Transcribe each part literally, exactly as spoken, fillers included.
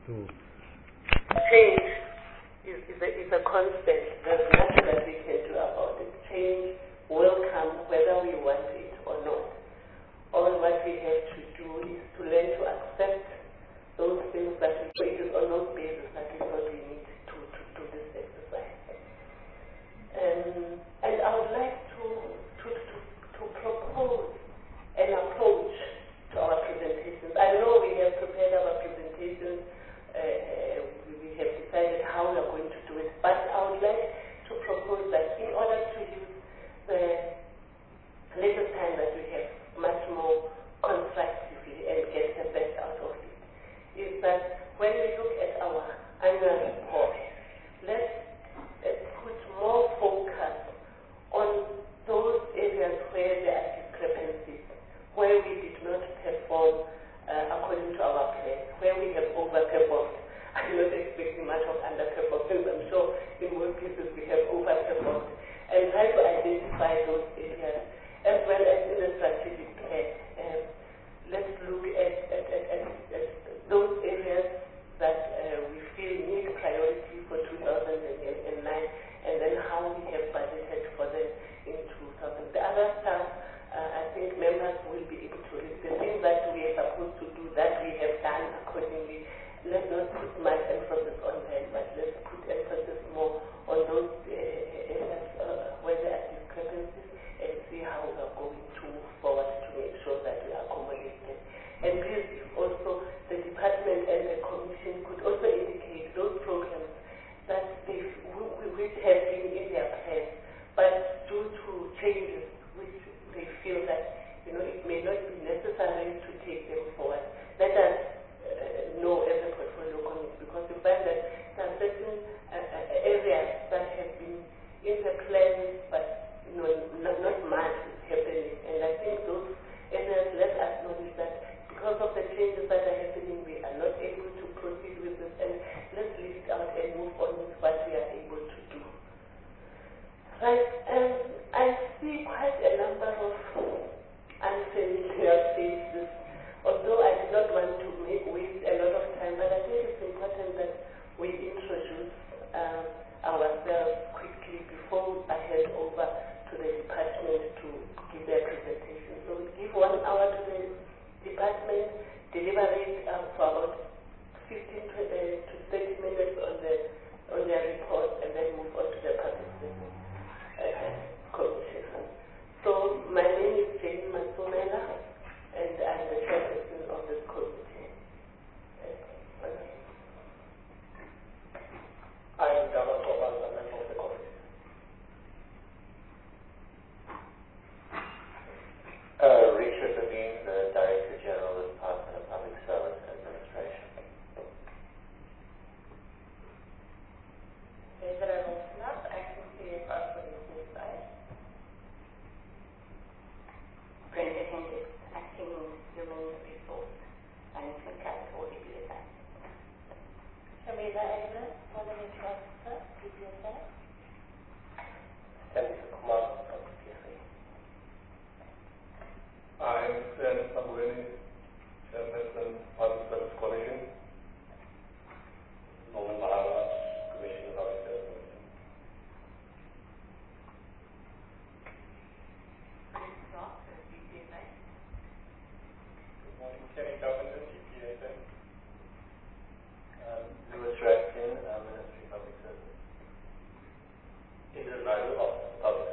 to change is, is, a, is a constant. There's nothing that we can do about it. Change will come whether we want it or not. All what we have to do is to learn to accept those things that we do. It is on those bases that we thought we need to, to do this exercise. Um, and I would like to, to, to, to propose an approach to our presentations. I know we have prepared our presentations. Uh, we have decided how we are going to do it, but I would like to propose that in order to use the little time that we have much more constructively and get the best out of it, is that when we look at our annual report, let's uh, put more focus on those areas where there are discrepancies, where we did not perform uh, according to our plan, where we have overperformed. I'm not expecting much of underperformance. I'm sure in most cases we have overperformed. And try to identify those areas as well as in the strategic plan. Um, let's look at, at, at, at, at those areas that uh, we feel need priority for two thousand nine, and then how we have budgeted for them in two thousand. The other stuff, uh, I think members will be able to read. The things that we are supposed to do that we have done accordingly, let's not put much emphasis on that, but let's put emphasis more on those uh, areas uh, where there are discrepancies and see how we are going to move forward to make sure that we accommodate them. And please, if also the department and the commission could also indicate those programs that they which have been in their plans, but due to changes which they feel that you know it may not be necessary to take them forward. Let us uh, know as a portfolio committee, because you find that there are certain uh, areas that have been in the plans, but you know, not, not much is happening. And I think those areas, let us acknowledge that because of the changes that are happening, we are not able to proceed with this, and let's leave it out and move on with what we are able to do. Right, and I see quite a number of unfamiliar faces, although I do not want to make waste a lot of time, but I think it's important that we introduce um, ourselves quickly before I hand over to the department to give their presentation. So we give one hour to the department, deliberate um, for about fifteen to, uh, to thirty minutes on the on their report, and then move on to the participant uh, commission. So my name is Jane Masumela, and I'm the chairperson of this committee. I'm Dama Soban, a member of the committee. Uh, Richard Levine, the Director General of the Department of Public Service Administration. Deborah Rosnap, Acting C F O for the C S A. Brenda Hendricks, Acting Human Resource Management Capital, E B S A. Shamila Agnes, Parliamentary Officer, E B S A. Stanley Kumar, from P S A. I'm Stan Samueli, Chairperson, Public Service Commission. Norman Maharaj, Commissioner of Public Service Commission. Chris Rock, G P S A. Good morning, Kenny Carpenter, G P S A. Um, Louis Raskin, uh, Ministry of Public Service. Indra Naidu, Office of Public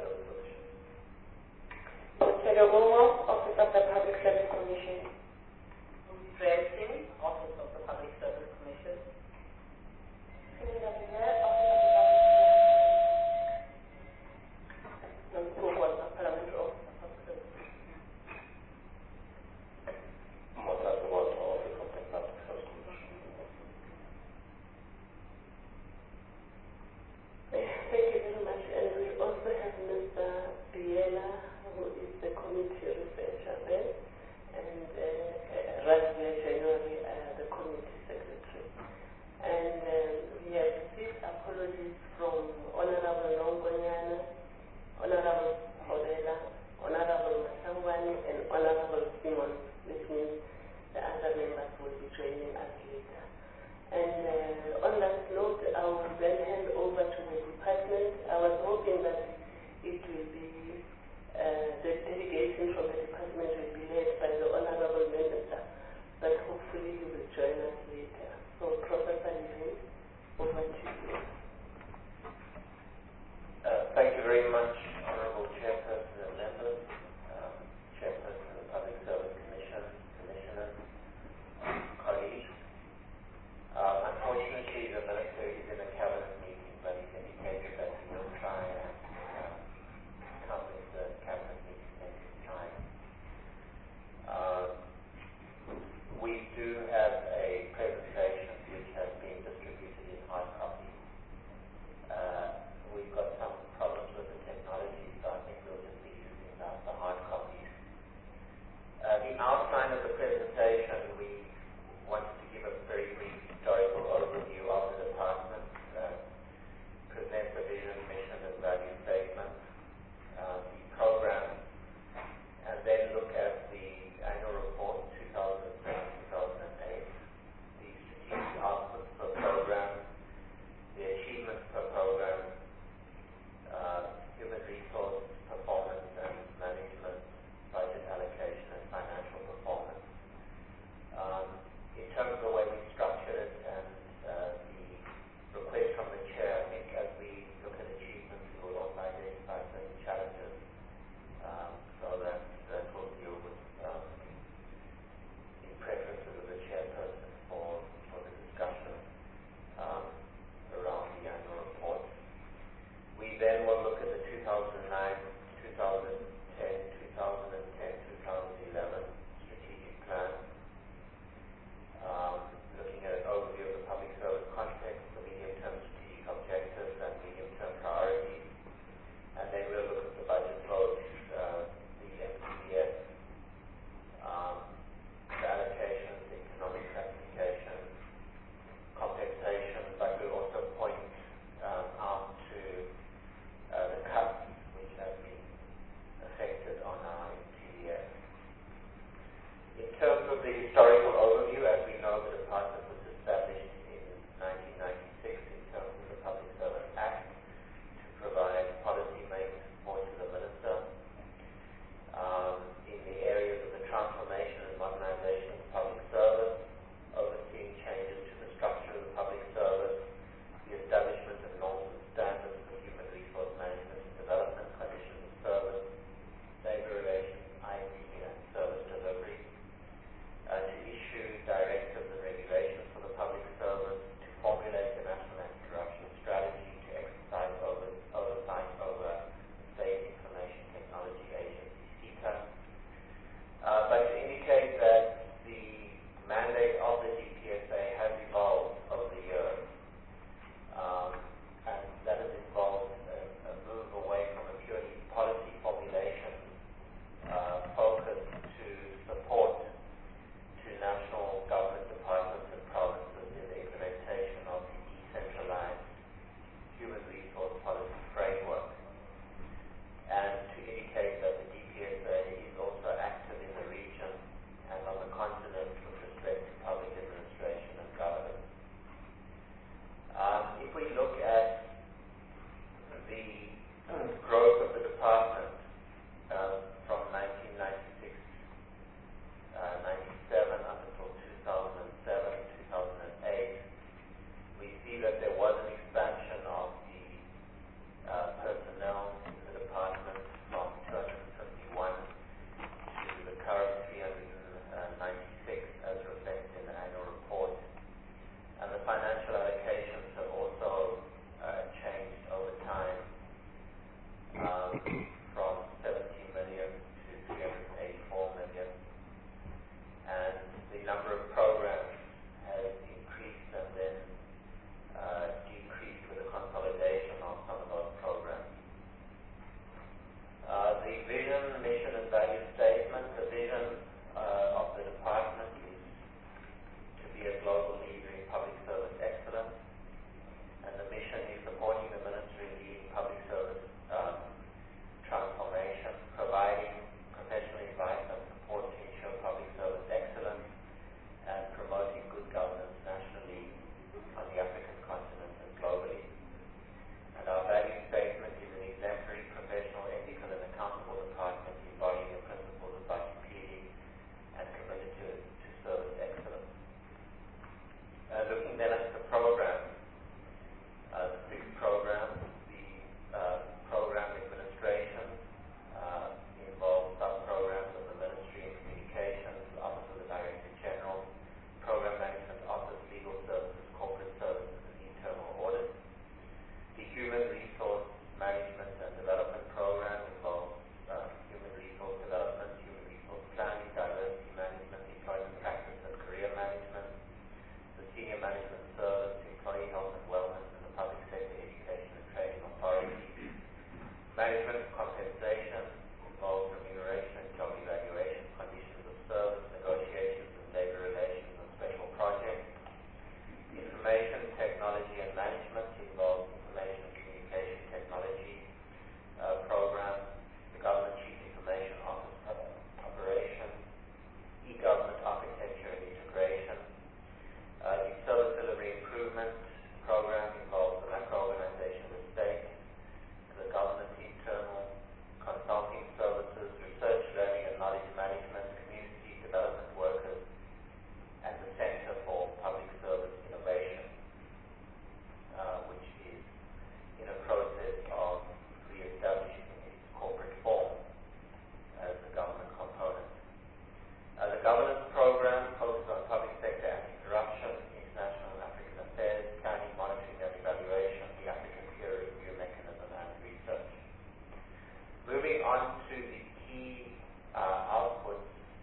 briefing. Over to you. Uh, thank you very much, Honourable Chairperson and members, um, Chairperson of the Public Service Commission, Commissioners, colleagues. Uh, unfortunately, the Minister is in a cabinet meeting, but he's indicated that he will try and uh, come with the cabinet meeting at his time. Uh, we do have a presentation which has been distributed in hard copy management service, employee health and wellness, and the public sector education and training authority. Management compensation involves remuneration and job evaluation, conditions of service, negotiations and labor relations on special projects. Information technology and management involves information and communication technology uh, program, the government chief information officer operation, e-government architecture and integration. Uh, the service delivery improvement program involves the macro organization of the state, the government internal consulting services, research, learning and knowledge management, community development workers, and the Center for Public Service Innovation, uh, which is in a process of re-establishing its corporate form as a government component. Uh, the governance program focuses on public sector anti-corruption, international and African affairs, planning, monitoring and evaluation, the African peer review mechanism and research. Moving on to the key uh, outputs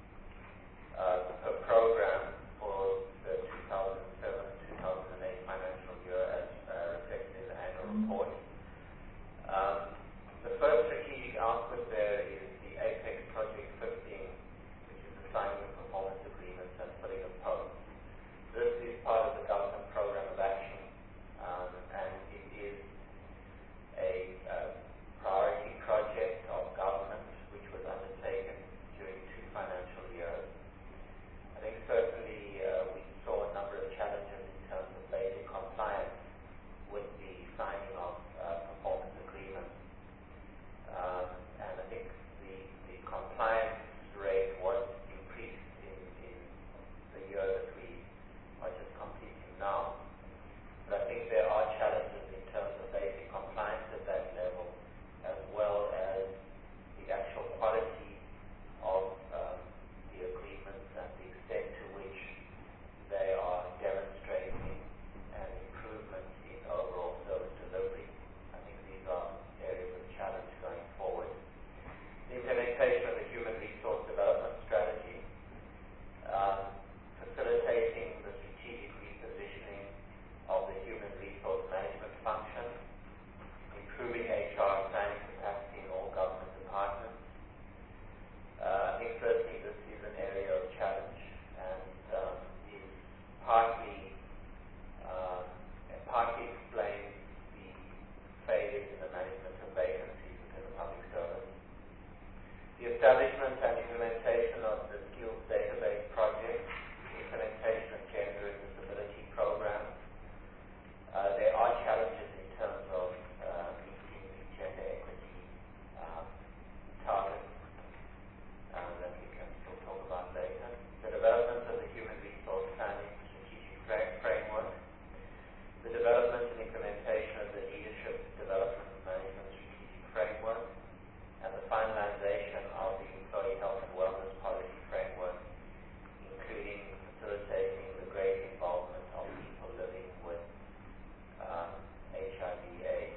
uh, per program for the two thousand seven to two thousand eight financial year as uh, reflected in the annual report. Um, the first strategic output there is the APEX Project fifteen, which is the signing of performance agreements and filling of posts. This is part of the government program of action, um, and it is a uh, priority project of government which was undertaken during two financial years. I think certainly uh, we saw a number of challenges in terms of basic compliance with the signing of uh, performance agreements. Um, and I think the, the compliance rate was increased in, in the year that we are just completing now. But I think there are challenges in terms of basic compliance at that level, as well as the actual quality of um, the agreements and the extent to which they are demonstrating an improvement in overall service delivery. I think these are areas of challenge going forward. The implementation of the human resource development strategy, um, facilitating the strategic repositioning of the human resource management function, improving H R planning capacity in all government departments. Uh, I think certainly this is an area of challenge and um, is partly um, partly explains the failures in the management of vacancies within the public service. The establishment and implementation of the skills database project, the implementation of gender and disability programs. Uh, there are challenges in terms of uh, meeting the gender equity um, targets um, that we can still talk about later. The development of the human resource planning strategic fra- framework, the development and implementation of the leadership development management strategic framework, and the finalization of the employee health and wellness policy framework, including facilitating the great involvement of people living with um, H I V AIDS.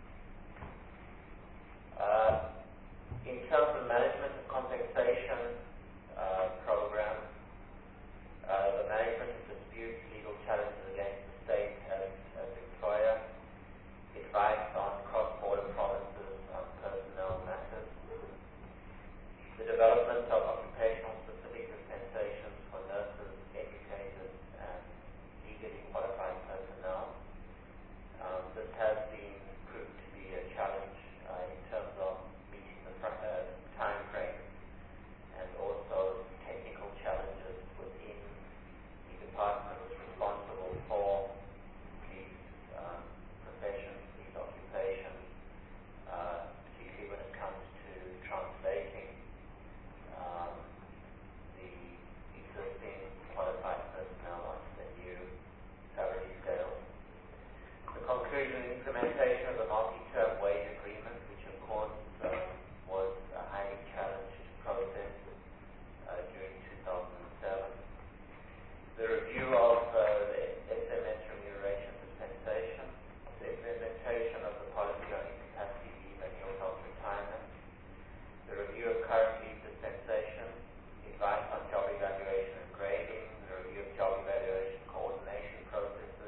Uh, in terms of management and compensation uh, program, uh, the management of disputes, legal challenges against the state as, as employer, advice on cross-border provinces on personnel matters, the development of occupational specific dispensations for nurses, educators, and legally qualified personnel. Um, this has been proved to be a challenge uh, in terms of meeting the fr- uh, time frame and also technical challenges within the departments responsible for these um, professions, these occupations, uh, particularly when it comes to translating um, the existing qualified personnel onto the new salary scale. The conclusion and implementation of the multi-term wage agreement, which of course um, was a highly challenged process uh, during two thousand seven. The review of uh, the S M S remuneration dispensation, the implementation of the policy on incapacity leave and ill health retirement, the review of current leave dispensation, advice on job evaluation and grading, the review of job evaluation coordination processes,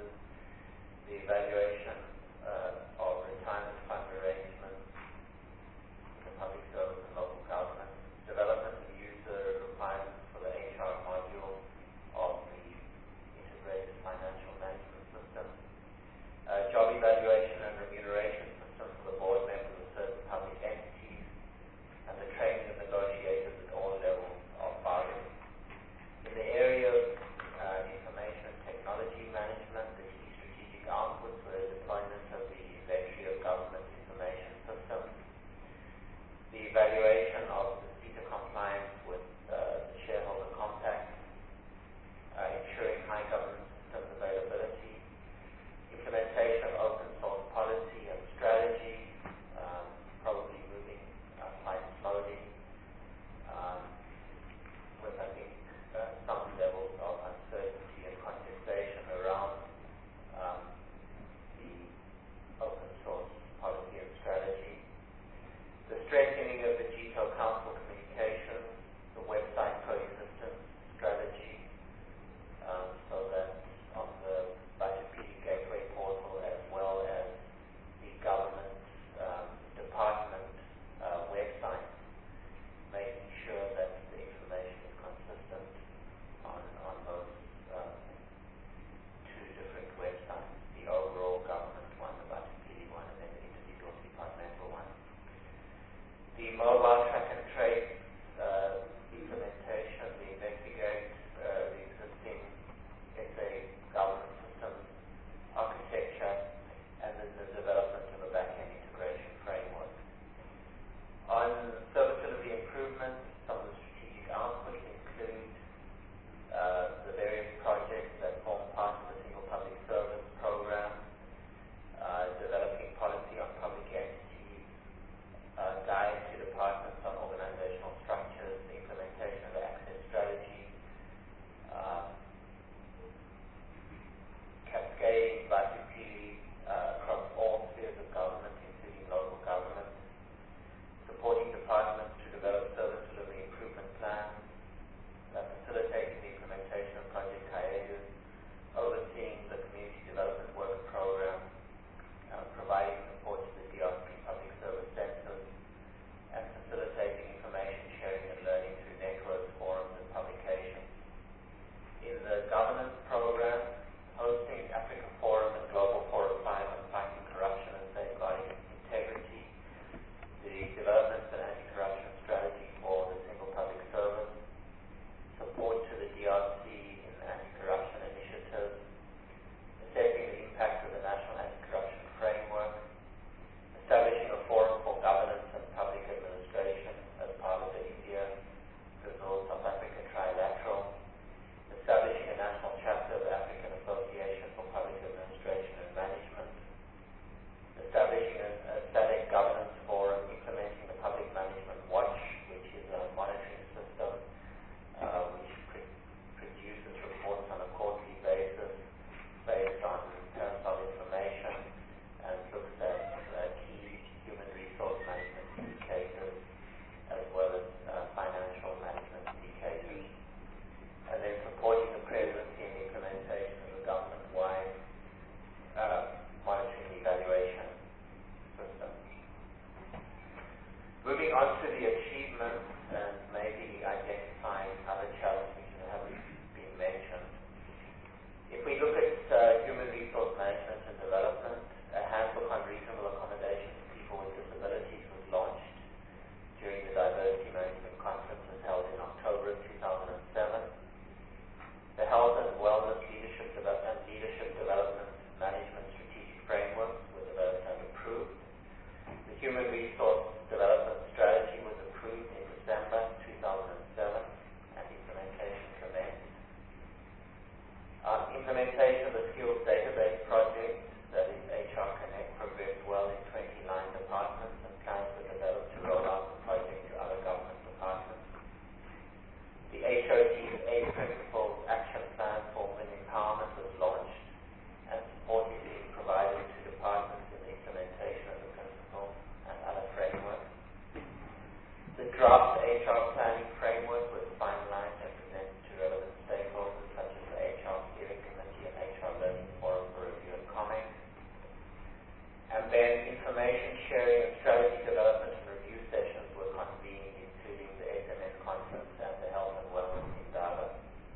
information sharing and strategy development and review sessions were convened, including the S M S conference and the health and wellness Indaba.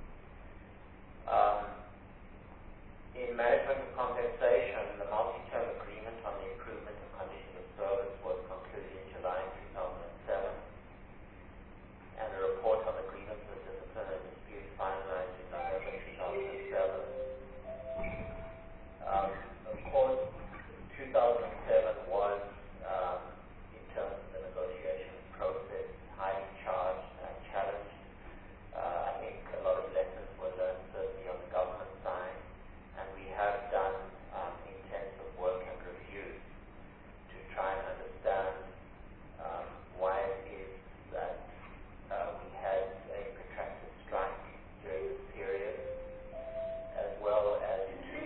Um, in management of compensation, the multi-term agreement on the improvement of conditions of service was concluded in July two thousand seven, and a report on the grievances, discipline, and disputes finalized in November two thousand seven. Um, of course, two thousand seven was, um, in terms of the negotiation process, highly charged and challenged. Uh, I think a lot of lessons were learned, certainly on the government side, and we have done um, intensive work and reviews to try and understand um, why it is that uh, we had a protracted strike during this period, as well as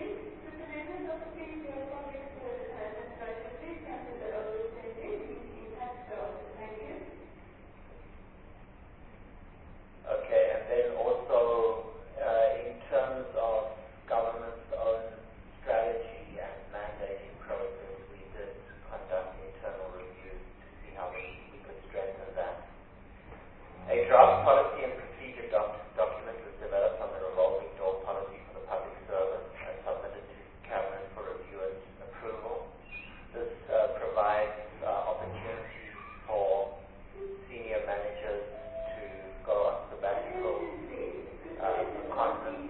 Okay, and then also uh, in terms of government's own strategy and mandating process, we did conduct internal reviews to see how we, we could strengthen that. A draft policy and procedure doc- document was developed on the revolving door policy for the public service and submitted to Cabinet for review and approval. This uh, provides uh, opportunities for senior managers to go on sabbatical, uh, secondment.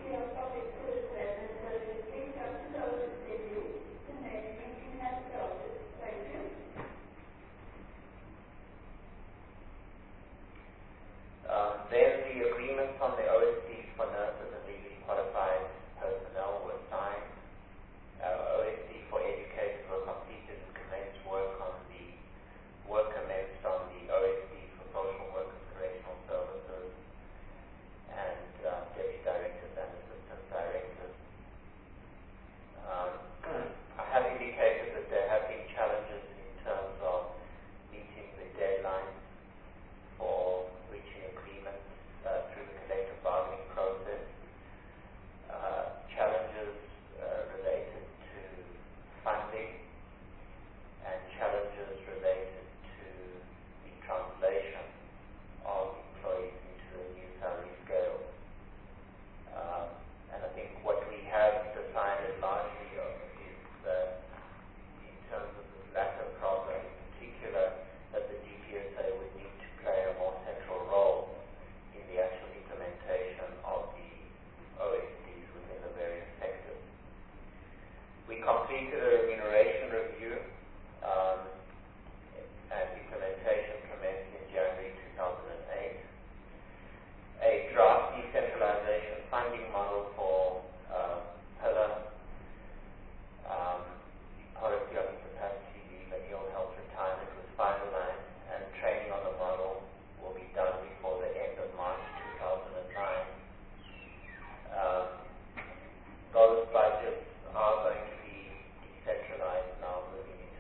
Um, then the agreements on the O S Ds for nurses and legally qualified personnel were signed. Uh, O S D for educators were completed and commenced work on the work commenced on the O S D for social workers, correctional services, and uh, deputy directors and assistant directors. Um, I have indicated that there have been challenges in terms of meeting the deadlines for reaching agreements uh, through the collective bargaining process. Uh, challenges uh, related to funding and challenges related to the translation of employees into the new salary scale. Um, and I think what we have decided largely is that in terms of this latter problem in particular, that the D P S A would need to play a more central role in the actual implementation of the O S Ds within the various sectors. We completed a remuneration review um, and implementation commenced in January two thousand eight. A draft decentralization funding model for uh, pillar, um, policy on incapacity leave and ill health retirement was finalized, and training on the model will be done before the end of March two thousand nine. Um, those budgets are going to be decentralized now moving into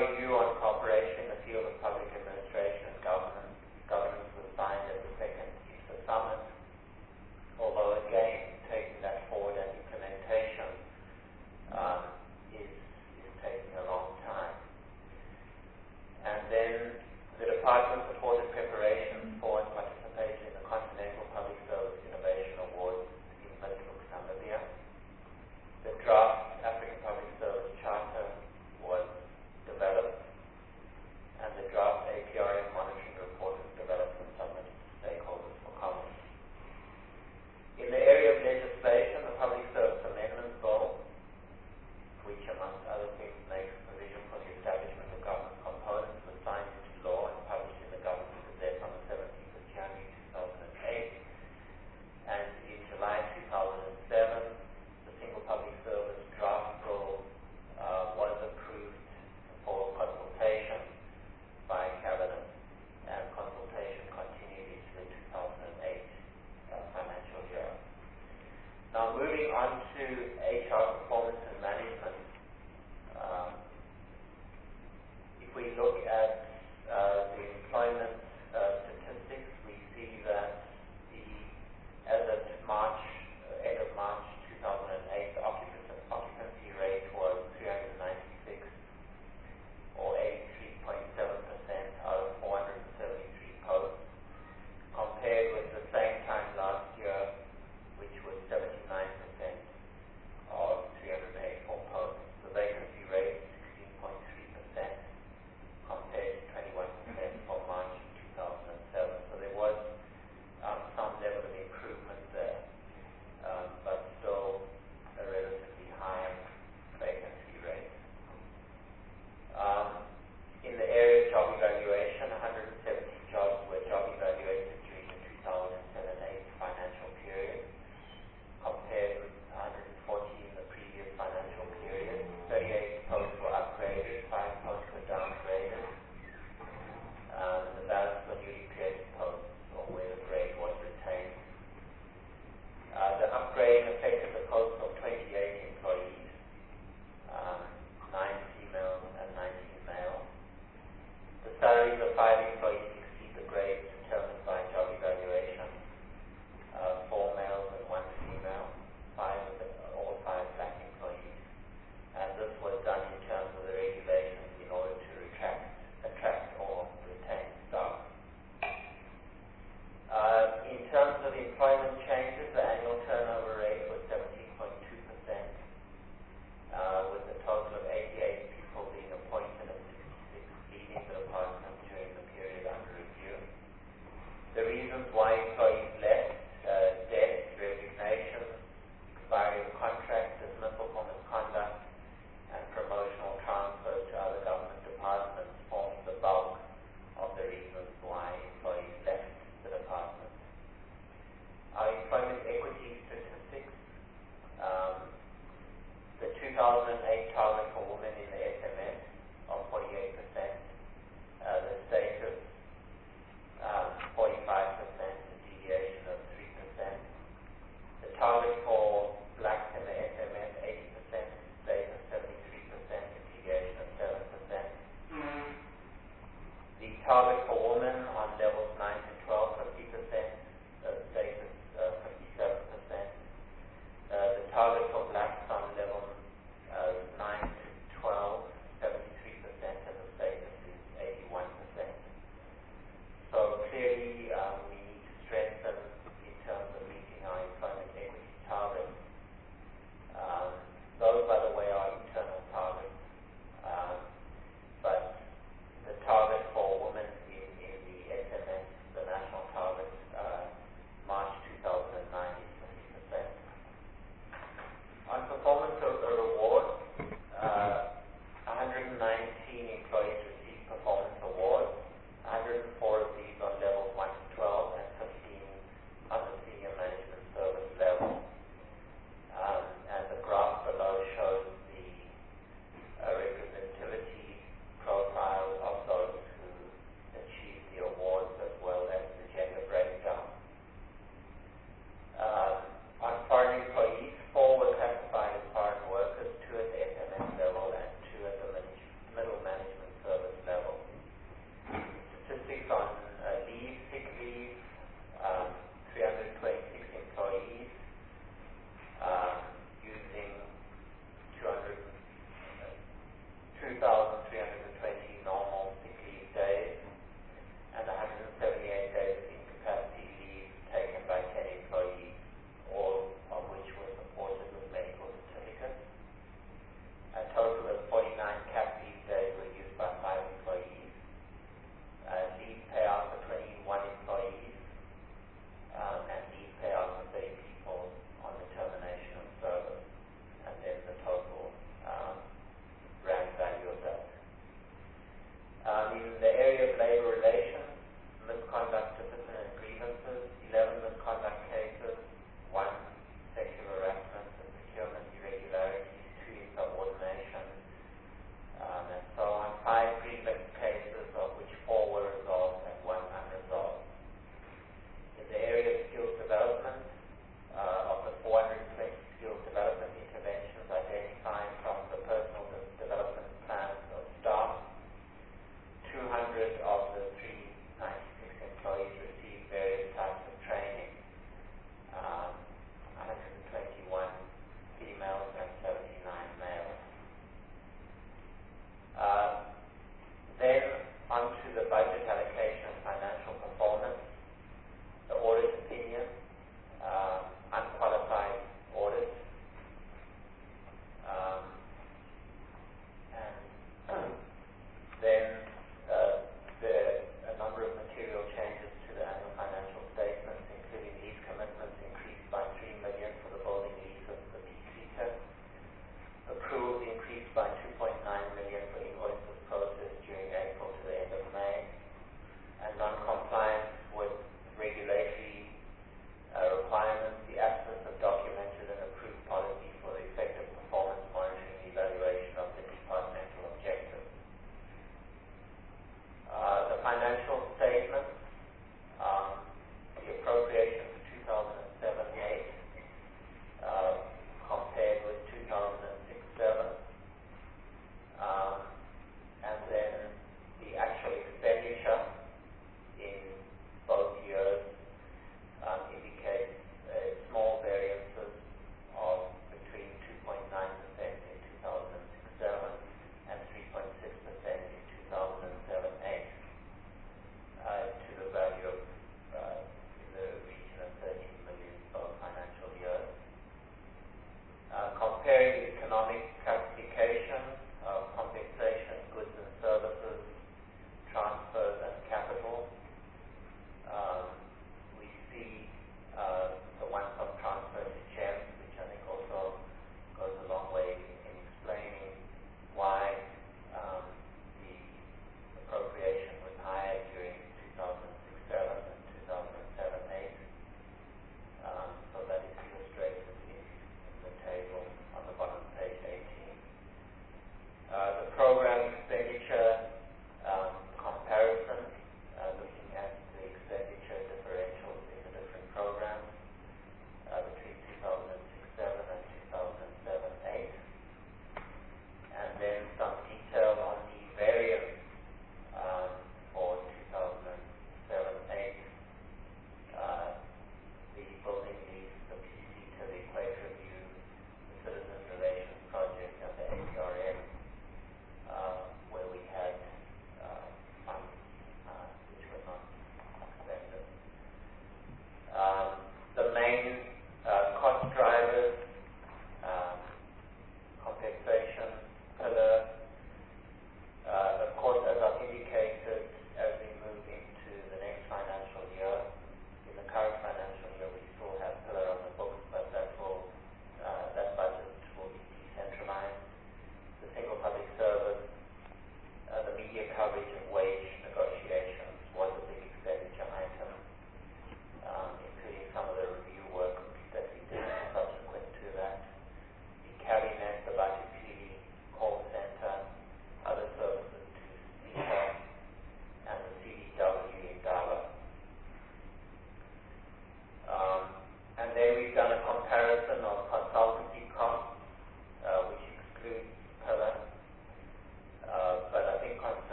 review on cooperation in the field of public administration and governance, governance was signed at the second IPSA summit, although again, taking that forward and implementation um, is, is taking a long time. And then the department supported preparations for and participated in the Continental Public Service Innovation Awards in Windhoek, Namibia. The draft African Public Service Charter was developed, and the draft A P R M monitoring report was developed and submitted to stakeholders for comment. In the area of legislation, the Public Service Amendment Bill, which amongst other things makes provision for the establishment of government components, was signed into law and published in the Government Gazette on the seventeenth of January two thousand eight. And in July two thousand seven, the Single Public Service Draft Bill uh, was approved for consultation by Cabinet, and consultation continued into the two thousand eight uh, financial year. Now moving on to H R performance and management. Um, if we look at uh, the employment uh, statistics, we see that the as of March, uh, end of March two thousand eight, the occupancy, occupancy rate was three hundred ninety-six, or eighty-three point seven percent out of four hundred seventy-three posts, compared with the same time last year, which was seventy-nine percent of three hundred eighty-four posts. The vacancy rate sixteen point three percent compared to twenty-one percent for March two thousand seven. So there was um, some level of improvement there, um, but still a relatively high vacancy rate. Um, in the area of job evaluation, one hundred seventy jobs were job evaluated during the two thousand seven eight financial period, compared with one hundred forty in the previous financial period. thirty-eight posts were upgraded, five posts were downgraded. Um, the balance were newly created posts, or where the grade was retained. Uh, the upgrading affected the posts of twenty-eight employees, um, nine females and nineteen males. The salaries of five employees exceed the grades determined by job evaluation. Uh, four males and one female, five of the, all five black employees. And this was done in terms of the regulations in order to attract, attract or retain staff. Uh, in terms of employment changes, the annual turnover rate was seventeen point two percent, uh, with a total of eighty-eight people being appointed and sixty-six leaving the department during the period under review. The reasons why employees left: uh, death, resignation, expiry of contract, dismissal for misconduct, and promotional transfers to other government departments formed the bulk of the reasons why employees left the department. Our employment equity statistics, um, the two thousand eight target for women in the S M S of forty-eight percent, uh, the status um, forty-five percent, a deviation of three percent. The target for blacks in the S M S eighty percent, status seventy-three percent, a deviation of seven percent. Mm-hmm. The target for women on levels nine to twelve, fifty percent, uh, status uh, fifty-seven percent. Uh, the target for blacks on level uh, nine to twelve, seventy-three percent, and the status is eighty-one percent. So clearly um, we need to strengthen in terms of meeting our employment equity targets. Um, those, by the way, are internal targets, um, but the target for women in, in the S M S, the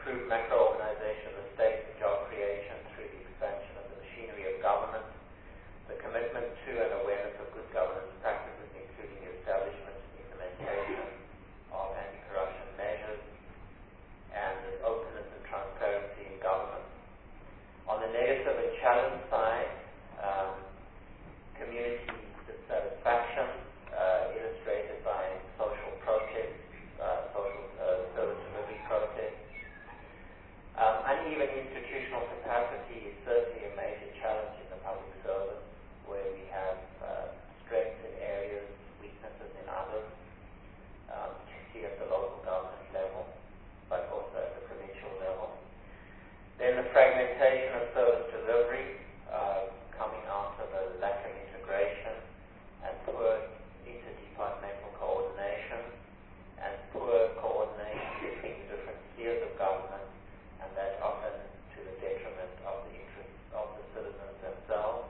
improved macro-organization of the state and job creation through the expansion of the machinery of government, the commitment to and awareness of good governance practices, including the establishment and implementation of anti-corruption measures, and the openness and transparency in government. On the negative and challenge side, um, community dissatisfaction, uh, illustrated by social protests, uh, social uh, service delivery protests. Um, uneven institutional capacity is certainly a major challenge in the public service, where we have uh, strengths in areas, weaknesses in others, um, particularly at the local government level, but also at the provincial level. Then the fragmentation of service delivery, uh, coming out of a lack of integration and poor interdepartmental coordination and poor coordination between different spheres of government, and that often to the detriment of the interests of the citizens themselves.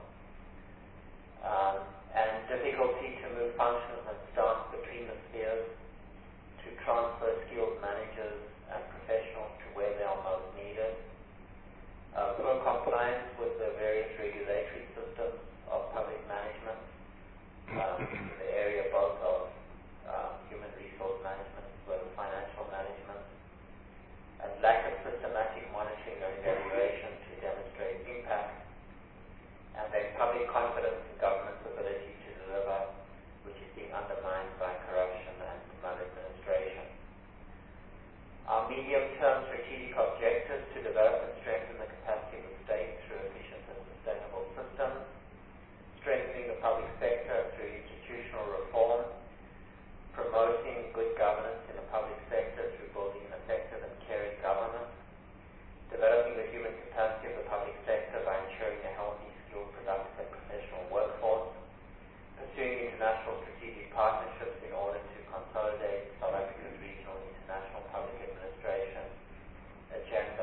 Um, and difficulty to move functions and staff between the spheres, to transfer skilled managers and professionals to where they are most needed. Uh, poor compliance with the various regulatory systems of public management, um, in the area both of um, human resource management as well as financial management, and lack of systematic monitoring and evaluation to demonstrate impact, and then public confidence in government's ability to deliver, which is being undermined by corruption and maladministration. Our medium-term strategic objectives to develop and strengthen the capacity of the state through efficient and sustainable systems, strengthening the public sector through institutional reform, promoting good governance in the public sector through building an effective and caring government, developing the human capacity of the public sector by ensuring a healthy, skilled, productive, and professional workforce, pursuing international strategic partnerships in order to consolidate South Africa's regional and international public administration agenda.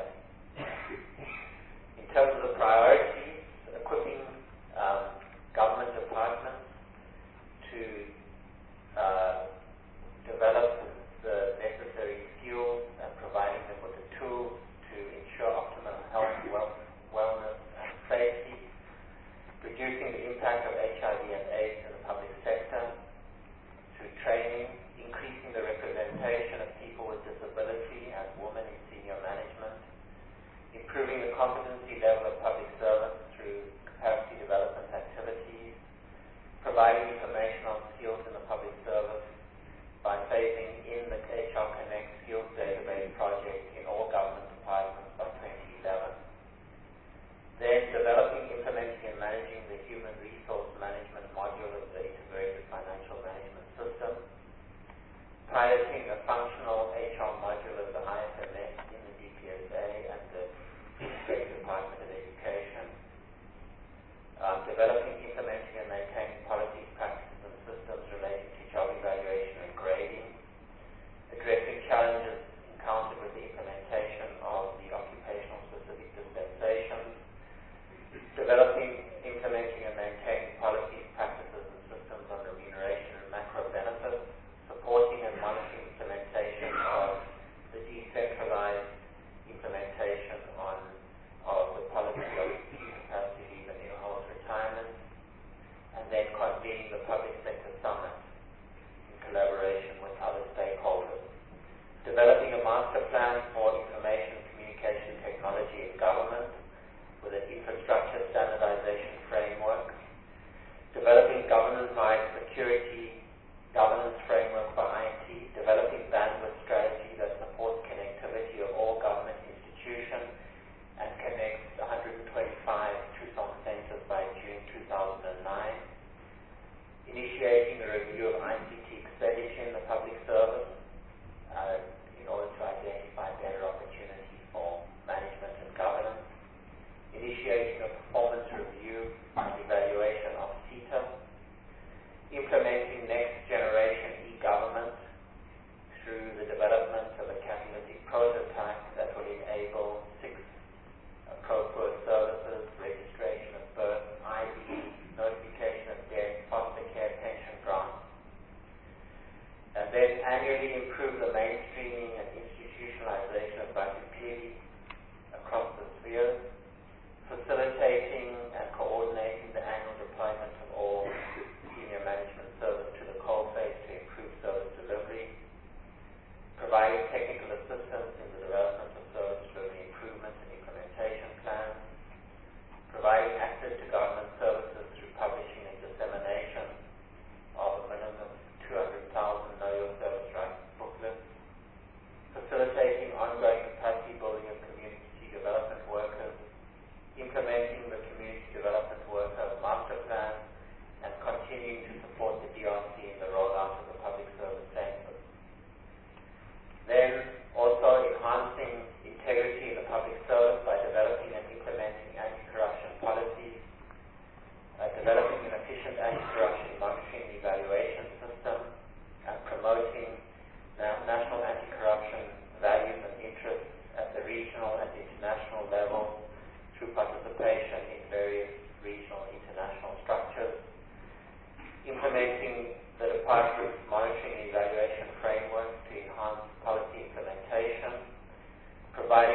In terms of the priorities, equipping um, government departments to uh, develop the necessary skills and providing them with the tools to ensure optimum health, wealth, wellness, and safety, reducing the impact of H I V and AIDS in the public sector through training, increasing the representation of people with disability and women in senior management, improving the competency level of public servants through capacity development activities, providing information on skills in the public service by phasing in the H R Connect Skills Database project in all government departments by twenty eleven. Then developing, implementing, and managing the human resource management module of the integrated financial management system, piloting a functional H R module of the I F M S in the D P S A and the State Department of Education,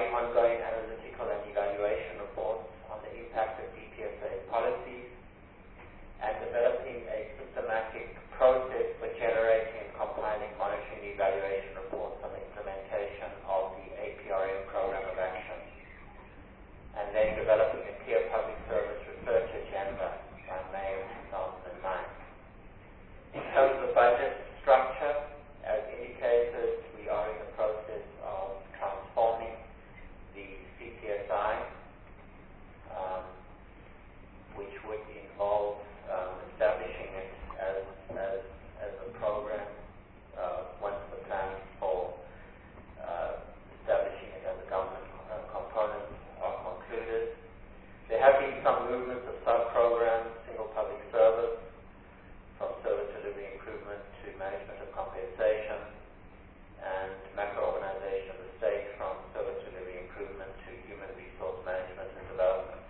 providing ongoing analytical and evaluation reports on the impact of D P S A policies, and developing a systematic process for generating and compiling monitoring and evaluation reports on the implementation of the A P R M program of action, and then developing a clear public service research agenda by May of two thousand nine. In terms of budget structure, as indicated, we are in the process of transforming the C P S I, um, which would involve um, establishing it as, as, as a program uh, once the plans for uh, establishing it as a government uh, component are concluded. There have been some movements of sub-programs, single public service, from service delivery improvement to management of compensation, and macro-organization of the state from service delivery improvement to human resource management and development.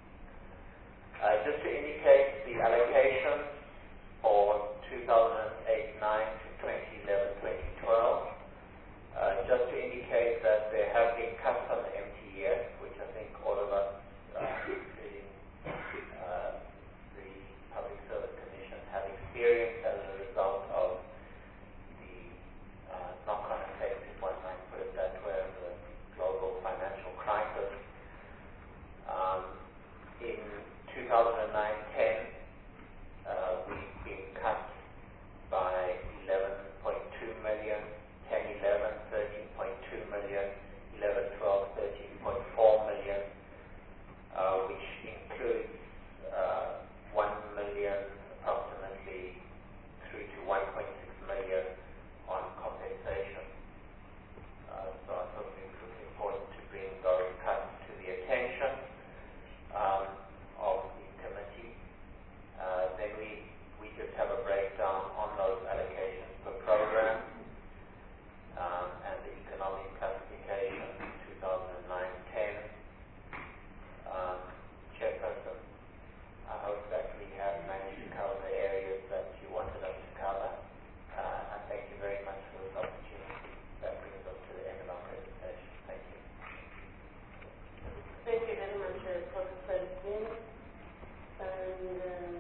Uh, just to indicate the allocations for two thousand eight nine to twenty eleven twenty twelve, uh, just to indicate that there have been cuts on the M T E S, which I think all of us, uh, including uh, the Public Service Commission, have experienced as a result of the uh, knock-on effects, if one might put it that way, of the global financial crisis. Um, in two thousand nine ten, uh, we've been cut by eleven point two million, ten eleven, thirteen point two million, eleven twelve, thirteen point four million, uh, which includes uh, one million approximately through to one point six million on compensation. Uh, so I thought it was important to bring those cuts to the attention um, of the committee. Uh, then we, we just have a breakdown on those allocations per program um, and the economic classification two thousand nine ten. Um, Chairperson, I hope that we have managed to cover the areas that you wanted us to cover. Uh, and thank you very much for this opportunity. That brings us to the end of our presentation. Thank you. Thank you very much, uh, Professor Dean. And um,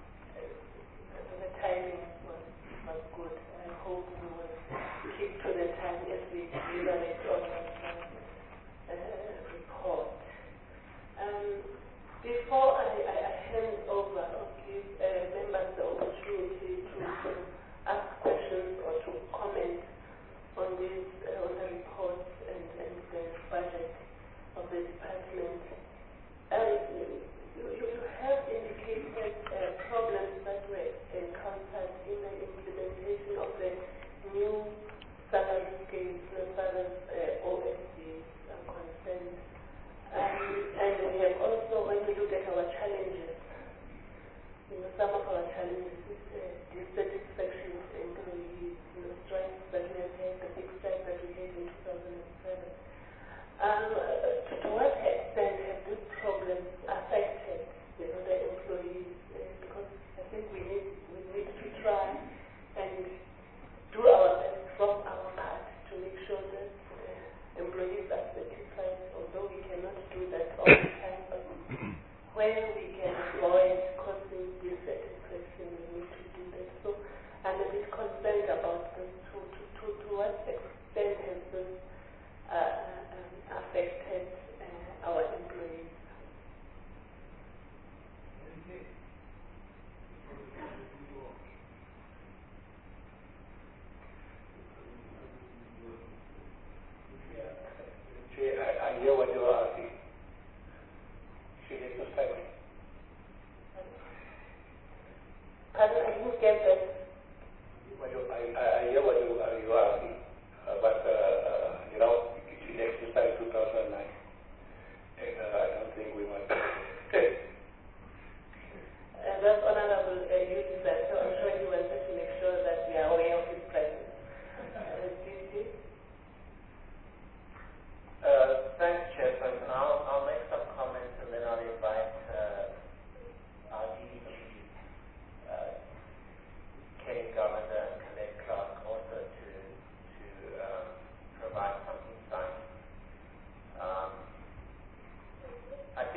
the timing was, was good. I hope we will keep to the time as we deliberate on this uh, report. Um, before I, I, I hand over or give uh, members the opportunity to, to ask questions or to comment on this, uh, on the report and, and the budget of the department, um, you, you have indicated uh, problems that were encountered in the implementation of the new salary scales as far as uh, O S Ds are concerned. Um, and we have also, when we look at our challenges, you know, some of our challenges is uh, dissatisfaction of employees, you know, strikes that we have had, the big strike that we had in two thousand seven. Um, uh, to what extent have these problems affected, you know, the employees? Uh, because I think we need we need to try and do our best from our part to make sure that uh, employees are satisfied, although we cannot do that all the time, but where we can avoid causing dissatisfaction, we need to do that. So I'm a bit concerned about this. To, to, to, to what extent has this uh,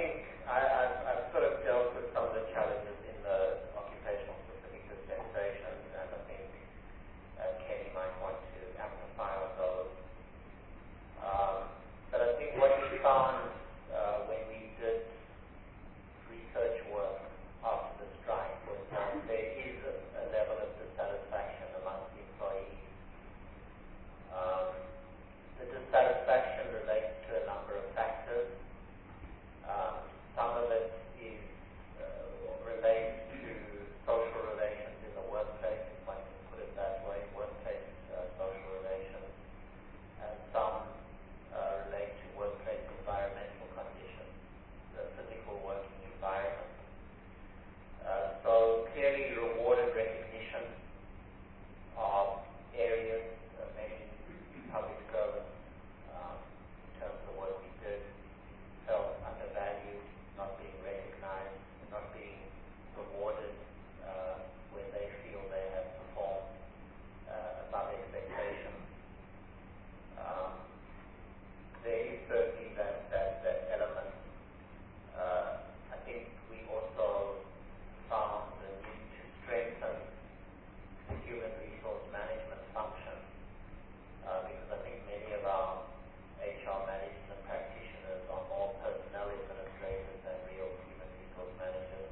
think I, I've, I've sort of dealt with some of the challenges in the occupational specific dispensations, and I think uh, Kenny might want to amplify on those. Um, but I think what we found uh, when we did research work after the strike was that there is a, a level of dissatisfaction amongst the employees. Um, the dissatisfaction relates to a number of factors. Um, some of it is uh, relates to social relations in the workplace, if one can put it that way, workplace uh, social relations, and some uh, relate to workplace environmental conditions, the physical working environment. Uh, so clearly, reward and recognition are areas, uh, many public servants, um, in terms of the work we did, felt undervalued, not being recognized, not being rewarded uh, when they feel they have performed uh, above expectations. Um, there is certainly that, that, that element. Uh, I think we also found the need to strengthen the human resource management function, uh, because I think many of our H R management practitioners are more personnel administrators than real human resource managers.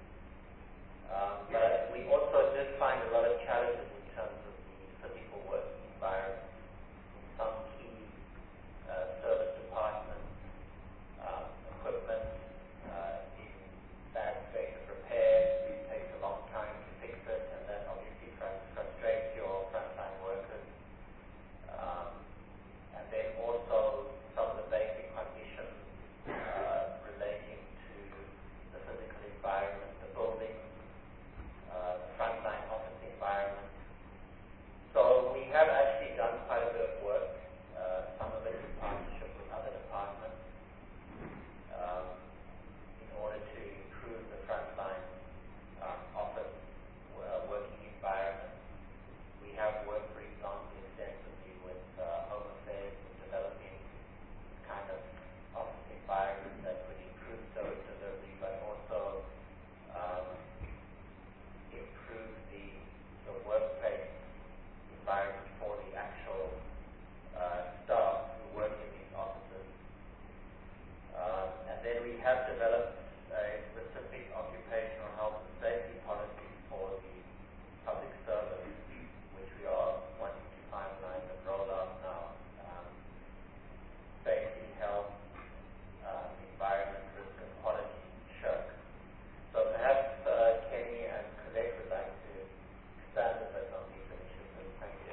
Um, but we also did find a lot of challenges in terms of the physical working environment. In some key uh, service departments, um, equipment uh, in bad state of repair, it takes a long time to fix it, and that obviously frustrates your frontline workers. Um, and then also some of the basic conditions uh, relating to the physical environment, the buildings, uh, the frontline office environment. So we have actually done quite a bit of work, uh, some of it in partnership with other departments, um, in order to improve the frontline um, office uh, working environment. We have worked, for example, extensively with uh, Home Affairs in developing kind of office environment that would improve service delivery, but also um, improve the, the workplace environment for the actual uh, staff who work in these offices. Um, and then we have developed a specific occupational health and safety policy for the public service, which we are wanting to finalize and roll out now. Um, safety, health, uh, environment, risk, and quality, SHIRK. So perhaps uh, Kenny and Colette would like to expand a bit on these initiatives. Thank you.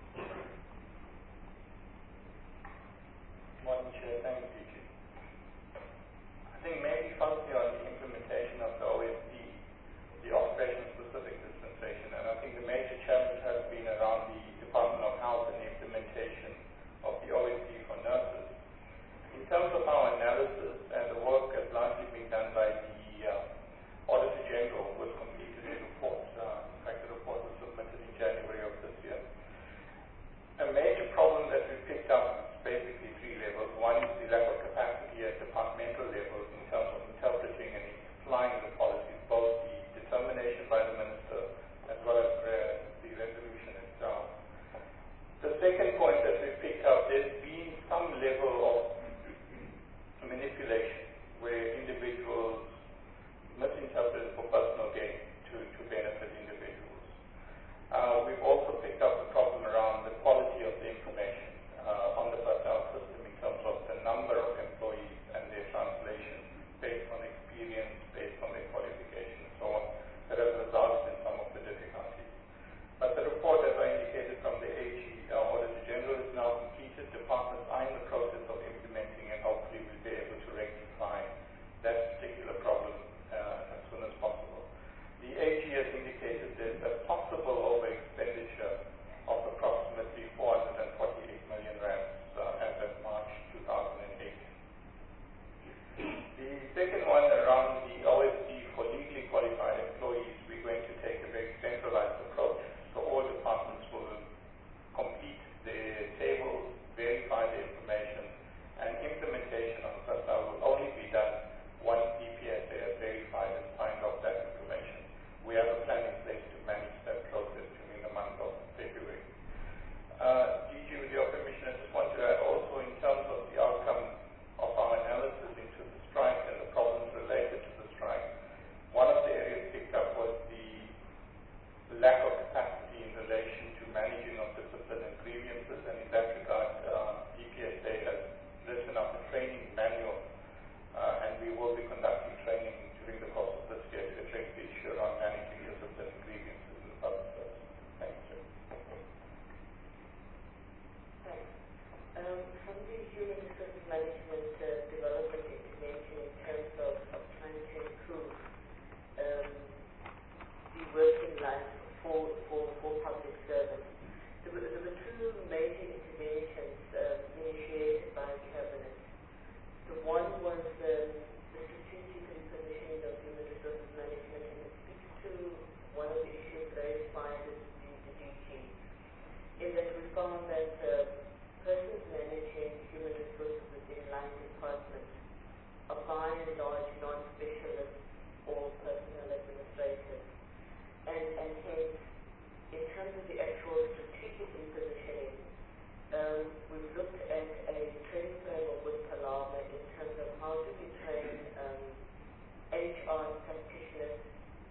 Morning, Chair. Thank you, Chief. I think maybe focusing on the implementation of the O S D, the occupation-specific dispensation, and I think the major challenge has been around the Department of Health and the implementation of the O S D for nurses. In terms of our analysis, and the work has largely been done by the uh, Auditor General, who has completed the report. Uh, in fact, the report was submitted in January of this year. A major problem that we picked up is basically three levels. One is the lack of capacity at departmental levels in terms of interpreting and applying the policies, both the determination by the Minister as well as uh, the resolution itself. The second point that we picked up, there's been some level of manipulation where individuals misinterpret it for personal gain to, to benefit individuals. Uh, we've also picked up the problem around the quality of the information uh, on the personnel system in terms of the number of employees and their translation based on experience, based on their qualification and so on, that has resulted in some of the difficulties. But the report, as I indicated from the A G, uh, Auditor General, is now completed. Departments are in the process of implementing, and hopefully we'll be able to rectify that particular problem uh, as soon as possible. The A G has indicated there's a possible over-expenditure of approximately four hundred forty-eight million rands uh, as of March two thousand eight. The second one around the O S D for legally qualified employees, we're going to take a very centralized approach. So all departments will complete their tables, verify the information, and implementation of personnel will only be done training manual, uh, and we will be conducting training during the course of this year to address the issue around managing discipline grievances in the public service. Thank you. Thanks. Um, from the human resources management uh, development intervention in terms of, of trying to improve um, the working life for, for, for public servants, there were, there were two major interventions um, initiated by Cabinet. The one was um, the strategic repositioning of human resources management, and it speaks to one of the issues raised by the, the, the D G, in that we found that uh, persons managing human resources within line departments are by and large non-specialists or personnel administrators. And, and hence, in terms of the actual strategic repositioning, um, we've looked at a training framework with Palama in terms of how do we train um, H R practitioners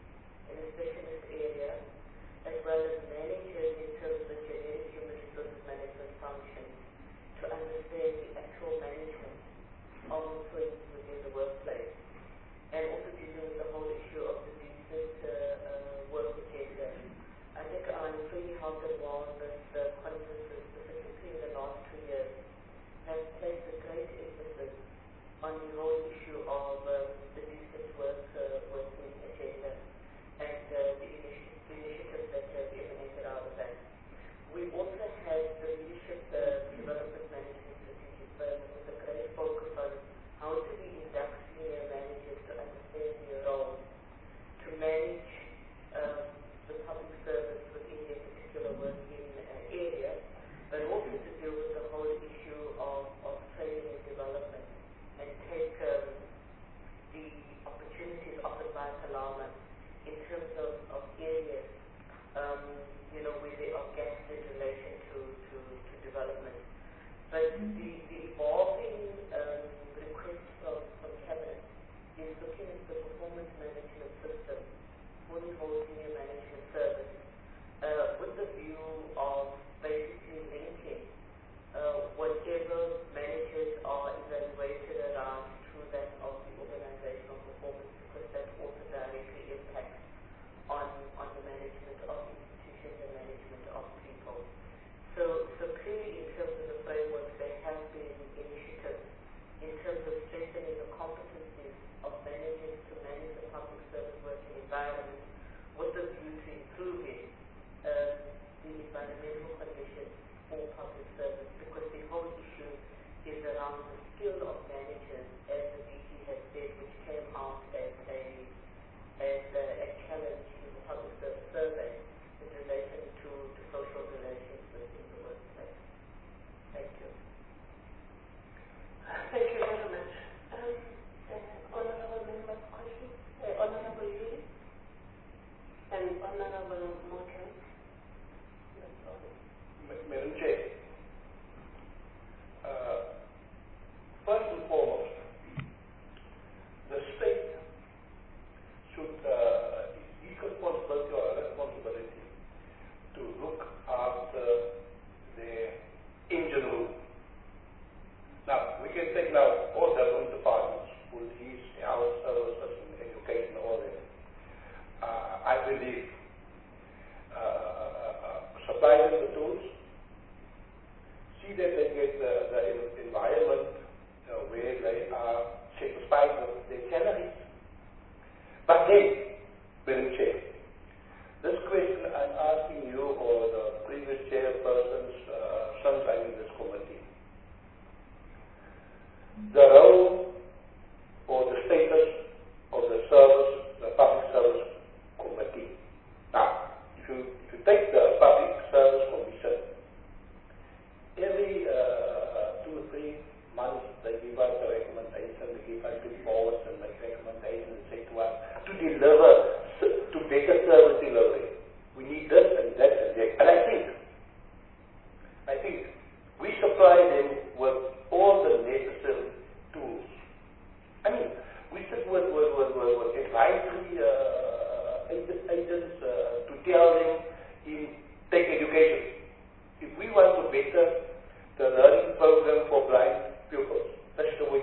in a specialist area, as well as managers in terms of generic human resources management functions, to understand the actual management of employees within the workplace, and also dealing with the whole issue of the decent uh, uh, work agenda. I think our employee health and wellness uh, conferences, specifically in the last two years, have placed a great emphasis on the whole issue of um, the decent work uh, working agenda and uh, the, initi- the initiatives that have emanated out of that. We also had the leadership uh, development management strategic framework with a great focus on how do we induct senior managers to understand their role, to manage um, the public service within their particular working uh, area, but also to deal with the whole issue of, of training and development, and take um, the opportunities offered by Palama in terms of, of areas, um, you know, where there are gaps in relation to, to, to development. But the, the evolving um, request from, from Cabinet is looking at the performance management system for the whole senior management service, uh, with the view of basically linking uh, whatever managers are evaluated around to that of the organizational performance, because that also directly impacts on, on the management of institutions and management of people. So, so clearly in terms of the framework, there have been initiatives in terms of strengthening the competencies of managers to manage the public service working environment, with a view to improving uh, the environmental conditions for public service, because the whole issue is around the skill of managers, as the D G has said, which came out as a as a, a challenge in the public service survey in relation to, to social relations within the workplace. Thank you. Thank you very much. Um, uh, honorable members' questions? Uh, honorable Yuri and Honorable Morgan. Madam Chair, uh, first and foremost, the state should, uh, it's responsibility or a responsibility to look after their engine room. Now, we can take now all different departments, police, health services, and education, all that. Uh, I believe uh, uh, supply them the tools, see that they get the, the environment uh, where they are satisfied with their salaries. But then, Madam Chair, this question I'm asking you or the previous chairpersons uh, since I'm in this committee. The role or the status of the service, the public service committee. Now, if you, if you take the public service commission, every uh, two or three months they give us a recommendation, they give us reports and make recommendations and say to us to deliver to better service delivery. We need this and that and that. And I think, I think we supply them with all the necessary tools. I mean, we sit with, with, with, with, with advisory uh, agents uh, to tell them in tech education. If we want to better the learning program for blind pupils, that's the way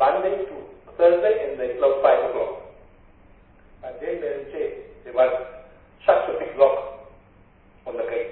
Monday to Thursday, and they close five o'clock. And then they say there was such a big lock on the gate.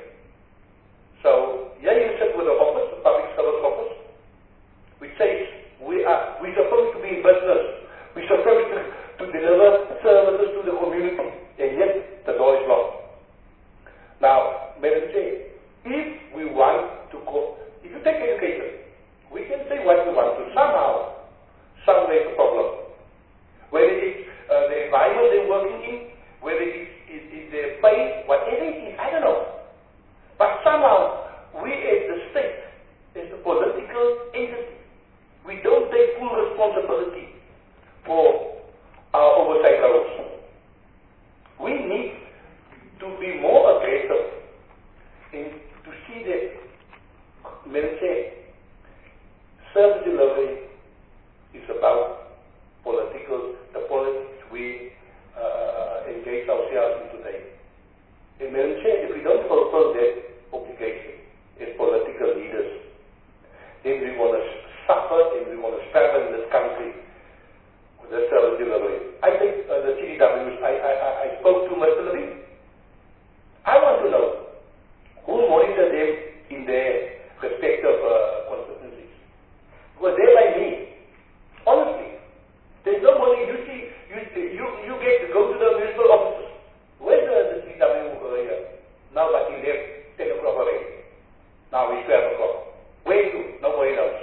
So here you sit with the office, the public service office, which says we are we're supposed to be in business. We're supposed to, to deliver services to the community, and yet the door is locked. Now, Madam Chair, if we want to go, if you take education, we can say what we want to. Somehow, some make a problem. Whether it's uh, the environment they're working in, whether it's, it's, it's their pay, whatever it is, I don't know. But somehow, we as the state, as the political entity, we don't take full responsibility for our oversight roles. We need to be more aggressive in to see that, let's say, service delivery is about political, the politics we uh, engage ourselves in today. And let's say, if we don't fulfill that obligation as political leaders, then we want to suffer and we want to struggle in this country with the service delivery. I think uh, the C D Ws, I, I, I spoke to Mister Levine. I want to know who monitors them in their respective uh, constituencies. Because they're like me. Honestly, there's nobody, you see, you, you, you get to go to the municipal offices. Where's the, the C D W over here? Now, but he left ten o'clock already. Now it's twelve o'clock. Where to? Nobody knows.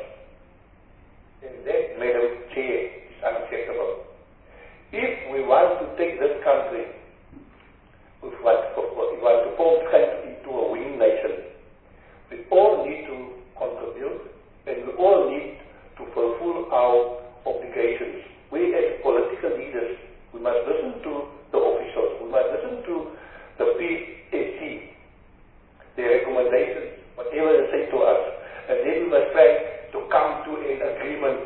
And that, Madam Chair, is unacceptable. If we want to take this country, if we want to, if we want to form this country into a winning nation, we all need to contribute and we all need to fulfill our obligations. We as political leaders, we must listen to the officials, we must listen to the P A C, their recommendations, whatever they say to us, and then we must try to come to an agreement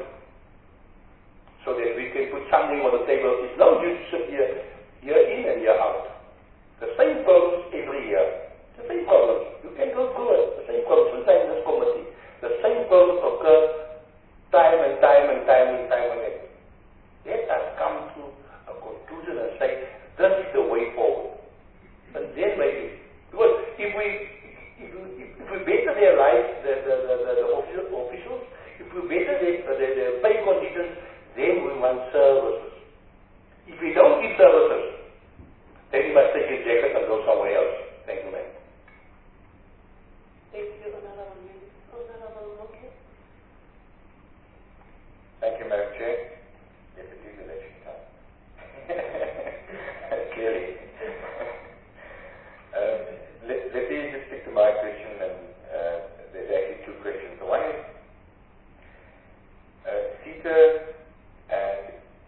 so that we can put something on the table. It's no use to sit here, year in and year out. The same problems every year. The same problems. You can go through it. The same problems inside this committee. The same problems occur time and time and time and time again. Let us come to a conclusion and say, this is the way forward. And then maybe, because if we if we, if we better their lives, the, the, the, the, the officials, if we better their, their, their pay conditions, then we want services. If we don't give services, then we must take a jacket and go somewhere else. Thank you, ma'am. Thank you, Honorable Honorable Muke. Thank you, Madam Chair. Deputy election time. Clearly. um, let, let me just stick to my question, and uh, there's actually two questions. The one is, uh, CETA and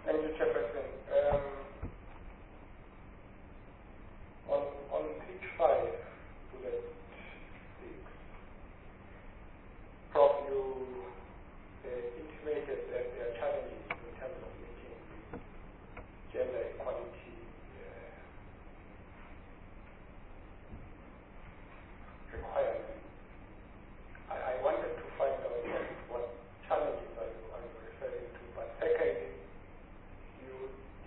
Thank you, Chairperson. Um, on, on page five, bullet six, Prof, you uh, intimated that there are challenges in terms of meeting the gender equality uh, requirement. I, I wanted to find out what, what challenges are you, are you referring to, but secondly, you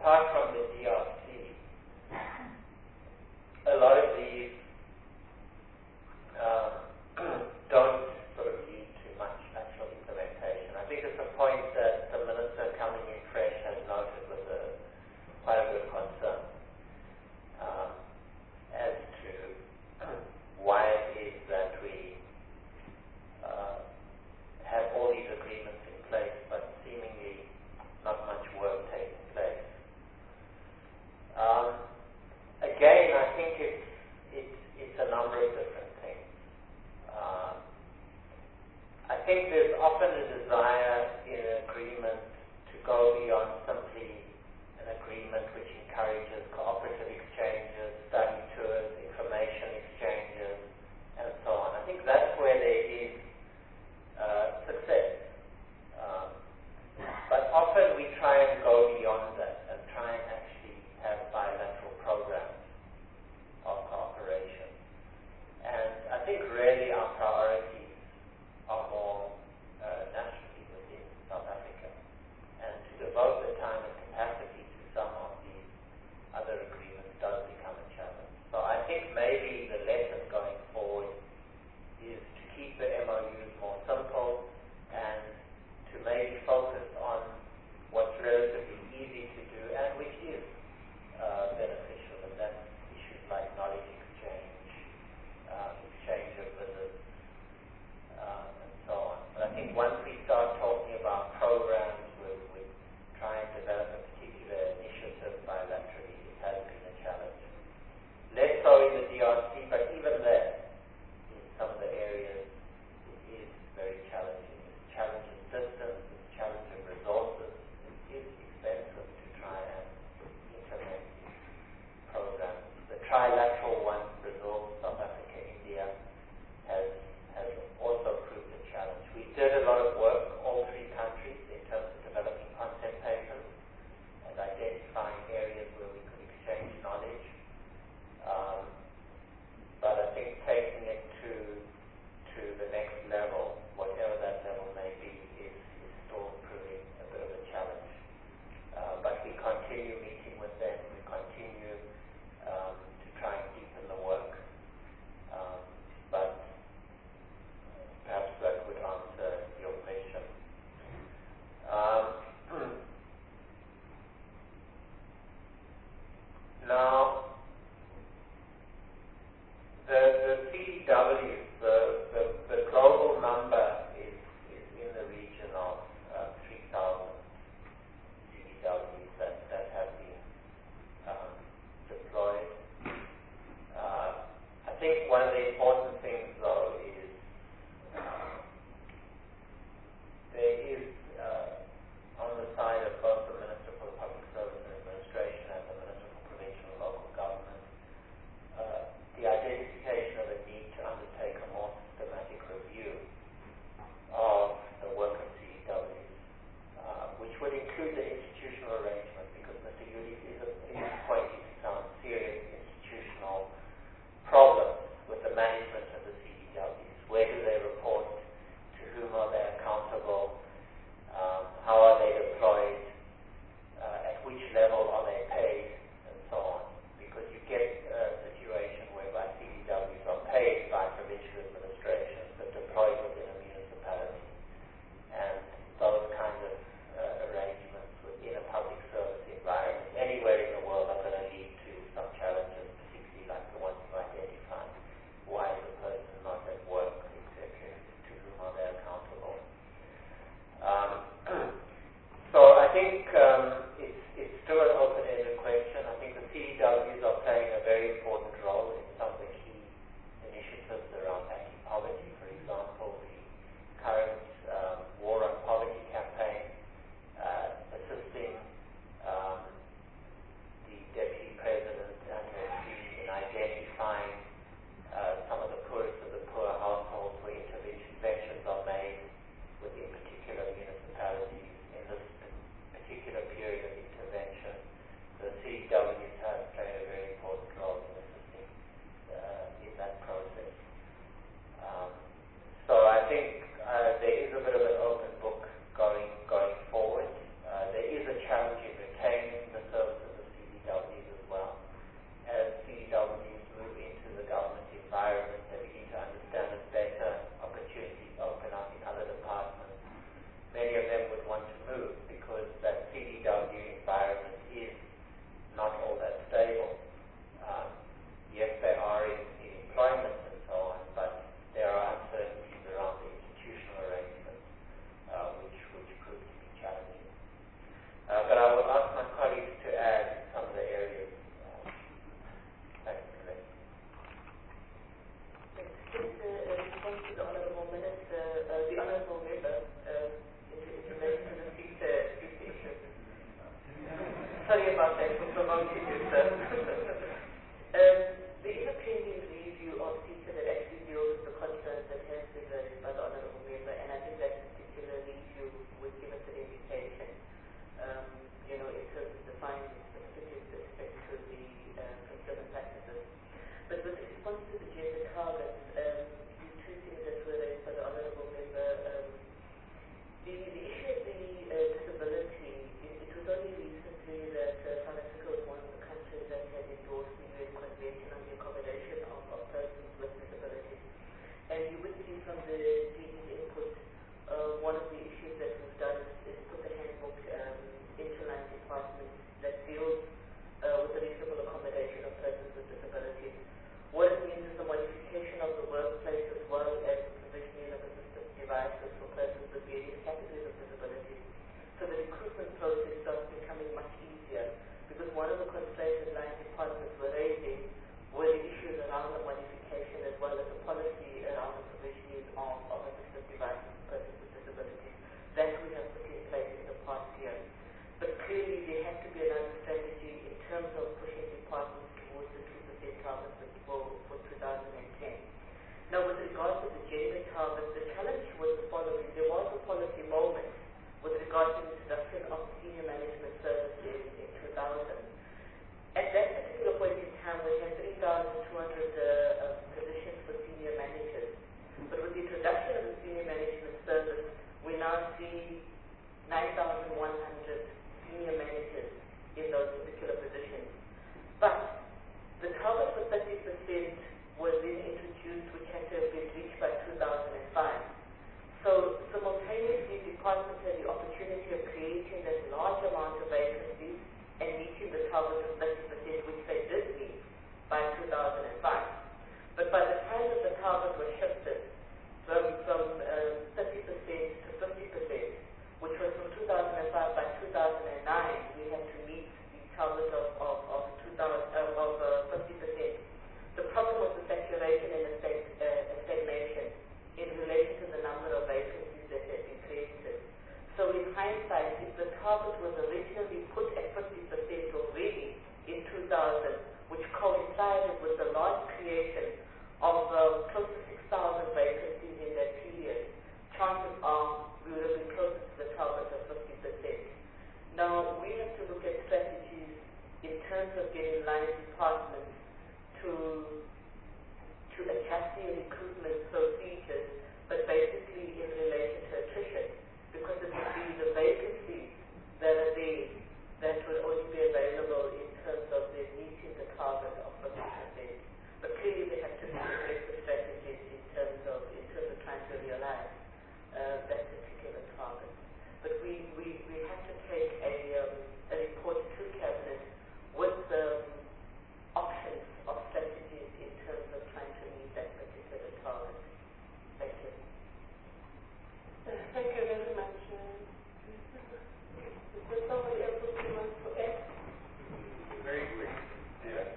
apart from the D R C, a lot of these um, don't sort of lead to much actual implementation. I think it's a point that the minister coming in fresh has noted with a, quite a good concern um, as to why it is that we uh, have all these agreements in place, but seemingly not much work taking place. Um, again, I think it's, it's, it's a number of different things. Um, I think there's often a desire in an agreement to go beyond simply an agreement which encourages cooperative exchanges, study tours, information exchanges, and so on. I think that's where there is uh, success. Um, but often we try and go beyond that and try and actually have bilateral programs of cooperation. And I think really our priorities are more uh, nationally within South Africa. And to devote the time and capacity to some of these other agreements does become a challenge. So I think maybe the lesson going forward is to keep the M O Us more simple and to maybe focus on what's relatively easy to do and which is uh, beneficial, and that's issues like knowledge exchange, um, exchange of visits, um, and so on. But I think once we start talking about programs where we try and develop a particular initiative bilaterally, it has been a challenge. Less so in the D R C, but even there, in some of the areas, it is very challenging. It's challenging distance, it's challenging resources. It is expensive to try and implement these programs. The trilateral one, Brazil, South Africa, India, has has also proved a challenge. We did a lot of work, all three countries, in terms of developing concept papers and identifying areas where we could exchange knowledge. Um, but I think taking it to to the next level, whatever that level may be, is, is still proving a bit of a challenge. Uh, but we continue meeting with them, we continue um, to try and deepen the work. Um, but perhaps that would answer your question. Um, now, the, the C D Ws, the, the, the global number is, is in the region of uh, three thousand C D Ws that, that have been um, deployed. Uh, I think one of the important things, though, is uh, there is uh, on the side of both the Minister for the Public Service and Administration and the Minister for Provincial and Local Government uh, the identification of a need to undertake a more systematic review of the work of C D Ws, uh, which would include the institutional arrangement, because Mister Yuli is, is pointing to some serious institutional problems with the management and about that for promoting you, sir. um, there is a pending review of CETA that actually deals with the concerns that have been raised by the Honourable Member, and I think that particular review would give us an indication, um, you know, in terms of defining specifically with respect to the uh, procurement practices. But with response to the gender targets, um, the two things that were raised by the Honourable Member, um, the, the issue of the uh, disability, it, it was only recently that uh, South Africa was one of the countries that had endorsed the U N Convention on the Accommodation of, of Persons with Disabilities. And you would see from the D D's input, uh, one of the issues that we've done is, is put the handbook um, into line departments that deals uh, with the reasonable accommodation of persons with disabilities. What it means is the modification of the workplace as well as the provisioning of assistive devices for persons with various categories of disabilities. So the recruitment process starts becoming much easier, because one of the constraints that line departments were raising were the issues around the modification as well as the policy around the provisioning of, of assistive devices for persons with disabilities. That we have put in place in the past year. But clearly there has to be another strategy in terms of pushing departments towards the two percent target for, for two thousand ten. Now, with regard to the gender target, the challenge was the following. There was a policy moment with regard to the introduction of senior management services in two thousand. At that particular point in time, we had three thousand two hundred uh, uh, positions for senior managers. But with the introduction of the senior management service, we now see nine thousand one hundred senior managers in those particular positions. But the target for thirty percent was then introduced, which had to have been reached by two thousand five. So simultaneously, departments had the opportunity of creating that large amount of vacancies and meeting the target of thirty percent, which they did meet by two thousand five. But by the time that the target was shifted from, from um, thirty percent to fifty percent, which was from two thousand five, by two thousand nine, we had to meet the target of, of, of, two thousand, uh, of uh, fifty percent. The problem was the saturation and the stag, uh, stagnation in relation to the number of vacancies that had been created. So in hindsight, if the target was originally put at fifty percent already in two thousand, which coincided with the large creation of uh, close to six thousand vacancies in that period, chances are we would have been closer to the target of fifty percent. Now, we have to look at strategies in terms of getting line departments to to adjust the recruitment procedures, but basically in relation to attrition, because it would be the vacancies that are there that would only be available in terms of their meeting the target of fifty percent. But clearly there have to be aggressive strategies in terms of in terms of trying to realize uh, that particular target. But we, we, we have to take a, um, a report to Cabinet with um, options of strategies in terms of trying to meet that particular target. Thank you. Uh, thank you very much. Uh, is there somebody else who wants to add? Very quick. Yeah.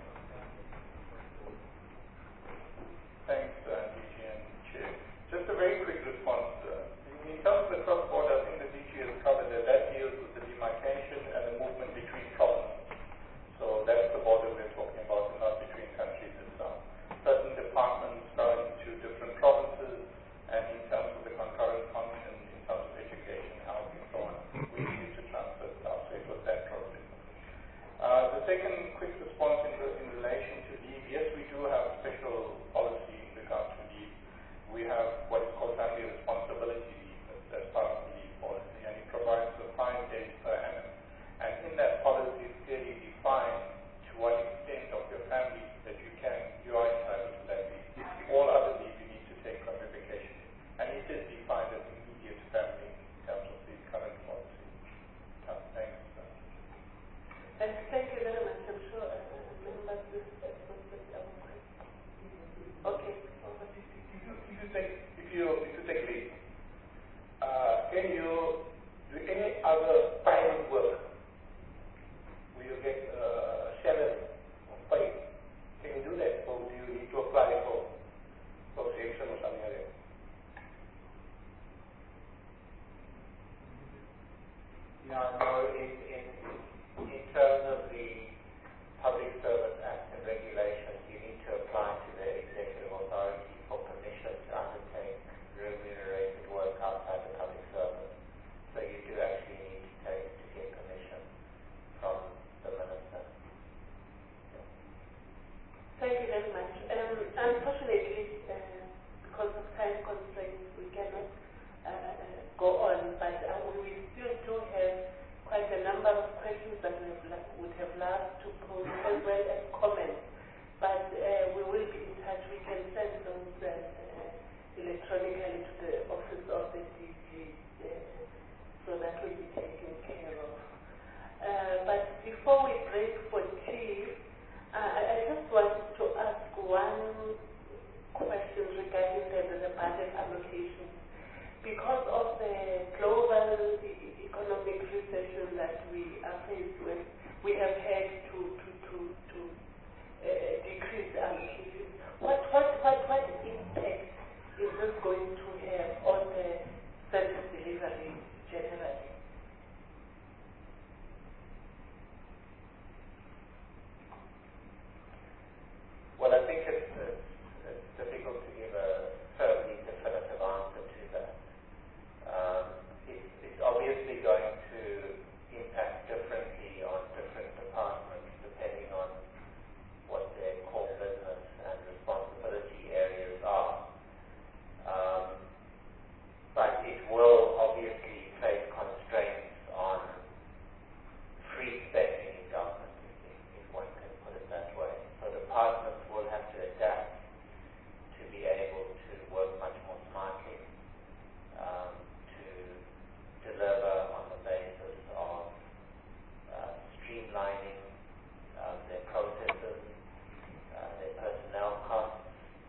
Thanks, uh, D G and Chair. Just a very quick response. Uh, in terms of the cross-border, I think the D G has covered that. That deals with the demarcation and the movement between provinces. So that's the border we're talking about, and not between countries itself. Certain departments go into different provinces, and in terms of the concurrent function, in terms of education, health, and so on, we need to transfer stuff. So it was that process. Uh, the second quick response in, in relation to leave, yes, we do have special policy in regards to leave. We have what is called family responsibility leave as, as part of the leave policy, and it provides for five days per annum. And in that policy, it's clearly defined to what extent of your family that you can, you are entitled to that leave. All other leave you need to take from your vacation. And it is defined as immediate family in terms of the current policy. Uh, thanks. Uh, thank you very much. I'm sure uh, members will respond to our question. Okay. Over. If you, if you take if you if you take leave, uh, can you do any other private work where you get uh, salary would have loved to pose as well as comments. But uh, we will be in touch. We can send those uh, uh, electronically to the office of the D G, uh, so that will be taken care of. Uh, but before we break for tea, uh, I just wanted to ask one question regarding the, the budget allocation. Because of the global e- economic recession that we are faced with, we have had to to to, to uh, decrease the allocation. What what what what impact is this going to have on the service delivery generally? Well, I think it's, it's, it's difficult to give a firmly definitive answer to that. Um, it's, it's obviously going to impact differently on different departments depending on what their core business and responsibility areas are. Um, but it will obviously place constraints on free spending in government, if, if one can put it that way. So departments will have to adapt to be able to work much more smartly, um, to deliver on the basis of uh, streamlining uh, their processes, uh, their personnel costs.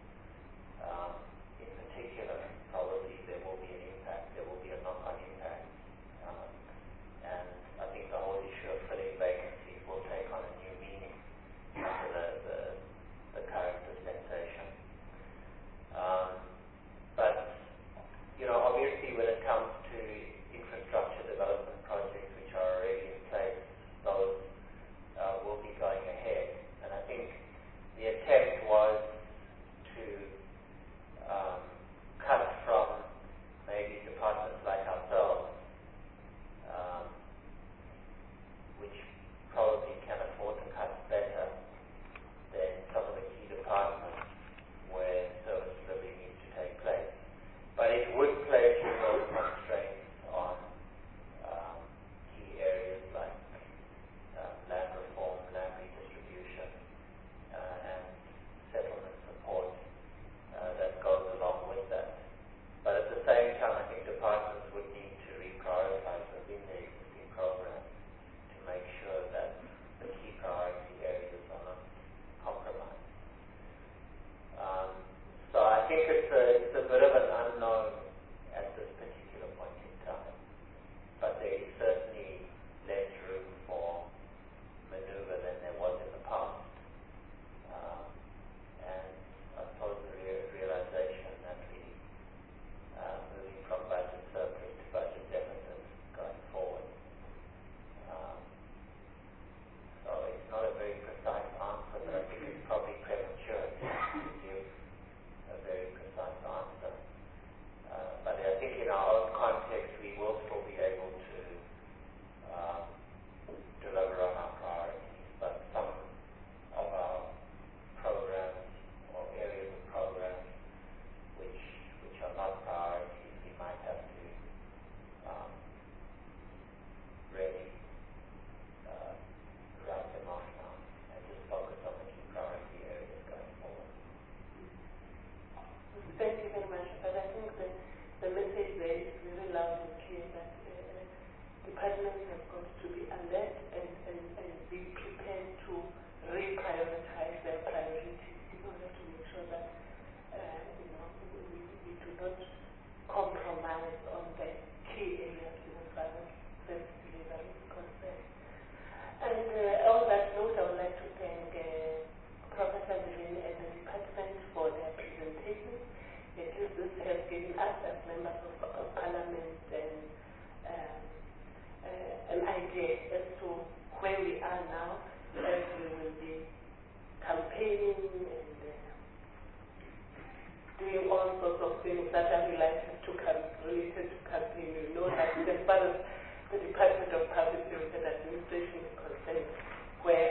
Um, in particular, probably there will be an impact, there will be a knock-on impact. Um, and I think the whole issue of filling vacancies will take on a new meaning under the, the, the current dispensation. Um, but, you know, obviously when it comes to infrastructure development projects which are already in place, those uh, will be going ahead. And I think the attempt was to um, cut from maybe departments like ourselves, um, which probably can afford to cut better than some of the key departments where service delivery needs to take place. But it would place those constraints on um, key areas like uh, land reform, land redistribution, uh, and settlement support uh, that goes along with that. But at the same time, I think departments would need to reprioritize within their existing programs to make sure that the key priority areas are not compromised. Um, so I think it's a, it's a bit of an unknown at this particular point in time. But there is certainly less room for maneuver than there was in the past. Um, and I suppose the re- realization that we uh, moving from budget surplus to budget deficit going forward. Um, so it's not a very precise answer, but I think it's probably premature to give a very precise answer. Uh, but I think in our own context, we will still be able to um, deliver on our priorities, but some of our programs or areas of programs which which are not priorities, we might have to um, really uh, write them off now and just focus on the key priority areas going forward. Thank you very much. But I think the, the message there is very loud and clear that uh, departments have got to be alert and, and, and be prepared to reprioritize their priorities in order to make sure that uh, you know we, we do not compromise on the key areas as far as service delivery is concerned. And uh, on that note, I would like to thank uh, Professor Delaney and the department for their presentation. At least this has given us as members of, of Parliament and, um, uh, an idea as to where we are now, as we will be campaigning and uh, doing all sorts of things that are related to cam- related to campaign. You know that as far as the Department of Public Service and Administration is concerned, where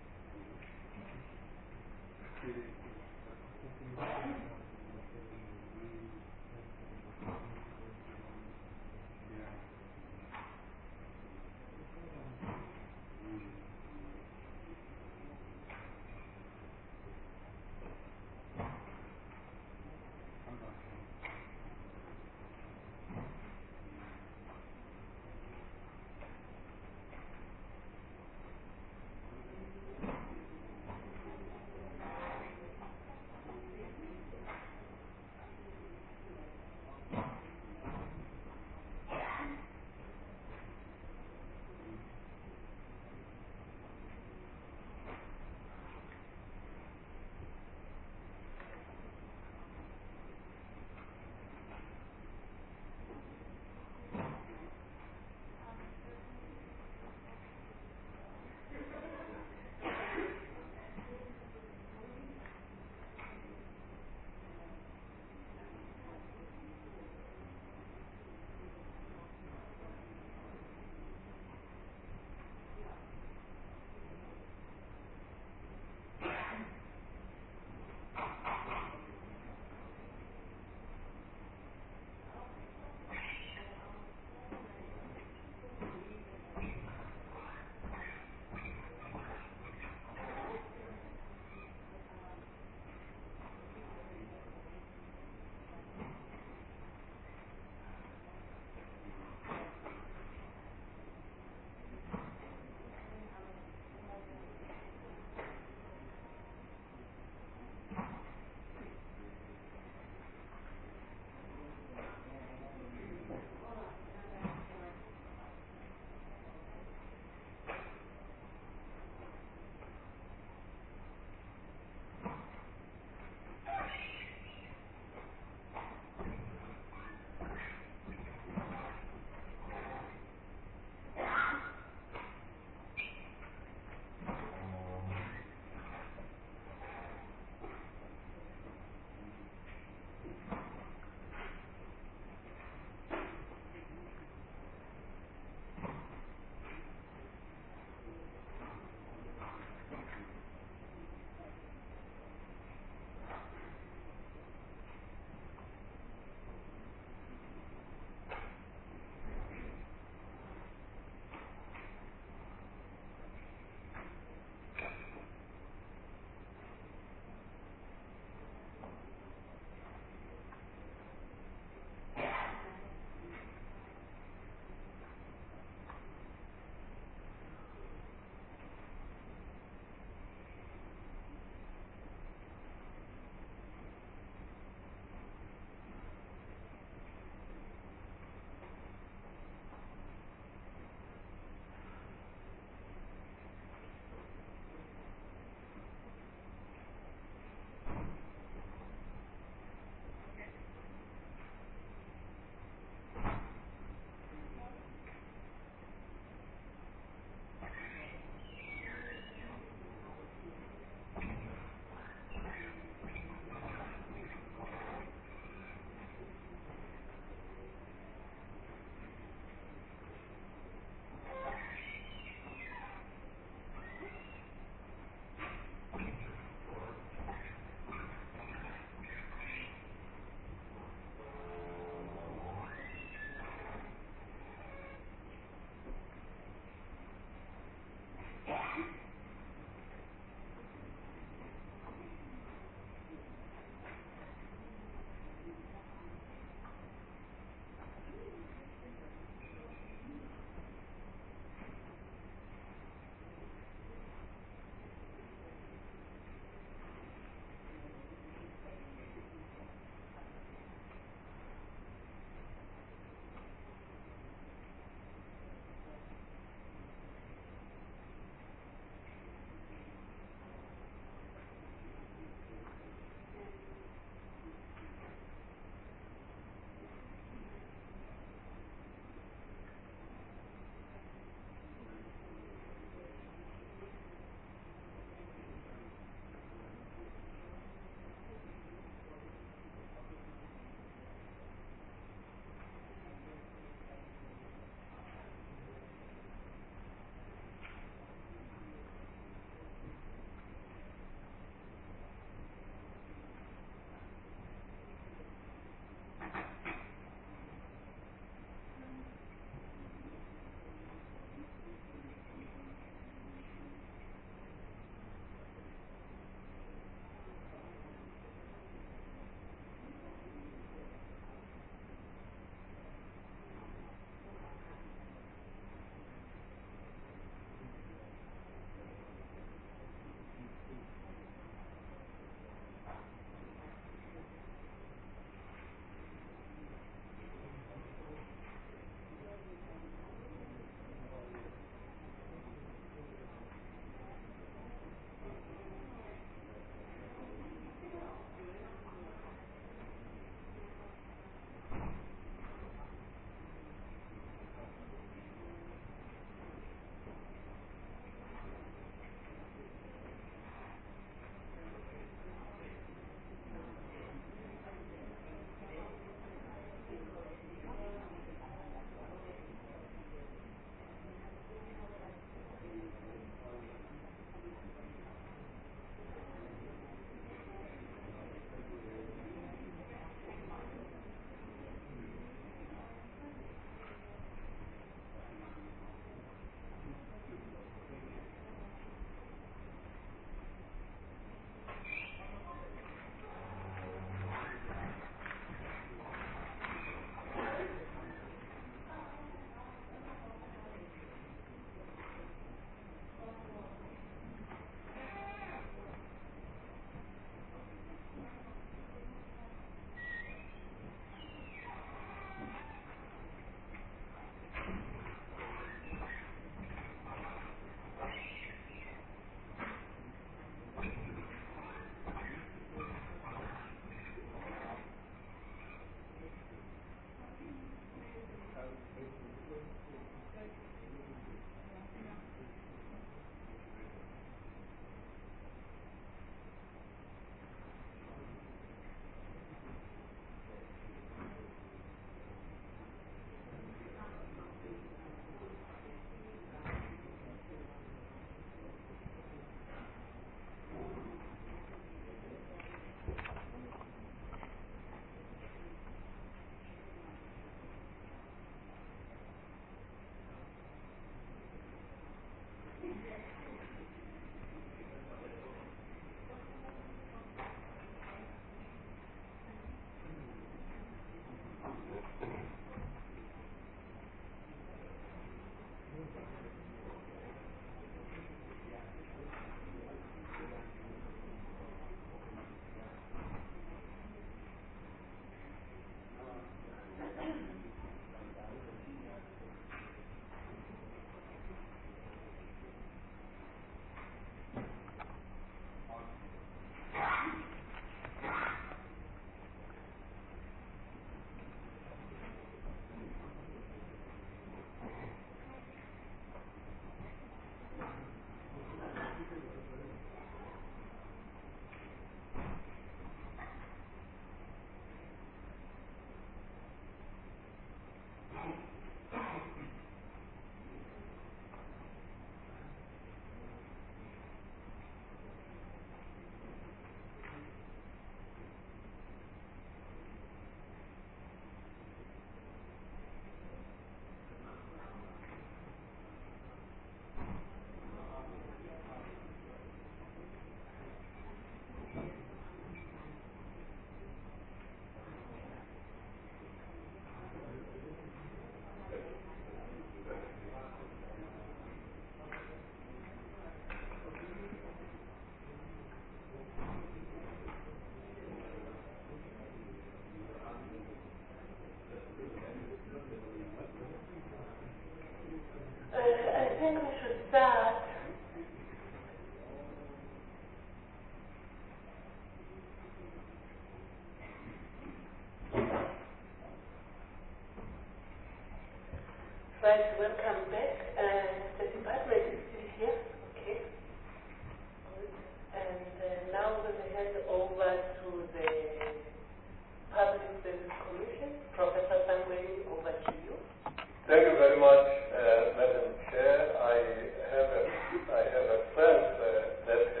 right, welcome back. Uh, the department is still here, okay. Good. And uh, now we're going to hand over to the Public Service Commission. Professor Sangweni, over to you. Thank you very much, uh, Madam Chair. I have a, I have a sense uh, that uh,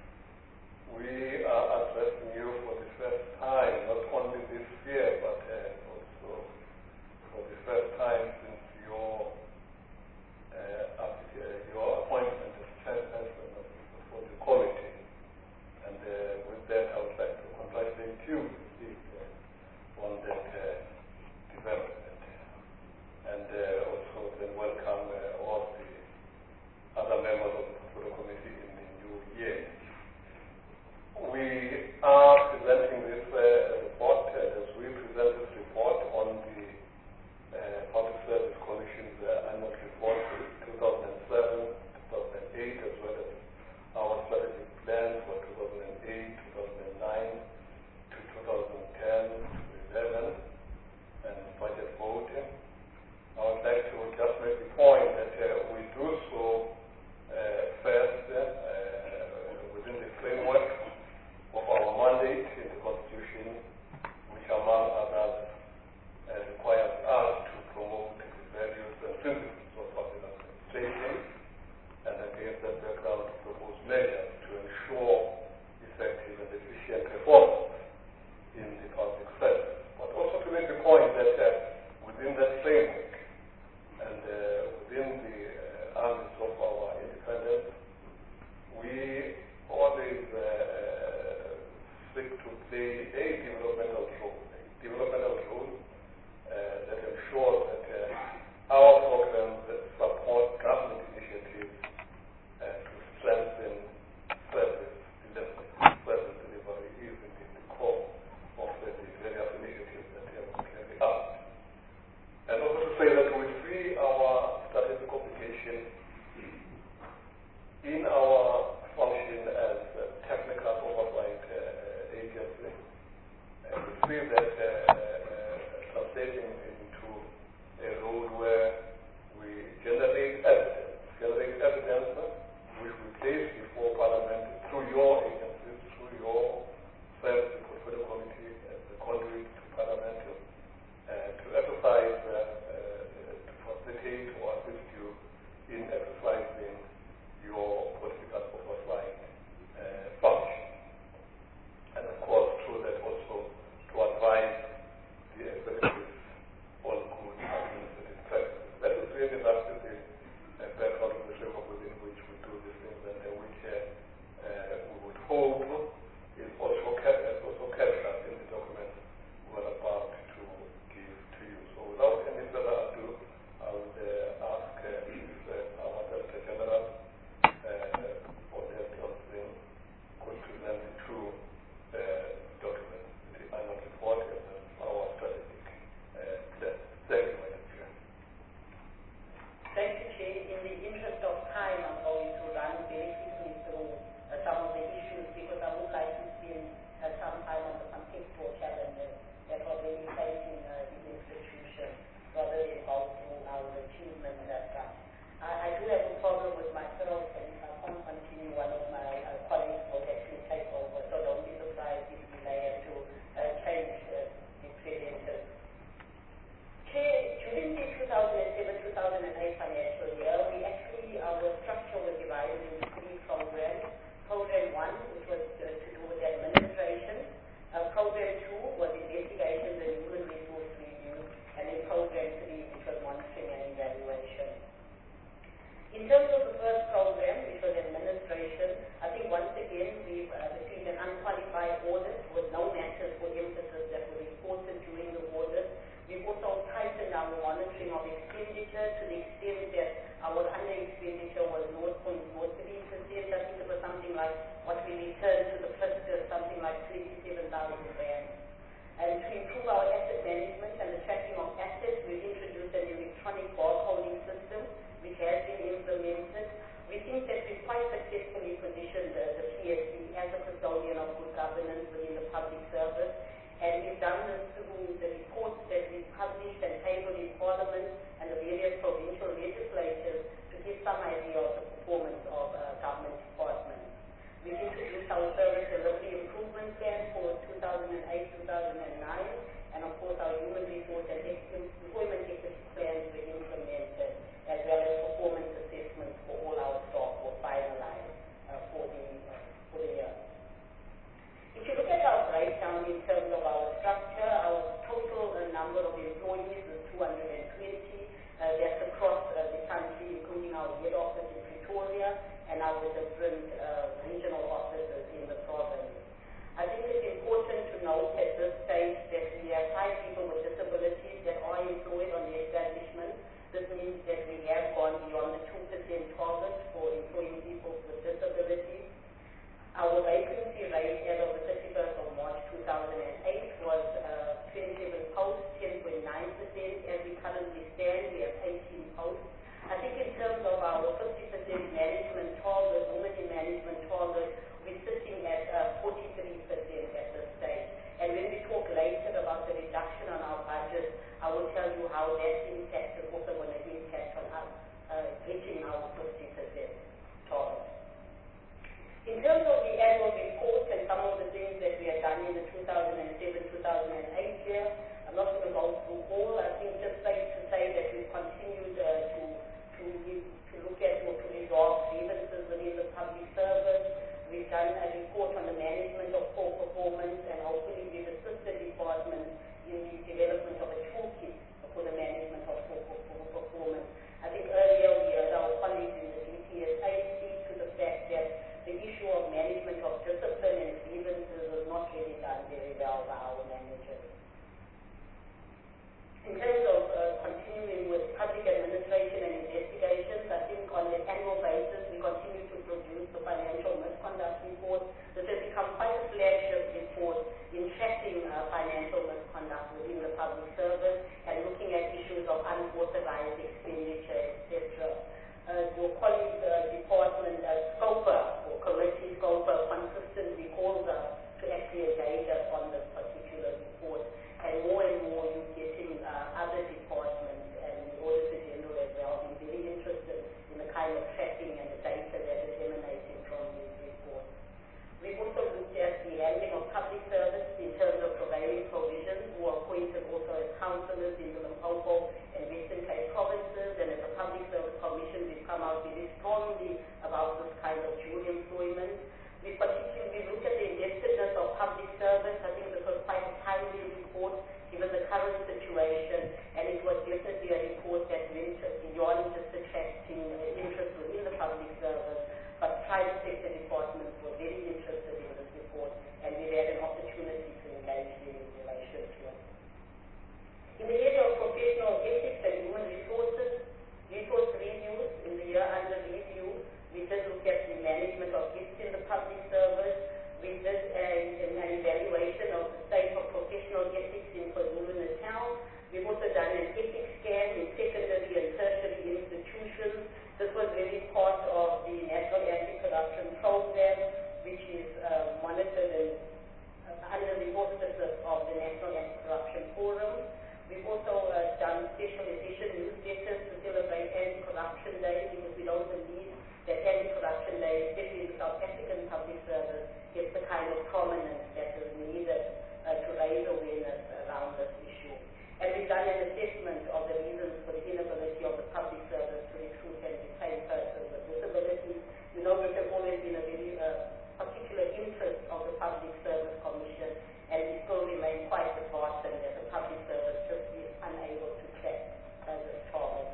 we are addressing you for the first time, not only this year, but uh, also for the first time since your uh, uh, your appointment as chairperson of for the committee. And uh, with that, I would like to congratulate you uh, on that uh, development. And uh, also then welcome uh, all the other members of the Portfolio Committee in the new year. We are presenting this uh, report, uh, as we present this report on the uh, Public Service Commission's uh, annual report for two thousand seven to two thousand eight, as well as our strategic plan for two thousand eight, two thousand nine to two thousand ten to eleven, and budget voting. I would like to just make the point that uh, we do so uh, first uh, within the framework of our mandate in the Constitution, which among others uh, requires us to promote the values and principles of public administration, and against that background to propose measures to ensure effective and efficient performance in the public service. But also to make the point that uh, within that framework, and uh, within the uh, ambit of our independence, we always uh, seek to play a developmental role, a developmental role uh, that ensures that uh, our programs that support government initiatives uh, to strengthen service delivery. Service delivery is indeed the core of the, the various initiatives that we have carried out. And also to say that we see our strategic obligation in our function as a technical oversight uh, agency. And we see that uh, uh, translating into a role where we generate evidence, generate evidence which we place before Parliament through your agencies, through your service portfolio committee as a conduit to Parliament. Uh, to exercise, uh, uh, to facilitate or assist you in exercising your political oversight uh, function. And of course, through that also to advise the executive on good administrative practices. That is really that is the uh, background of the framework within which we do these things, and uh, which uh, uh, we would hope is also kept, also kept up in the document we're about to give to you. So without any further ado, I would uh, ask uh, if uh, our Director General, uh, Odette Johnson, could present the two uh, documents, the annual report and our strategic uh, plan. Thank you, Madam Chair. Thank you, Chair. In the interest of time, I'm going to run very quickly through uh, some of the issues because I would like to spend uh, some time on the contextual challenges that are really facing uh, the institution rather than go through our achievements as such. I, I do have a problem with my throat, and if I can't continue, one of my uh, colleagues will actually take over, so don't be surprised if we may have to uh, change uh, the presentation. Chair, during the two thousand seven to two thousand eight financial year, we actually, our structure was divided into three programs. Program one, which was uh, to do with administration. Uh, program two was investigations and human resource review. And then program three, which was monitoring and evaluation. In terms of the first program, which was administration, I think once again we've uh, received an unqualified audit with no of uh, government departments. We've introduced our service delivery improvement plan for two thousand eight to two thousand nine, and of course our human resource and employment equity plans were implemented, as well as performance assessments for all our staff were finalized uh, for the uh, for the year. If you look at our breakdown in terms of our structure, our total uh, number of employees is two hundred twenty. Uh, that's across uh, the country, including our head office in Pretoria and our different uh, regional offices in the province. I think it's important to note at this stage that we have five people with disabilities that are employed on the establishment. This means that we have gone beyond the two percent target for employing people with disabilities. Our vacancy rate as of the thirty-first of March two thousand eight was uh, twenty-seven posts, ten point nine percent. As we currently stand, we have eighteen posts. I think in terms of our fifty percent management target, women in management target, we're sitting at uh, forty-three percent at this stage. And when we talk later about the reduction on our budget, I will tell you how that impact is also going to impact on us uh, reaching our fifty percent target. In terms of the annual report and some of the things that we have done in the two thousand seven to two thousand eight year, I'm not going to go through all. I think just safe to say that we've continued uh, to, to, to look at or to resolve grievances within the public service. We've done a report on the management of poor performance, and hopefully we've assisted departments in the development of a toolkit for the management of poor, poor performance. I think earlier we heard our colleagues in the D P S A speak to the fact that the issue of management of discipline and grievances was not really done very well by our managers. In terms of uh, continuing with public administration and investigations, I think on an annual basis we continue to produce the financial misconduct report. This has become quite a flagship report in tracking uh, financial misconduct within the public service and looking at issues of unauthorized expenditure, et cetera. Uh, your colleague uh, department, uh, SCOPA, or committee SCOPA, consistently calls us to actually engage us on this particular report. And more and more you're getting uh, other departments and the Auditor General as well being very interested in the kind of tracking and the data that is emanating from these reports. We've also looked at the handling of public service in terms of prevailing provisions, who are appointed also as councillors in the Limpopo and Western Cape provinces, and as a public service commission we've come out very strongly about this kind of dual employment. We particularly looked at the indebtedness of public service. I think this was quite a timely report given the current situation, and it was definitely a report that went beyond just attracting uh, interest within the public service, but private sector departments were very interested in this report, and we had an opportunity to engage them in relation to it. In the area of professional ethics and human resources, resource reviews in the year under review, we did look at the management of gifts in the public service. We did a, an evaluation of the state of professional ethics in KwaZulu-Natal. We've also done an ethics scan in secondary and tertiary institutions. This was really part of the National Anti-Corruption Program, which is uh, monitored and, uh, under the auspices of the National Anti-Corruption Forum. We've also uh, done special edition newsletters to celebrate Anti-Corruption Day, because we don't believe that Anti-Corruption Day, especially in the South African public service, gets the kind of prominence that is needed uh, to raise awareness around this issue. And we've done an assessment of the reasons for the inability of the public service to recruit and retain persons with disabilities. You know, this has always been a very uh, particular interest of the Public Service Commission, and we still remain quite disheartened that the public service just is unable to track uh, this target.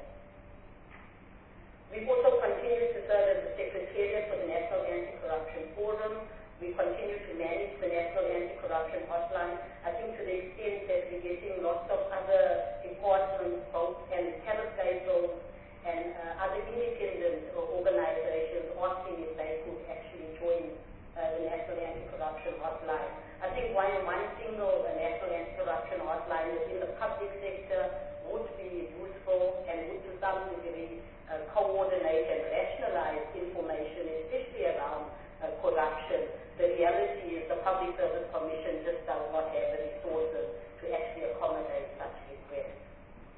We've also continued to serve as the Secretariat for the National Anti-Corruption Forum. We continue to manage the National Anti-Corruption Hotline. I think to the extent that we're getting lots of other departments, both and parastable and uh, other independent organizations asking if they could actually join uh, the National Anti-Corruption Hotline. I think one, one single uh, National Anti-Corruption Hotline within the public sector would be useful and would to some degree uh, coordinate and rationalize information, especially around uh, corruption. The reality is the Public Service Commission just does not have the resources to actually accommodate such requests.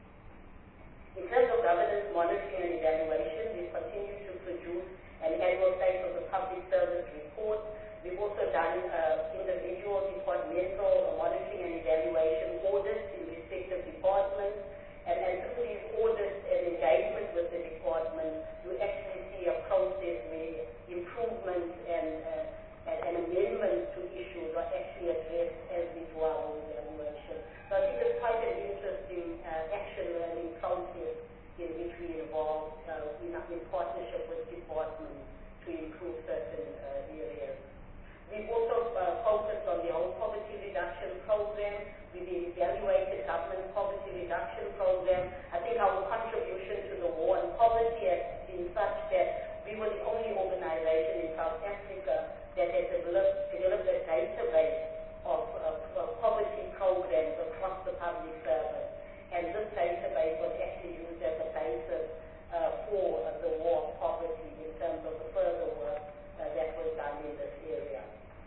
In terms of governance monitoring and evaluation, we continue to produce an annual program. We've evaluated government poverty reduction program. I think our contribution to the war on poverty has been such that we were the only organization in South Africa that has developed, developed a database of, of, of poverty programs across the public service. And this database was actually used as a basis uh, for uh, the war on poverty in terms of the further work uh, that was done in this area.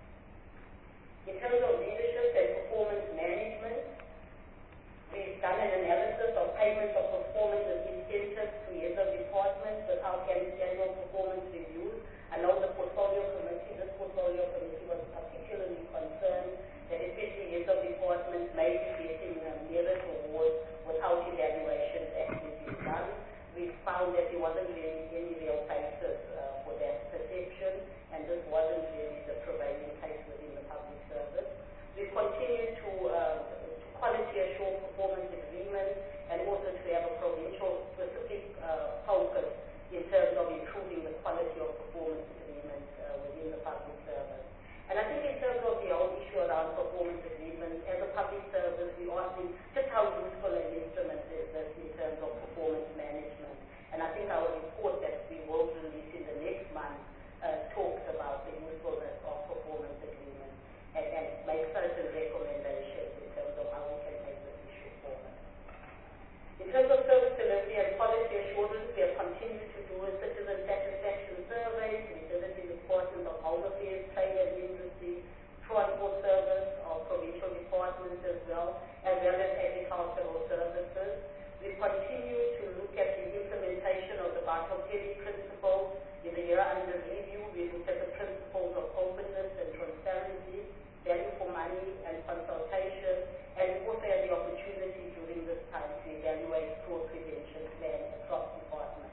In terms of leadership and performance management, we've done an analysis of payments of performance and incentives to heads of departments with our annual performance reviews. I know the portfolio committee, this portfolio committee was particularly concerned that especially heads of departments may be getting uh, merit awards without evaluations actually being done. We found that there wasn't really any real basis uh, for that perception, and this wasn't really the prevailing case within the public service. We've continued to, uh, to quality assure performance agreements and also to have a provincial specific uh, focus in terms of improving the quality of performance agreements uh, within the public service. And I think in terms of the whole issue around performance agreements, as a public service, we are asking just how useful an instrument is this in terms of performance management. And I think our report that we will release in the next month uh, talks about the usefulness of performance agreements and, and make certain recommendations in terms of how we can take this issue forward. In terms of service delivery and quality assurance, we have continued to do a citizen satisfaction survey. We did it in the Department of Home Affairs, Trade and Industry, Transport Service, of provincial departments as well, as well as agricultural services. We continue to look at the implementation of the Bartel-Perry principles. In the year under review, we looked at the principles of openness and transparency, value for money and consultation, and we also had the opportunity during this time to evaluate fraud prevention plans across departments.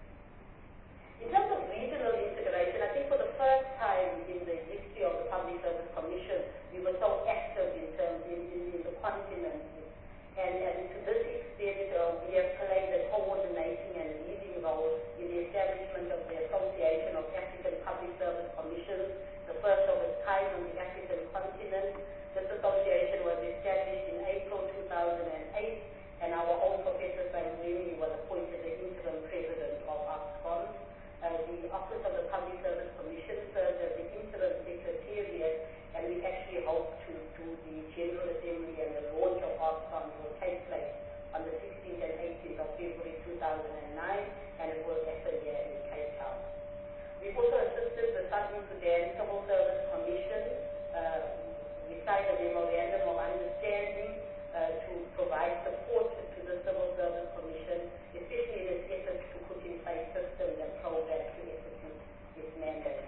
In terms of regional integration, I think for the first time in the history of the Public Service Commission, we were so active in terms in, in, in the continent. And, and to this extent, uh, we have played a coordinating and leading role in the establishment of the Association of African Public Service Commissions, the first of its kind on the African continent. This association was established in April two thousand eight, and our own Professor Sangweni was appointed the interim president of OPSCOM. Uh, the Office of the Public Service Commission serves as the interim secretariat, and we actually hope to do the General Assembly and the launch of OPSCOM will take place on the sixteenth and eighteenth of February two thousand nine, and it will happen here in Cape Town. We've also assisted the Southern Sudan Civil Service Commission. Uh, we signed a memorandum of understanding uh, to provide support to the Civil Service Commission, especially in its efforts to put in place systems and programs to execute its mandate.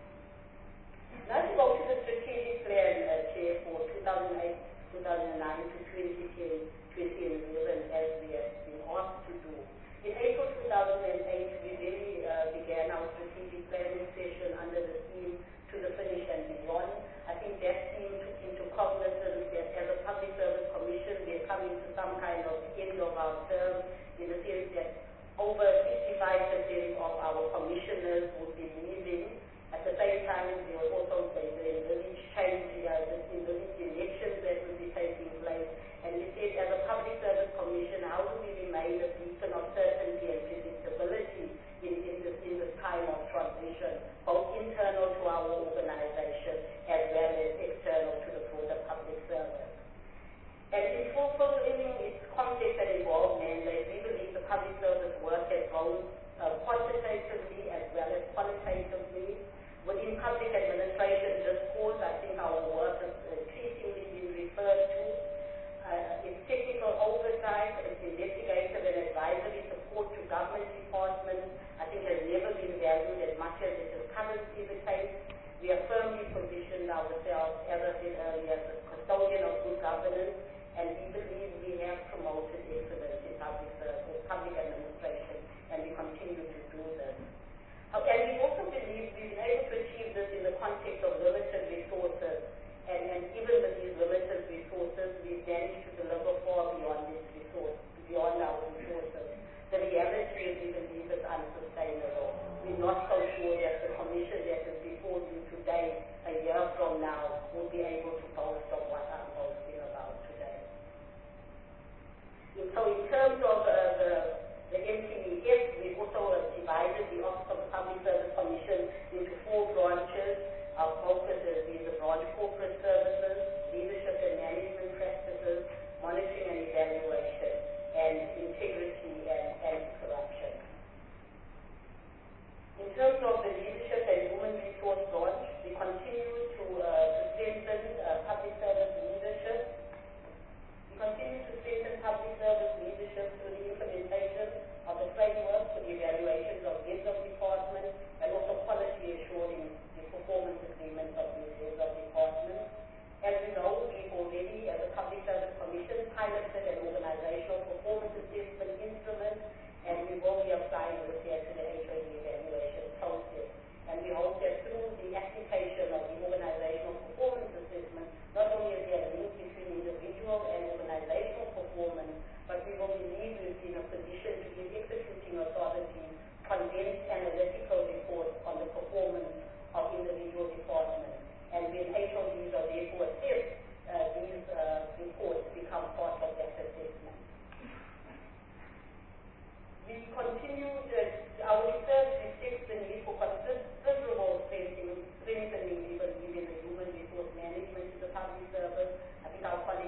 Now to go to the strategic plan, uh, Chair, for two thousand eight to two thousand nine to twenty ten to twenty eleven, as we have been asked to do. In April two thousand eight, we really uh, began our strategic planning session under the theme To the Finish and Beyond. I think that theme took into cognizance that as a Public Service Commission, we're coming to some kind of end of our term, in the sense that over fifty-five percent of our commissioners would be leaving. At the same time, there was also the, the envisaged change, uh, the envisaged elections that would be taking place. And we said, as a Public Service Commission, how do we remain a beacon of certainty and predictability in, in, this, in this time of transition, both internal to our organization as well as external to the broader public service. And in fulfilling its complex and involved mandate, we believe the public service work has grown uh, quantitatively as well as qualitatively. Within public administration discourse, I think our work is increasingly being referred to. Uh, its technical oversight, its investigative and advisory support to government departments, I think has never been valued as much as it is currently the case. We have firmly positioned ourselves, as I said earlier, as a custodian of good governance, and we believe we have promoted excellence in public service, public administration, and we continue to do this. And we also believe we've been able to achieve this in the context of limited resources, and, and even with these limited resources, we've managed to deliver far beyond these resources, beyond our resources. The reality is we believe it's unsustainable. We're not so sure that the commission that is before you today, a year from now, will be able to boast of what I'm boasting about.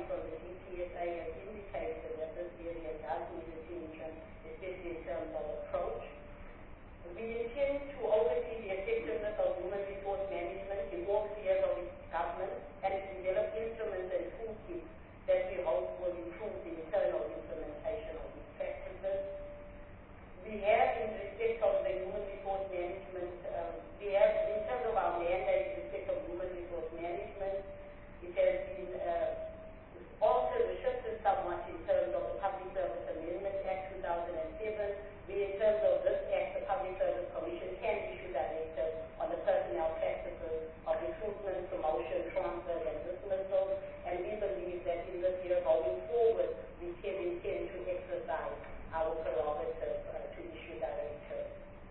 colleague from the D P S A has indicated that this area does need attention, especially in terms of approach. We intend to oversee the effectiveness of human resource management in all spheres of government and to develop instruments and toolkits that we hope will improve the internal implementation of these practices. We have, in respect of the human resource management, um, we have, in terms of our mandate in respect of human resource management, it has been uh, altered or shifted somewhat in terms of the Public Service Amendment Act two thousand seven. In terms of this Act, the Public Service Commission can issue directives on the personnel practices of recruitment, promotion, transfers, and dismissals, and we believe that in this year going forward, we can intend to exercise our prerogative uh, to issue directives.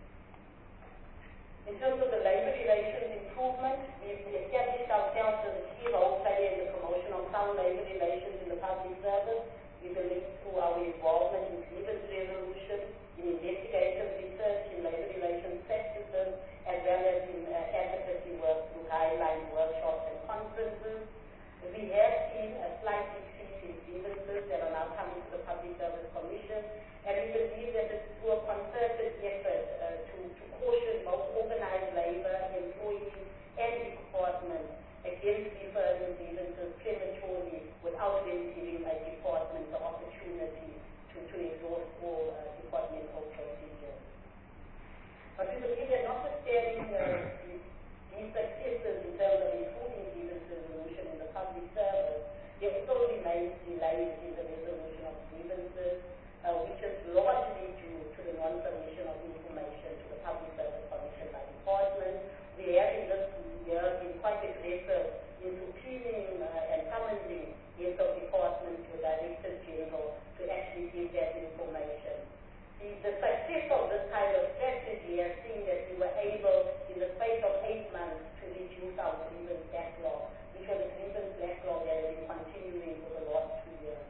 In terms of the labor relations improvement, we've established ourselves as a key role player in the promotion of sound labor relations in the public service. We believe through our involvement in grievance resolution, in investigative research, in labor relations practices, as well as in uh, advocacy work through guidelines, workshops, and conferences. We have seen a slight decrease in grievances that are now coming to the Public Service Commission, and we believe that it's through a concerted effort uh, to, to caution both organized labor, employees, and departments against referring grievances prematurely without them giving a department the opportunity to, to exhaust all uh, departmental procedures. But we believe that notwithstanding uh, these, these successes in terms of improving grievance resolution in the public service, there still remains delays in the resolution of grievances, uh, which is largely due to the non-submission of information to the Public Service Commission by departments. We have in this year been quite aggressive in subpoenaing uh, and summoning heads of departments to Director General to actually give that information. The, the success of this kind of strategy has seen that we were able, in the space of eight months, to reduce our grievance backlog, which was a grievance backlog that has been continuing for the last two years.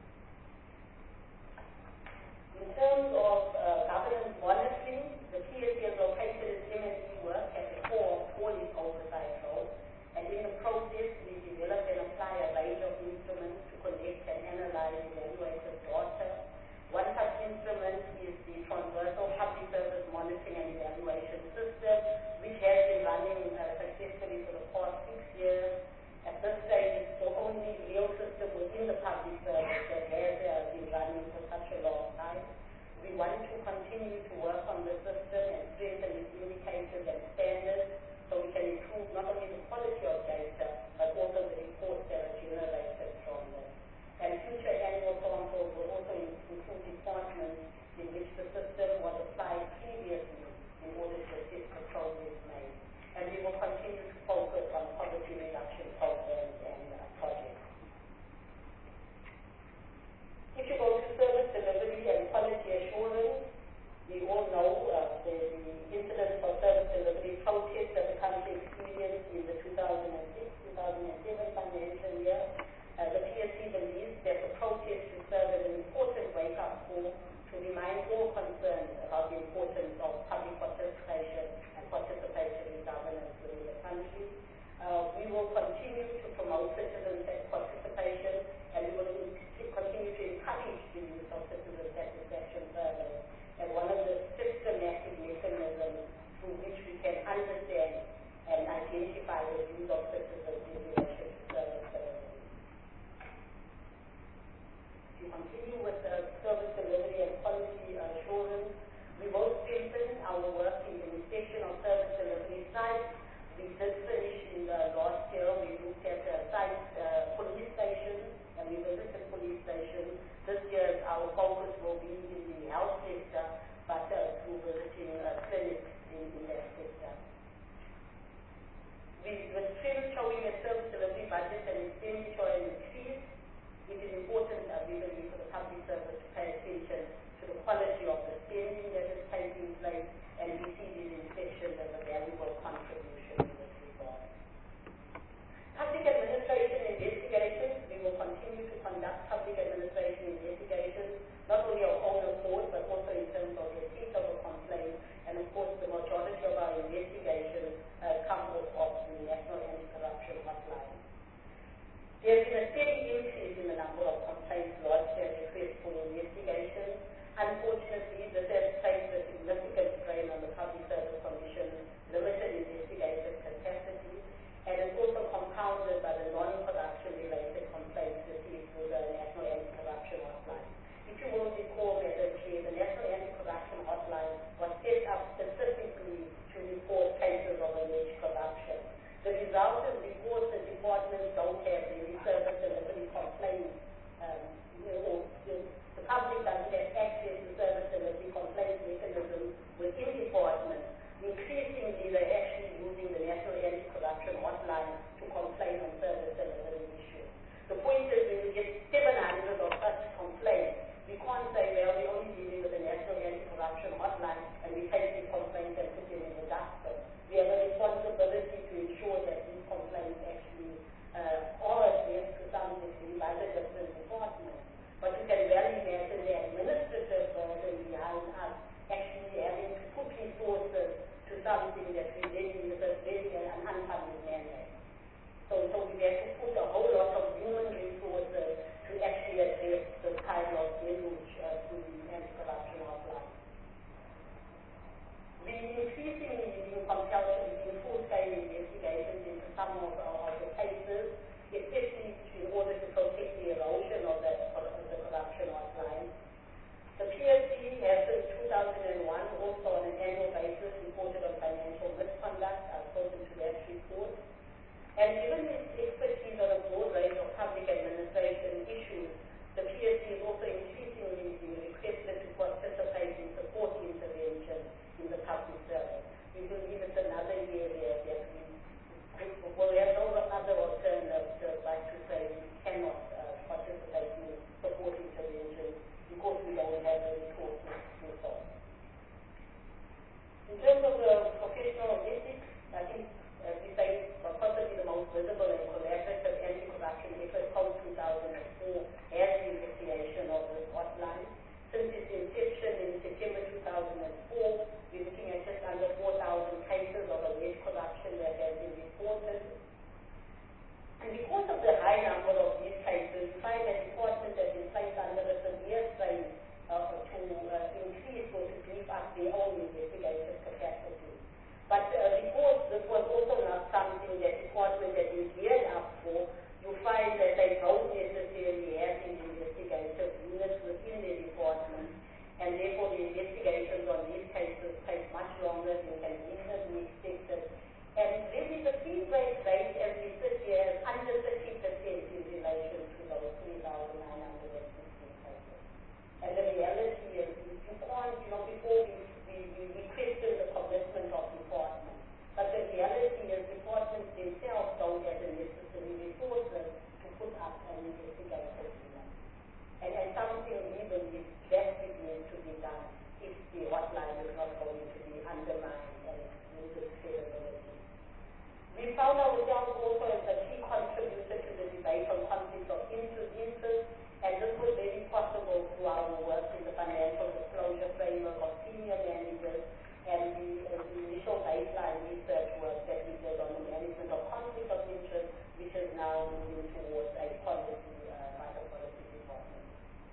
In terms of uh, governance monitoring, the P S A has located its M S E work at the core of all its oversight roles, and in the process, we develop and apply a range of instruments to collect and analyze evaluated data. One such instrument is the Transversal Public Service Monitoring and Evaluation System, which has been running uh, successfully for the past six years. At this stage, it's the only real system within the public service that has uh, been running for such a long time. We want to continue to work on the system and strengthen its indicators and standards so we can improve not only the quality of data, but also the reports that are generated from them. And future annual samples will also include departments in which the system was applied previously in order to assess the progress made. And we will continue to focus on poverty reduction programs and uh, projects. If you go to service delivery and quality assurance, we all know uh, the, the incidents of service delivery protests that the country experienced in the two thousand six two thousand seven financial year. Uh, the P S C believes that the protest should serve as an important wake-up call to remind all concerned about the importance of public participation and participatory governance within the country. Uh, we will continue to promote citizen participation, and we will continue to encourage the use of citizen satisfaction surveys as one of the systematic mechanisms through which we can understand and identify the views of citizens in relation to service delivery. To continue with the service delivery and quality assurance, we will strengthen our work in the inspection of service delivery sites. We did finish in the last year, we looked at uh, sites, uh, police stations, and we visited police stations. This year our focus will be in the health sector, but uh, through visiting uh, clinics in, in that sector. We, with trends showing that service delivery budget and expenditure increase, it is important, uh, we believe, for the public service to pay attention to the quality of the spending that is taking place, and we see these inspections as a valuable contribution in this regard. Public administration investigations, we will continue to conduct public administration investigations, not only of own accord, but also in terms of receipt of a complaint, and of course the majority of our investigations uh, come off of the National Anti-Corruption Hotline. There has been a steady increase in um, you know, the, the public doesn't have access to service delivery complaint mechanisms within departments. Increasingly, they're actually using the National Anti-Corruption Hotline to complain on service delivery issues. The point is, when you get seven hundred of such complaints, we can't say, well, we're only dealing with the National Anti-Corruption Hotline and we take these complaints and put them in the dustbin. We have a responsibility to ensure that these complaints actually uh, are addressed to some degree by the different departments. But you can well imagine the administrative burden behind us actually having to put resources to something that we then use as really an unfunded mandate. So, so we have to put a whole lot of human resources to actually address the kind of deluge uh, through the anti-corruption hotline. We increasingly being compelled to begin full-scale investigations into some of, of the cases, especially in order to protect the erosion of the, of the corruption hotline. The P S C has since two thousand one also on an annual basis reported on financial misconduct. I've spoken to that report. And given its expertise on a broad range of public administration issues, the P S C is also increasingly being requested to participate in support intervention in the public service. We believe it's another area that we will have no other alternative but to say we cannot uh, participate in support intervention because we don't have the resources to do so. In terms of the professional ethics, I think, as we say, well, possibly the most visible and collaborative anti-corruption effort post two thousand four has the investigation of this hotline. Since its inception in September two thousand four, we're looking at just under four thousand cases of alleged corruption that have been reported. And because of the high number of these cases, we find that departments have been placed under a severe strain uh, to uh, increase or to beef up their own investigative capacity. But uh, because this was also not something that departments have been geared up for, you find that they don't necessarily have these investigative units within their department, and therefore the investigations on these cases take much longer than can reasonably expected. And really the feedback rate as we sit here is under thirty percent in relation to those three thousand nine hundred sixteen cases. And the reality is you can't, you know, before we, we, we question the commitment of departments, but the reality is departments themselves don't have the necessary resources to put up an investigative unit. And, and something we believe drastic needs to be done if the hotline is not going to be undermined and loses credibility. We found ourselves also as a key contributor to the debate on conflict of interest, and this was very possible through our work in the financial disclosure framework of senior managers and the, uh, the initial baseline research work that we did on the management of conflict of interest, which is now moving towards a policy uh, by the policy department.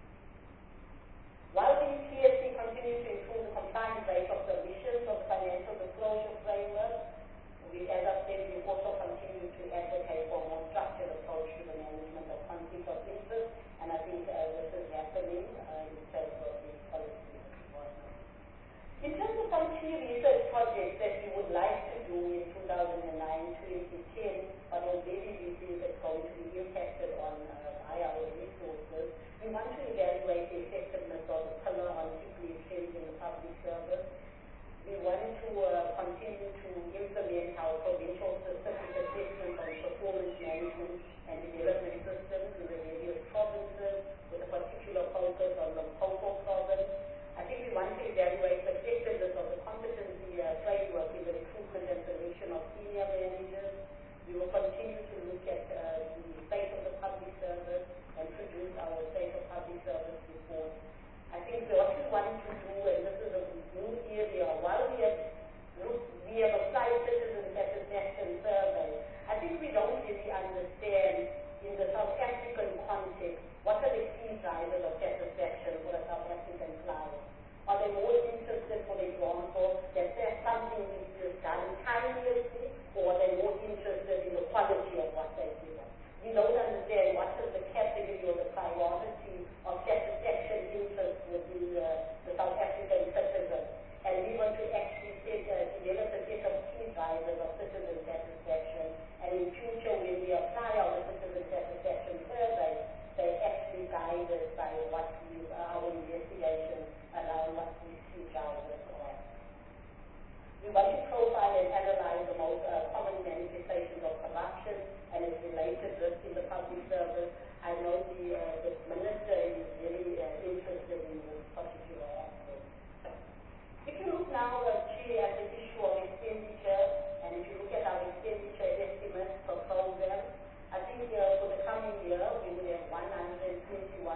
While the P S C continues to improve the compliance rate of the missions of the financial disclosure framework, we, as I said, we also continue to advocate for a more structured approach to the management of conflict of interest, and I think uh, this is happening uh, in terms of the policy department. In terms of some key research projects that we would like to do in two thousand nine to twenty ten, but already we think it's going to be impacted on uh, by our resources, we want to evaluate the effectiveness of the pillar on equity trends in the public service. We want to uh, continue to implement our provincial specific assessment on performance management and development systems in the various provinces, with a particular focus on the Limpopo province. I think we want to evaluate the effectiveness of the competency uh, framework in the recruitment and selection of senior managers. We will continue to look at uh, the state of the public service and produce our state of public service report. I think what we want to do, and this is a new area, while we have looked, we have applied citizen satisfaction survey, I think we don't really understand in the South African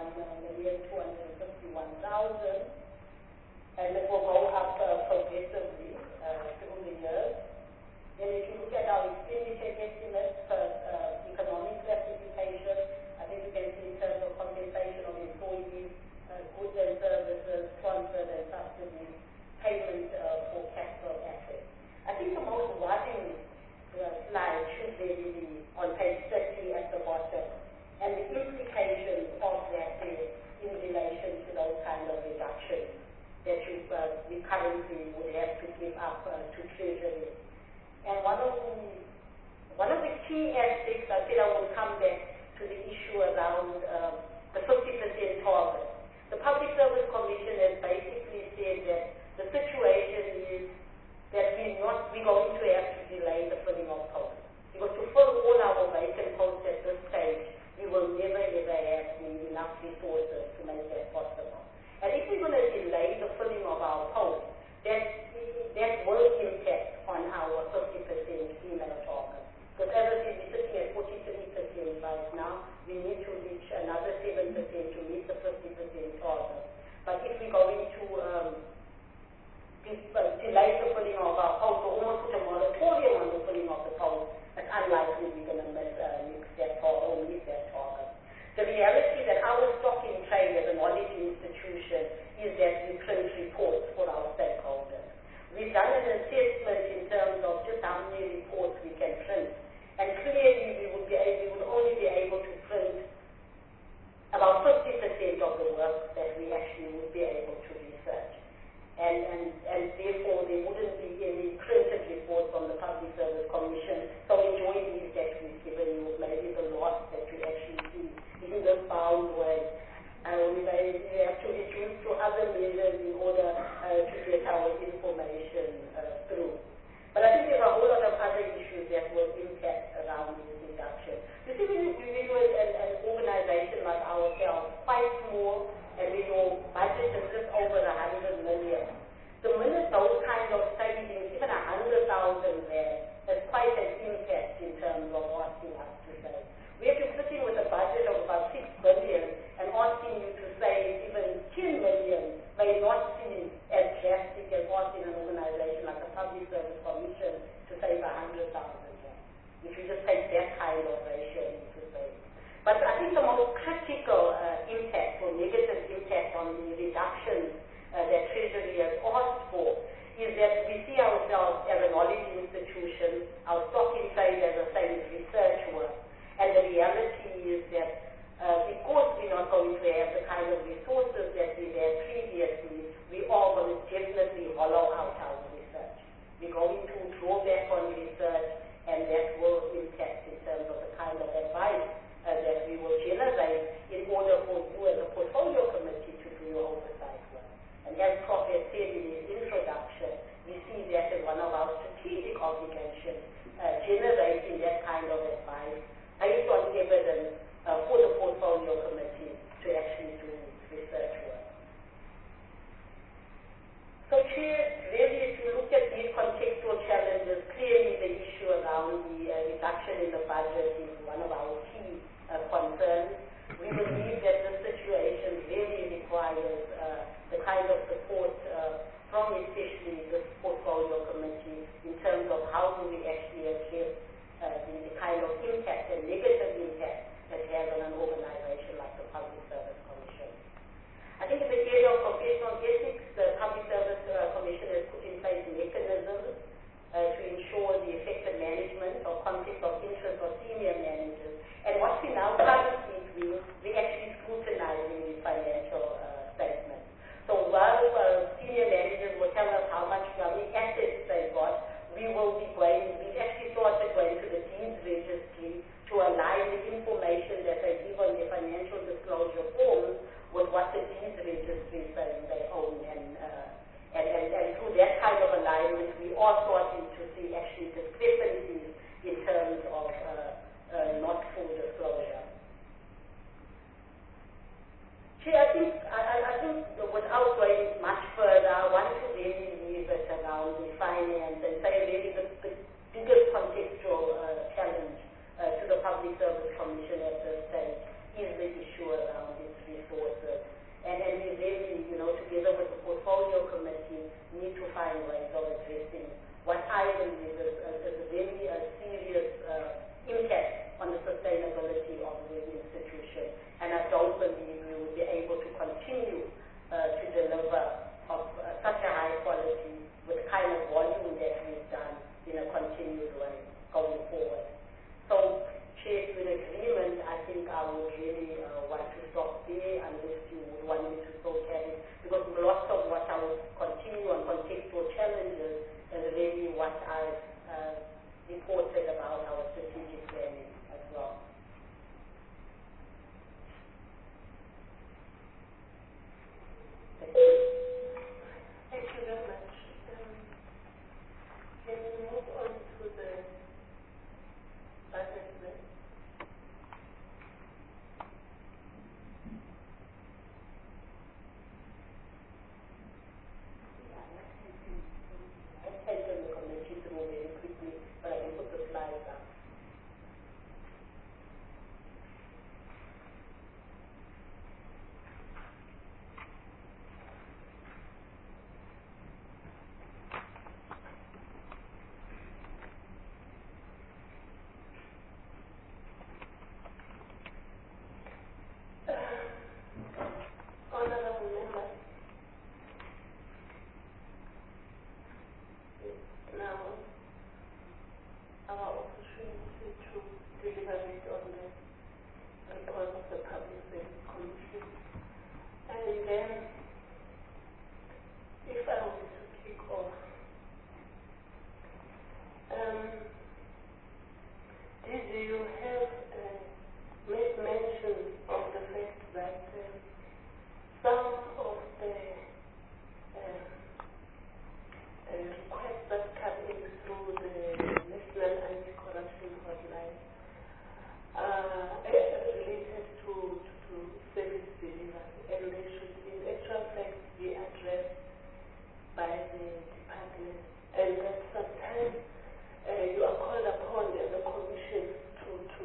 one million two hundred fifty-one thousand, and it will go up uh, progressively uh, through the years. Then if you look at our expenditure estimates per uh, economic classification, I think you can see in terms of compensation of employees, uh, goods and services, transfers and subsidies, payment uh, for capital assets. I think the most worrying uh, slide should really be on page thirty at the bottom, and the implications of that in relation to those kind of reductions that you, uh, we currently would have to give up uh, to Treasury. And one of the one of the key aspects, I said I will come back to the issue around uh, the fifty percent target. The Public Service Commission has basically said that the situation is that we're not we're going to have to delay the filling of posts. Because to fill all our vacant posts at this stage, we will never ever have enough resources to make that possible. And if we're going to delay the filling of our posts, that that will impact on our fifty percent female target. Because as I said, we're sitting at forty-three percent right now. We need to reach another seven percent to meet the fifty percent target. But if we're going to um, delay the filling of our posts, or almost put a moratorium on the filling of the posts, it's unlikely we're going to miss uh, that target or meet that target. The reality that our stock in trade as a knowledge institution is that we print reports for our stakeholders. We've done an assessment in terms of just how many reports we can print, and clearly we would be able, we would only be able to print about fifty percent of the work that we actually would be able to research. And, and, and therefore there wouldn't be any printed reports from the Public Service Commission. So enjoy these that we've given you, maybe the loss that you actually see in the bound way. And we may have to reduce to other measures in order uh, to get our information uh, through. But I think there are a whole lot of other issues that will impact around this reduction. You see, when you, when you an, an organization like ourselves, quite small, and when your budget is just over a hundred million, the minute those kind of savings, even a hundred thousand there, has quite an impact in terms of asking us to save. We have been sitting with a budget of about six billion and asking you to save even ten million may not seem as drastic as asking an organization like the Public Service Commission to save a hundred thousand. If you just take that kind of ratio into save. But I think the most critical uh, impact or negative impact on the reductions uh, that Treasury has asked for is that we see ourselves as a knowledge institution, our stock in trade, as I say, is research work. And the reality is that uh, because we're not going to have the kind of resources that we had previously, we are going to definitely hollow out our research. We're going to draw back on research, and that will impact in terms of the kind of advice Uh, that we will generate in order for you as a portfolio committee to do your oversight work. And as Prof has said in his introduction, we see that as one of our strategic obligations, uh, generating that kind of advice based on evidence uh, for the portfolio committee to actually do research work. So Chair, really if you look at these contextual challenges, clearly the issue around the uh, reduction in the budget is one of our key Uh, concerns. We believe that this situation really requires uh, the kind of support uh, from especially this portfolio committee in terms of how do we actually address uh, the, the kind of impact and negative impact that it has on an organization like the Public Service Commission. I think in the area of professional ethics, the Public Service uh, Commission has put in place mechanisms uh, to ensure the effective management or conflict of interest of senior managers. And what we now currently do, we actually scrutinizing the financial uh, statements. So while uh, senior managers will tell us how much, how many assets they've got, we will be going, we've actually started going to the deeds registry to align the information that they give on their financial disclosure forms with what the deeds registry is saying they own. And, uh, and, and, and through that kind of alignment, we are starting to see actually discrepancies in terms of uh, Uh, not full disclosure. See, I think, I, I think without going much further, I want to really leave it around the finance and say really the, the biggest contextual uh, challenge uh, to the Public Service Commission at this stage is the issue around its resources. Commission. And then, if I were to kick off, um, did you have uh, made mention of the fact that um, some of the um, uh, requests that come in through the National Anti-Corruption Hotline are uh, related to, to, to service delivery, and they should in actual fact be addressed by the department, and that sometimes uh, you are called upon as a commission to, to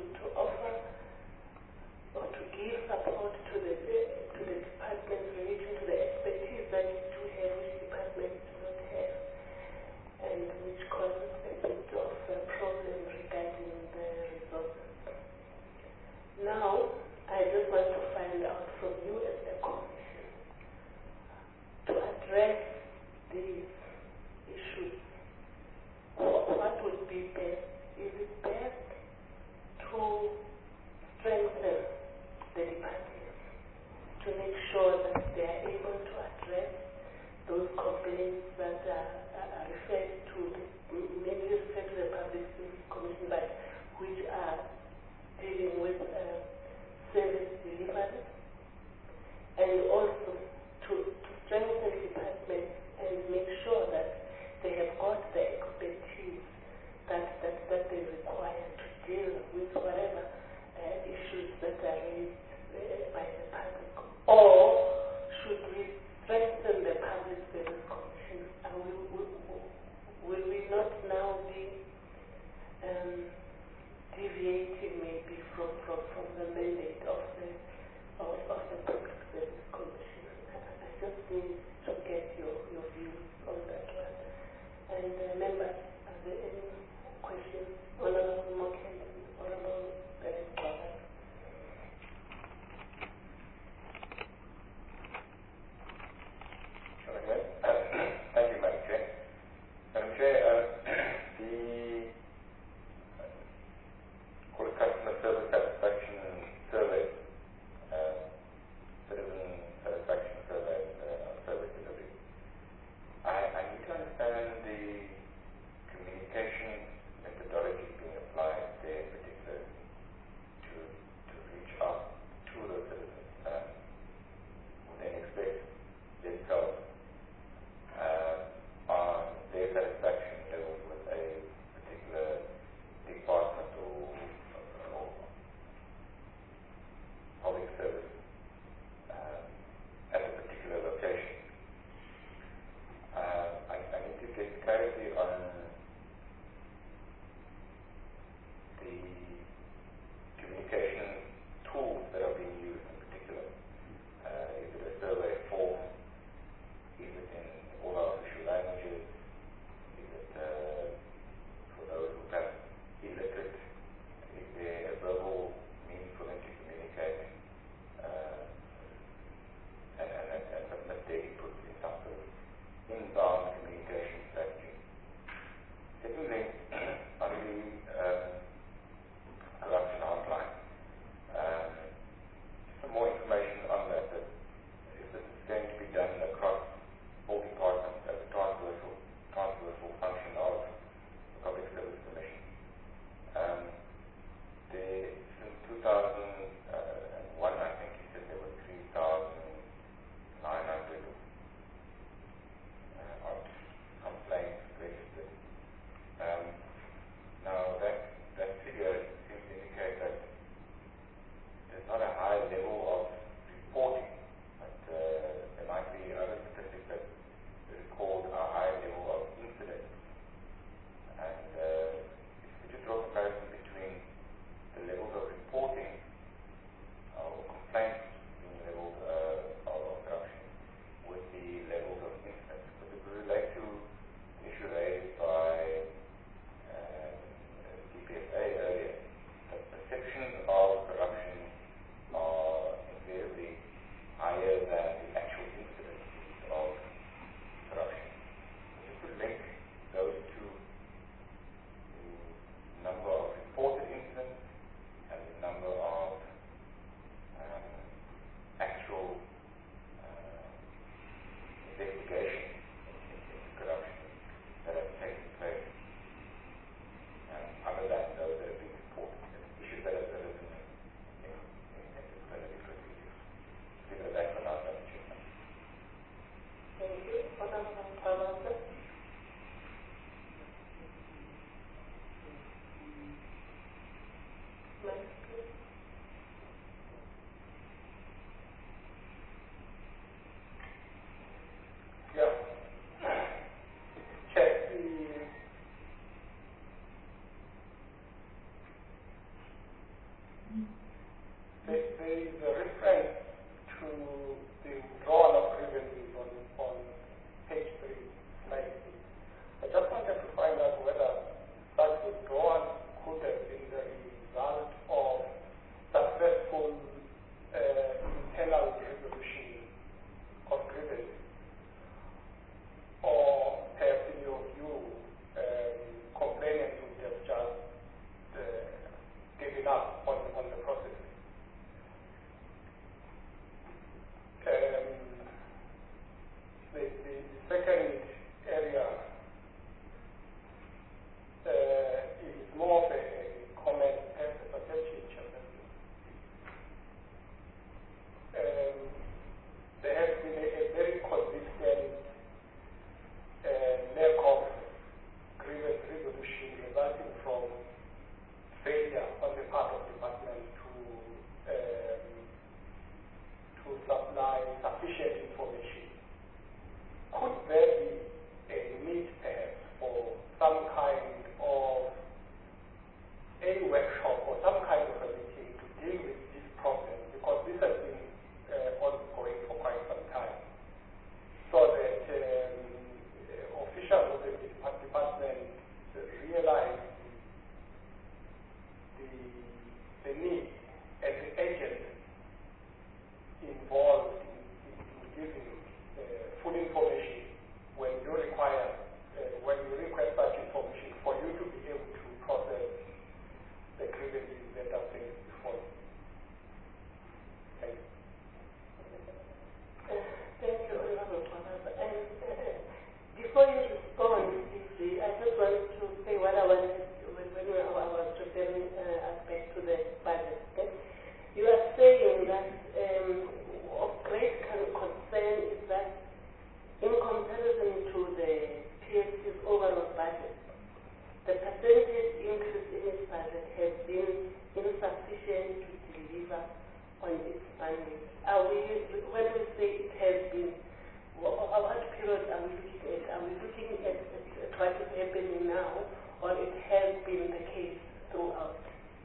are we, when we say it has been, what, what period are we looking at? Are we looking at, at, at what is happening now, or it has been the case throughout?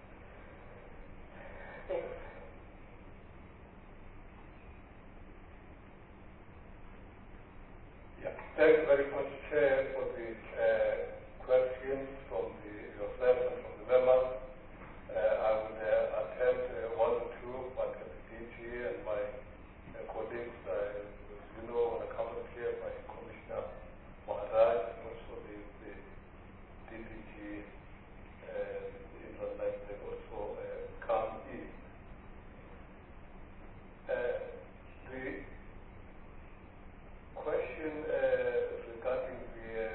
Thanks. Yeah, thank you very much, Chair, for the uh, questions from the, yourself and from the members. Uh, I would uh, attempt uh, one or two, but the D G and my uh, colleagues, uh, you know, on the Council Chair, my Commissioner Maharaj, and also the, the D D G uh, in London, they also uh, come in. Uh, the question uh, regarding the uh,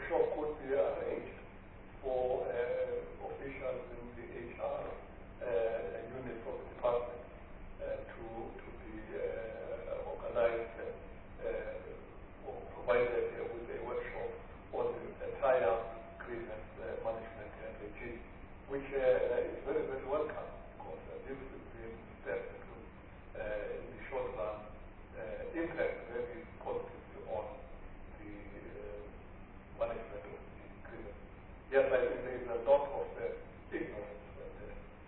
workshop could be arranged for uh, officials in the H R uh, unit of the department uh, to, to be uh, organized uh, or provided uh, with a workshop on the entire grievance uh, management uh, regime, which uh, is very, very welcome, because uh, this will be a step to, uh, in the short run, uh, impact very positively on the uh, management of the grievance. Yes, I think there is a lot of uh, ignorance, but, uh,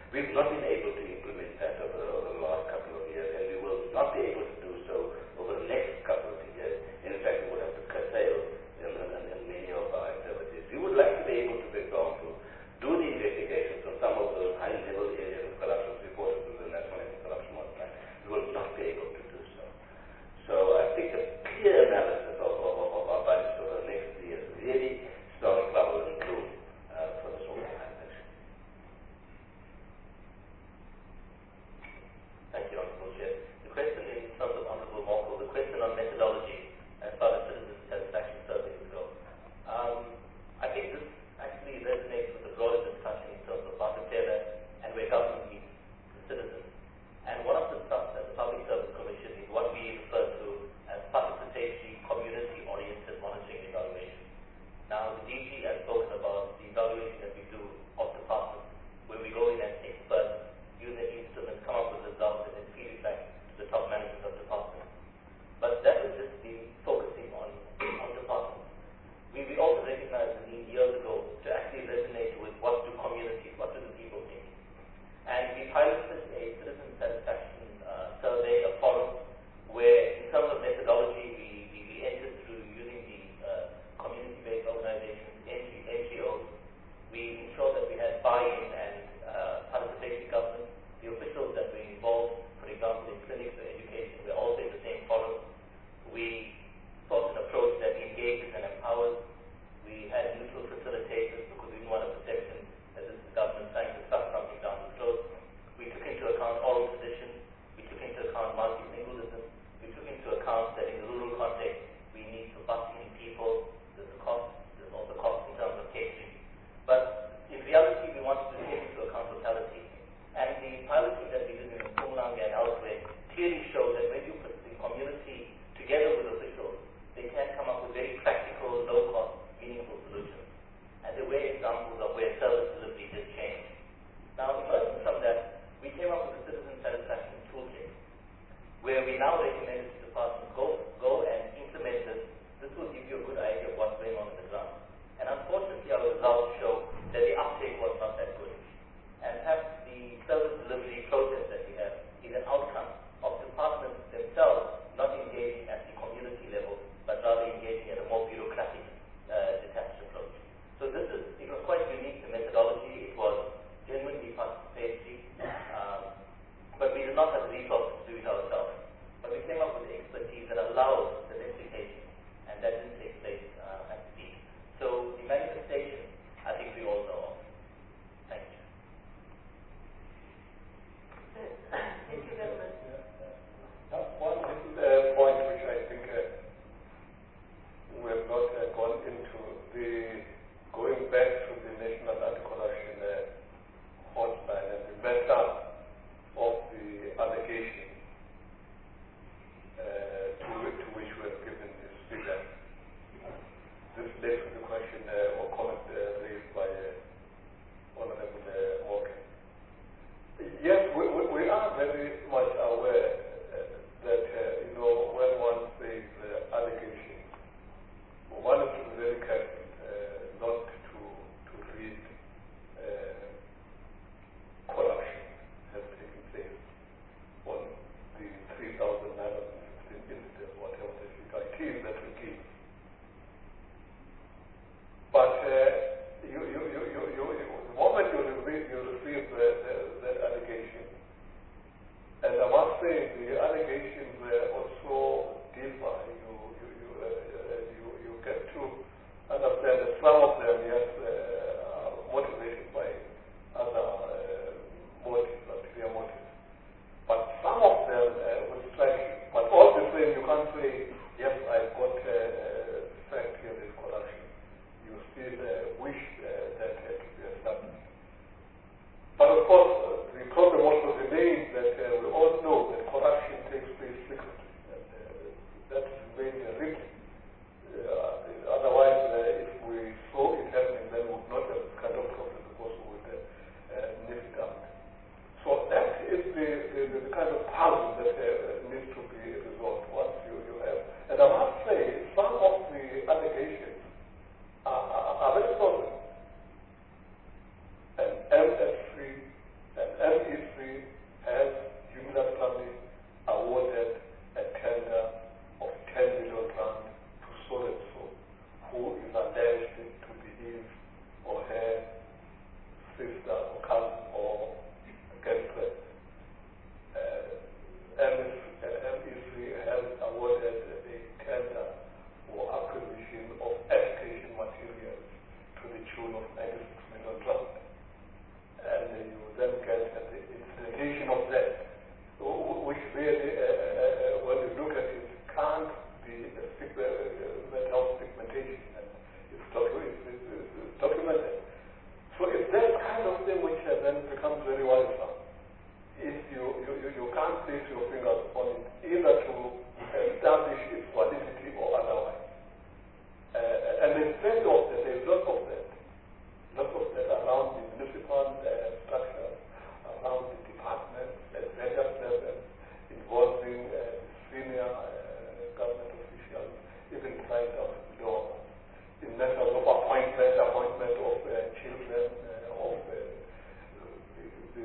We've not been able to implement that over, over the last couple of years, and we will not be able to do so over the next couple of years. In fact, we would have to curtail in, in, in many of our activities. We would like to be able to, for example, do the investigations on some of those high-level areas of corruption reported to the National Anti-Corruption Hotline. We will not be able to do so. So I think a clear analysis of, of, of our budget over the next three years really spells trouble and gloom uh, for this organization.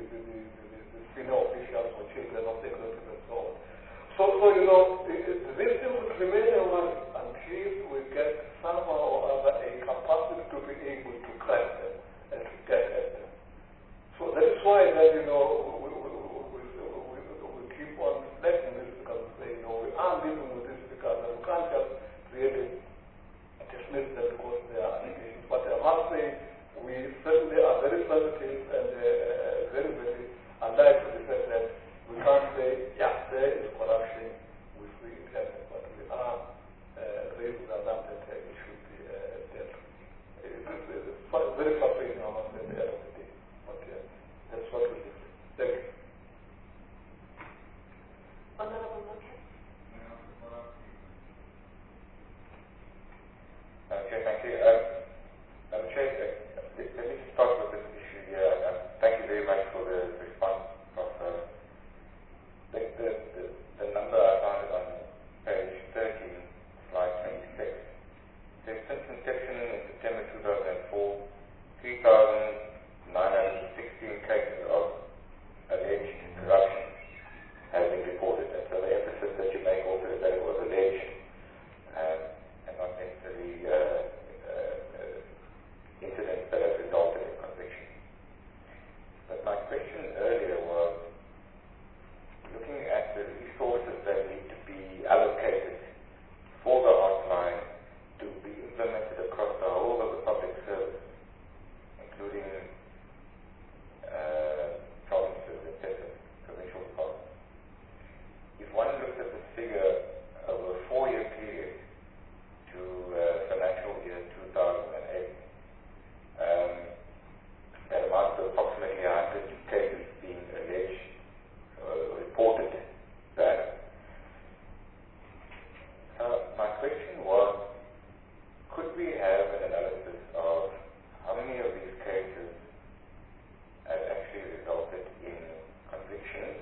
the, the, the, the senior officials or children of executives and so on. So, so you know, it, it, this thing will remain a worry until we get somehow or other a capacity to be able to grasp them and to get at them. So that is why then, you know, we, we, we, we, we, we keep on reflecting this because we say, you know, we are living with this because we can't just really dismiss them because they are allegations. But I must say, we certainly are very sensitive and uh, very, very alive to the fact that we can't say, yeah, there is corruption with free internet, but we are uh, raising the alarm that uh, it should be uh, dealt with. It's very frustrating, I must say, at the end of the day. But uh, that's what we do. Thank you. Honorable Moket. Okay, thank you. Um, Madam Chair, uh, let, let me start with this issue here. Uh, thank you very much for the response of uh, the, the, the, the number I found on page thirteen, slide twenty-six. Says since inception in September two thousand four, three thousand nine hundred sixteen cases of alleged corruption have been reported. And so the emphasis that you make also is that it was alleged um, and not necessarily uh, uh, uh, incidents that have resulted in conviction. But my question earlier was looking at the resources that need to be allocated for the hotline to be implemented across the whole of the public service, including uh, provinces, et cetera, provincial departments. If one looks at the figure over a four-year period to uh, financial year two thousand eight, um, that amounts to approximately one hundred cases being alleged, uh, reported that. Uh, my question was, could we have an analysis of how many of these cases have actually resulted in convictions,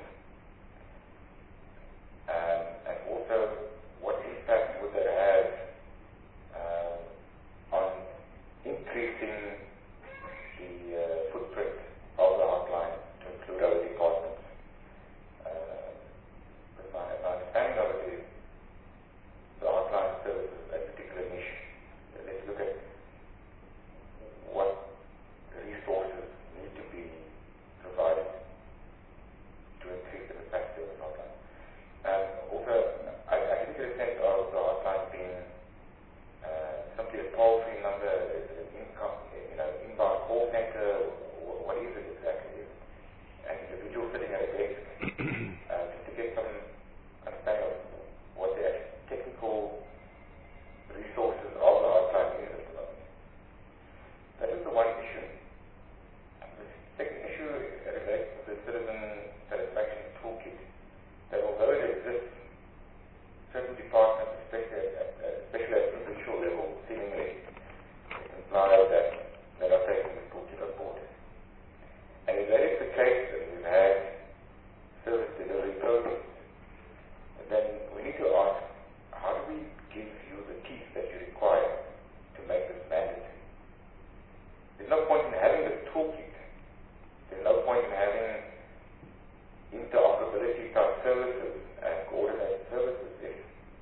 um, and also what impact would that have um, on increasing the uh, footprint of the hotline to include other departments? Uh, but my, my understanding of it is the hotline services a particular niche. Let's look at what resources need to be provided to increase the capacity of the hotline. Um, also, I, I didn't get a sense of the hotline being uh, simply a toll-free number, is it an income, you know, inbound call center, what is it exactly? Is it an individual sitting at a desk? uh, just to get some understanding of what the technical resources of the hotline is at the moment. That is the one issue. The second issue relates to the citizen satisfaction toolkit. That although it exists, certain departments, especially at, at, especially at provincial level, seemingly it implies that they're not taking the toolkit on board. And if that is the case, and we've had service delivery programs, then we need to ask, how do we give you the teeth that you require to make this mandatory? There's no point in having the toolkit. There's no point in having interoperability type services and coordinated services if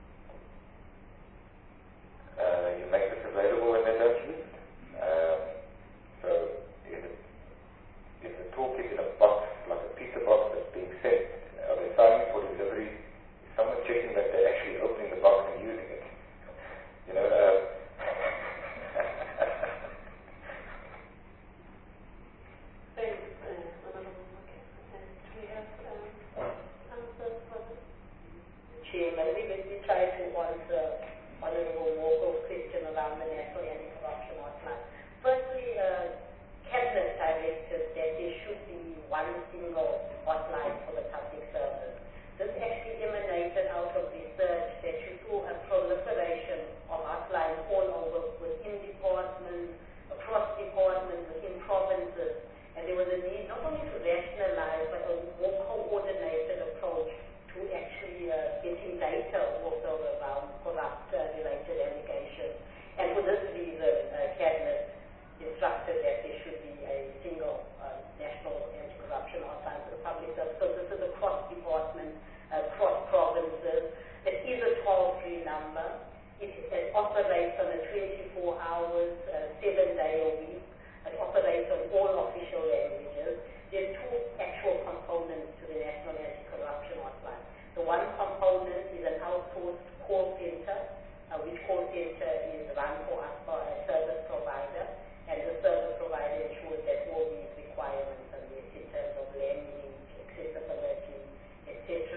uh, you make this available and they don't use it. Um, so is, it, is the toolkit in a box, like a pizza box that's being sent? Are they signing for delivery? Is someone checking that they're actually opening the box and using it? You know, uh, Thanks, uh, Honorable Moket. And do we have um, answers for this? Chairman, we will be trying to answer Honorable Moko's question around the National Anti-Corruption Hotline. Firstly, uh, Cabinet directed that there should be one single hotline for the public service. This actually emanated out of research that you saw a proliferation of hotlines all over, within departments, across departments, within provinces. And there was a need not only to rationalize, but a more coordinated approach to actually uh, getting data also around corrupt-related uh, allegations. And for this reason, uh, Cabinet instructed that there should be a single uh, national anti-corruption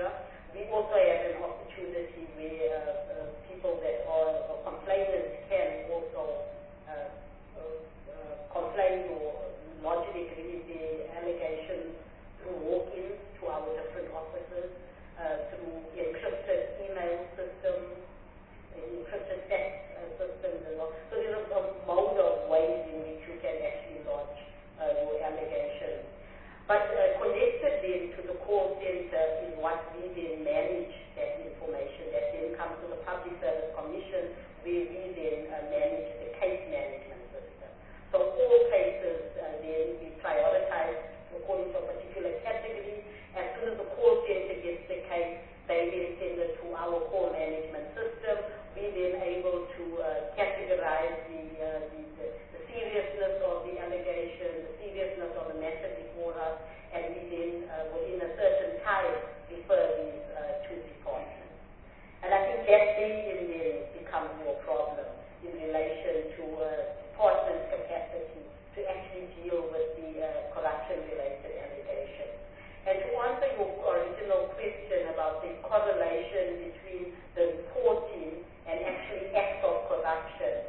future. We also have an opportunity where uh, uh, people that are uh, complainants can also uh, uh, uh, complain or logically agree the allegations through walk-ins to our different offices, uh, through encrypted email systems, encrypted text uh, systems as well. So there's a, a mode of ways in which you can actually lodge uh, your allegations. But uh, connected then to the call center is what we then manage that information that then comes to the Public Service Commission, where we then uh, manage the case management system. So all cases uh, then we prioritize according to a particular category. As soon as the call center gets the case, they then send it to our call management system. We then able to uh, categorize the, uh, the, the, the seriousness of the allegation, the seriousness of the matter before us, and we then, uh, within a certain time, refer these uh, to departments. And I think that then then becomes more problem in relation to uh, department capacity to actually deal with the uh, corruption-related allegations. And to answer your original question about the correlation between the reporting and actually acts of corruption,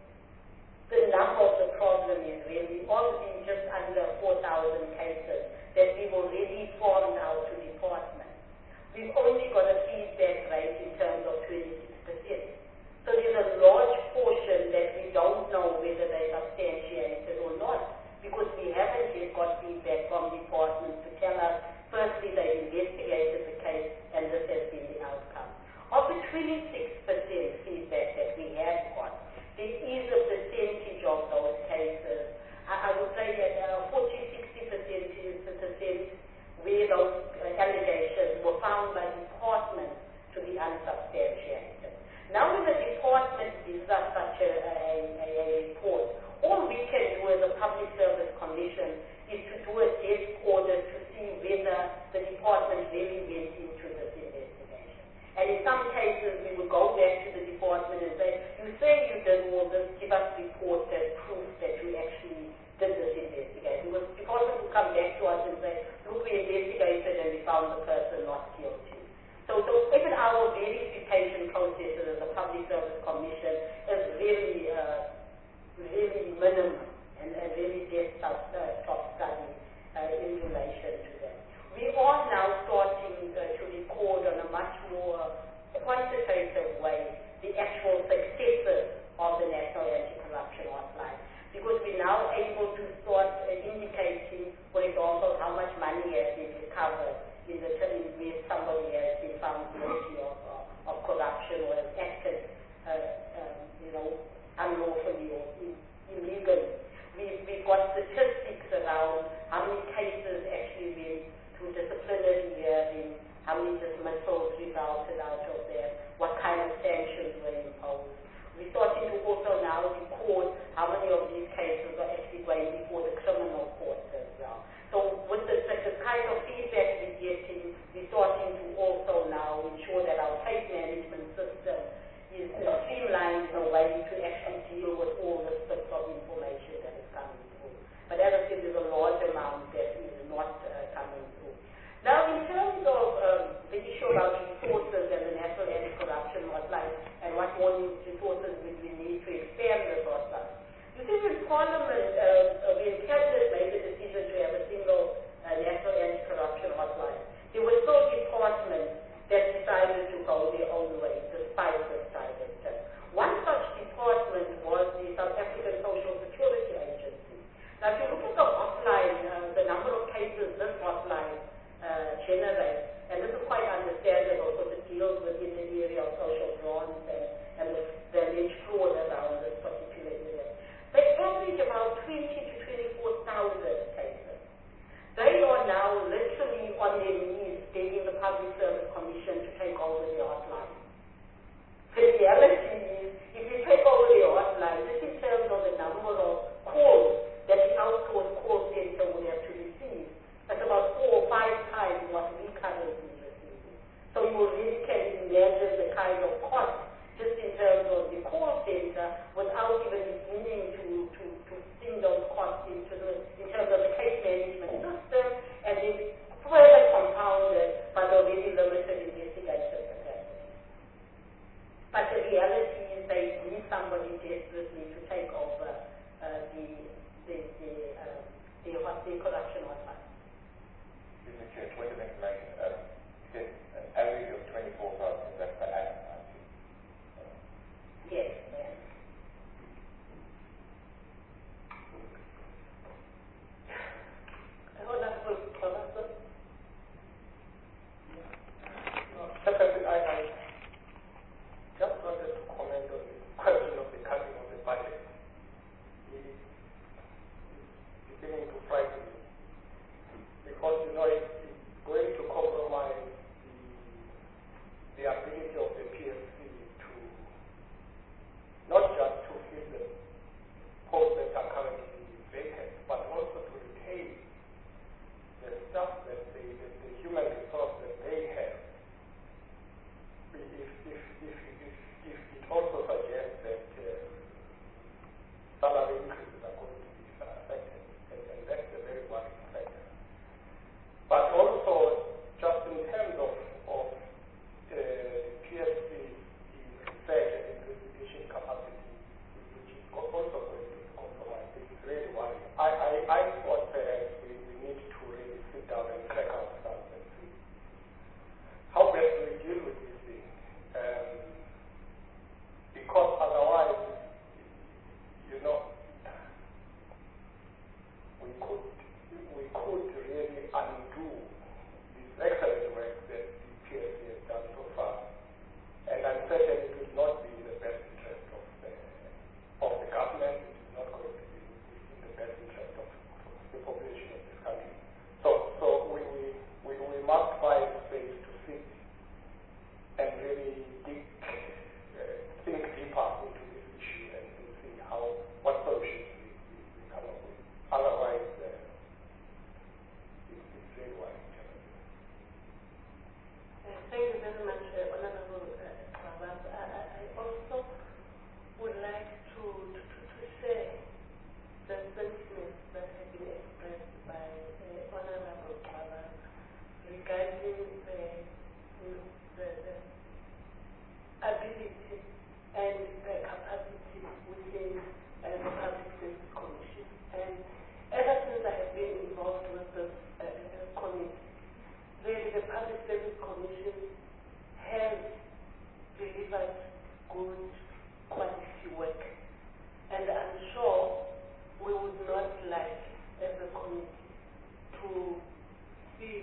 the number of the problem is really only just under four thousand cases that we've already formed out to departments. We've only got a feedback rate in terms of twenty-six percent. So there's a large portion that we don't know whether they're substantiated or not, because we haven't yet got feedback from departments to tell us, firstly, they investigated the case and this has been the outcome. Of the twenty-six percent feedback that we have got, there is a percentage of those cases. I, I would say that uh, forty to sixty percent is the percent where those uh, allegations were found by departments to be unsubstantiated. Now when the department gives us such a, a, a, a report, all we can do as a Public Service Commission is to do a desk audit to see whether the department really went into this investigation. And in some cases, we would go back to the department and say, you say you did all this, give us report that proof that you actually did this investigation. Because the department would come back to us and say, look, we investigated and we found the person not guilty. So, so even our verification processes as a Public Service Commission is really, uh, really minimum and, and really just top, uh, top study uh, in relation to that. We are now starting uh, to record on a much more quantitative way the actual successes of the National Anti-Corruption Hotline, because we're now able to start uh, indicating, for example, how much money has been recovered in the term where somebody has been found guilty of, uh, of corruption or has acted, uh, um, you know, unlawfully or illegally. We've, we've got statistics around how many cases actually went through disciplinary hearing, how many dismissals resulted out of that, what kind of sanctions were imposed. We're starting to also now record how many of these cases are actually going before the criminal courts as well. So with the, the kind of feedback we're getting, we're starting to also now ensure that our case management system is uh, streamlined in a way to actually deal with all the bits of information that is coming through. But as I said, there's a large amount that is not uh, coming through. Now, in terms of um, the issue about resources and the National Anti-Corruption Hotline and what more resources would we need to expand this hotline, you see, in Parliament, uh, when Cabinet made the decision to have a single uh, National Anti-Corruption Hotline, there were still departments that decided to go their own way, despite this directive. One such department was the South African Social Security Agency. Now, if you look at the hotline, uh, the number of cases this hotline uh, generates, and this is quite understandable because it deals within the area of social grants and, and the, the alleged fraud around this particular area. They average about twenty to twenty-four thousand cases. They are now literally on their knees begging the Public Service Commission to take over the hotline. The reality is, if you take over the hotline, just in terms of the number of calls that the outsourced call center would have to receive, that's about four or five times what we currently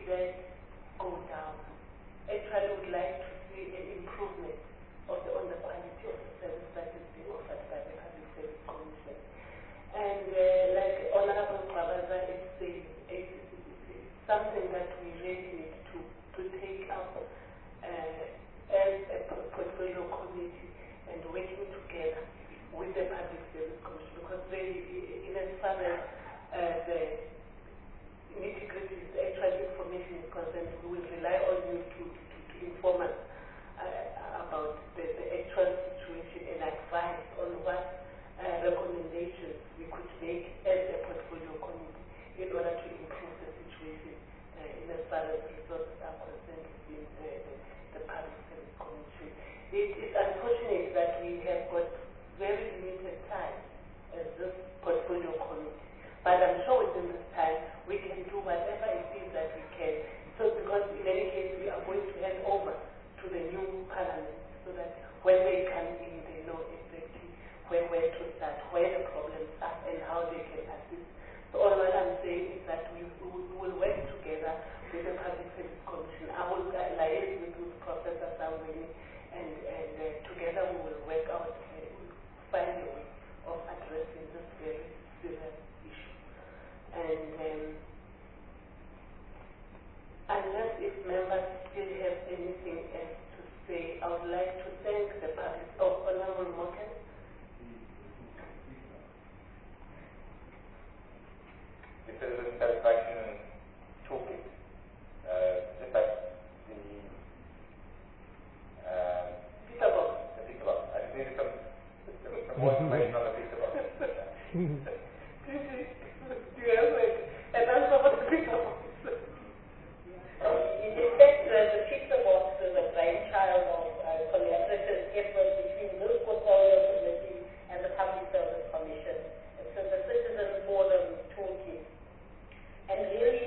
that go down. Actually, would like to see an improvement of the, on the quality of the service that is being offered by the Public Service Commission. And uh, like Honorable Qabaza is saying, it's, it's something that we really need to, to take up uh, as a portfolio committee and working together with the Public Service Commission, because they, in as far as uh, the nitty-gritty actual information is concerned, we will rely on you to, to, to inform us uh, about the, the actual situation and advice on what uh, recommendations we could make as a portfolio committee in order to improve the situation uh, in as far as resources are concerned within uh, the, the Public Service Commission. It is unfortunate that we have got very limited time as this portfolio committee. But I'm sure within this time we can do whatever it is that we can. So because in any case we are going to hand over to the new parliament so that when they come in they know exactly where, where to start, where the problems are and how they can assist. So all what I'm saying is that we, we will work together with the Public Service Commission. I will uh, liaise with, with Professor Sangweni and, and uh, together we will work out, uh, find a way of addressing this very serious issue. And um, unless if members still have anything else to say, I would like to thank the public. Oh, Honorable Morgan. If there is a satisfaction in talking, uh, just like the um, Peter Box. the pizza box. I just need some, some more information on the pizza box. Do you have like an answer for the Peter Box? In fact, uh, the pizza box is a brainchild of uh, collaborative effort between this portfolio committee and the Public Service Commission. It's a, the Citizen Forum toolkit. And really,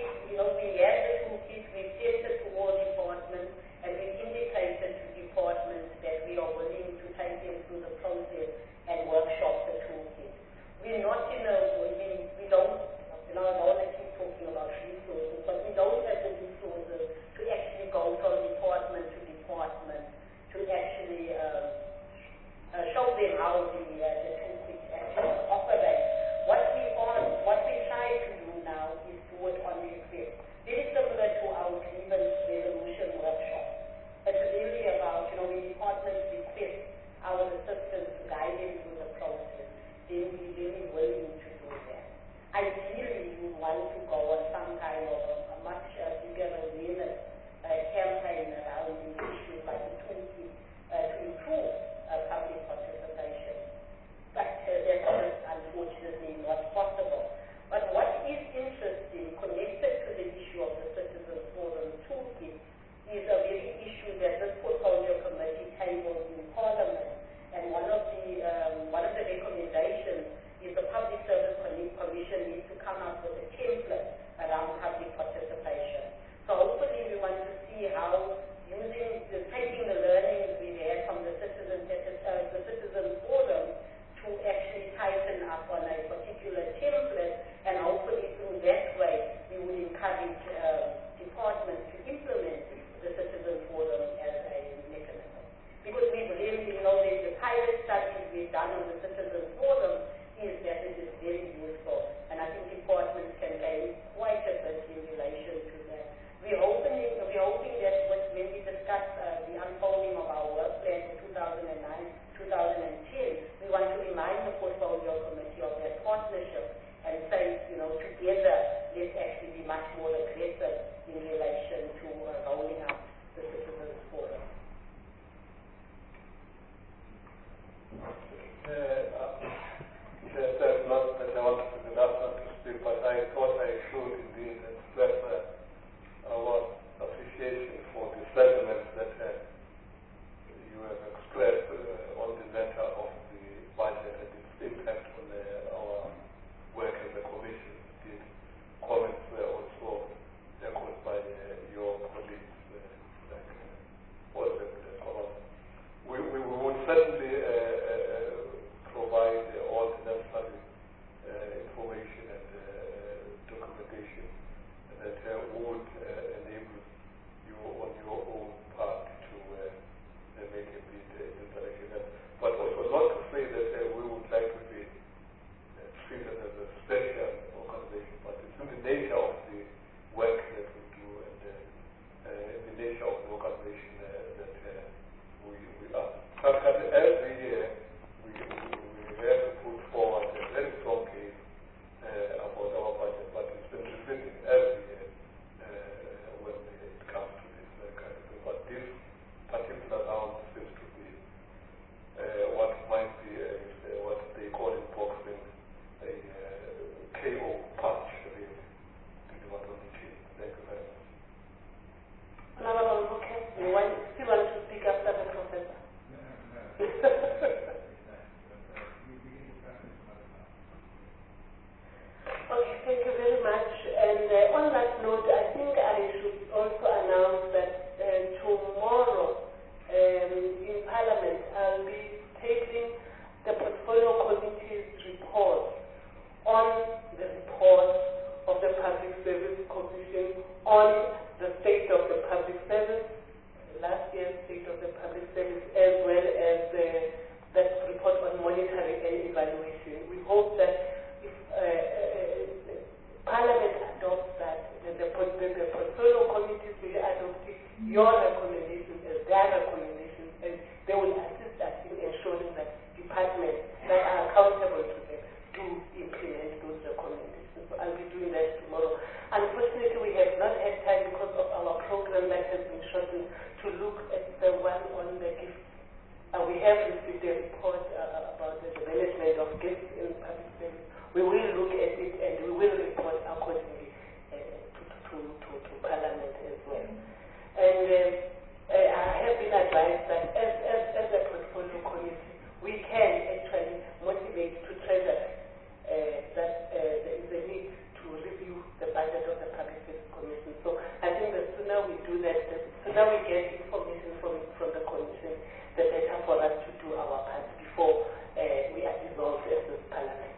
the state of the public service, last year's state of the public service, as well as uh, that report on monitoring and evaluation. We hope that if uh, uh, Parliament adopts that, the, the, the, the portfolio committees will adopt your recommendations as their recommendations, and they will assist us in ensuring that departments that are accountable to them do implement those recommendations. So I'll be doing that tomorrow. Unfortunately, we have not had time because of our program that has been shortened to look at the one on the gifts. Uh, we have received a report uh, about the management of gifts in public service. We will look at it and we will report accordingly uh, to, to, to, to Parliament as well. And um, uh, I have been advised that as, as, as a portfolio committee, we can actually motivate to treasure uh, that uh, there is a need to review the budget of the Public Service Commission. So I think the sooner we do that, the sooner we get information from, from the Commission, the better for us to do our part before uh, we are dissolved as this Parliament.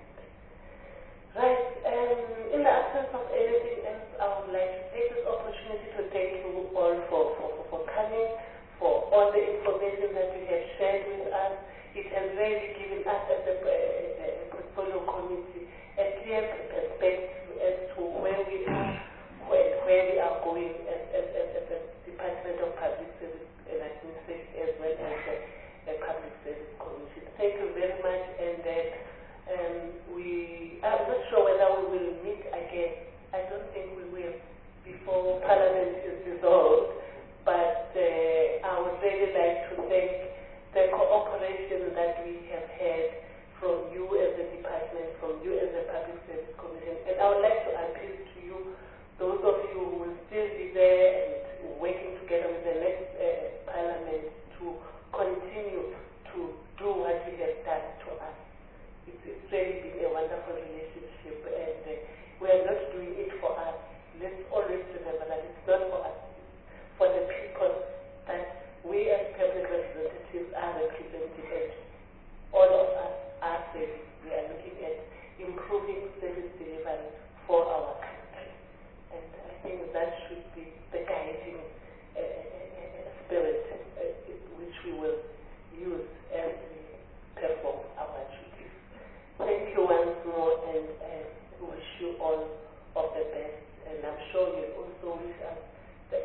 Right, um, in the absence of anything else, I would like to take this opportunity to thank you all for, for, for coming, for all the information that you have shared with us. It has really given us as a, a, a portfolio committee a clear perspective as to where we are, where, where we are going as, as, as, as a Department of Public Service and Administration, as well as the, the Public Service Commission. Thank you very much, and uh, um, we, I'm not sure whether we will meet again. I don't think we will before Parliament is dissolved, but uh, I would really like to thank the cooperation that we have had from you as a department, from you as a Public Service Commission. And I would like to appeal to you, those of you who will still be there and working together with the next uh, Parliament, to continue to do what you have done to us. It's, it's really been a wonderful relationship, and uh, we are not doing it for us. Let's always remember that it's not for us, it's for the people that we as public representatives are representing, and all of us are saying we are looking at improving service delivery for our country. And I think that should be the guiding uh, spirit uh, which we will use as we perform our duties. Thank you once more, and uh, wish you all of the best. And I'm sure you'll also wish us the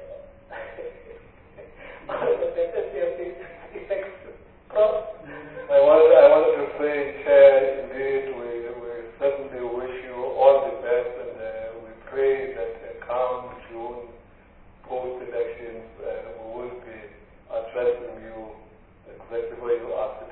all the best as you have been effects. Prof? I wanted, I wanted to say, Chair, indeed, we, we certainly wish you all the best, and uh, we pray that uh, come June, post-elections, uh, we will be addressing you exactly where you are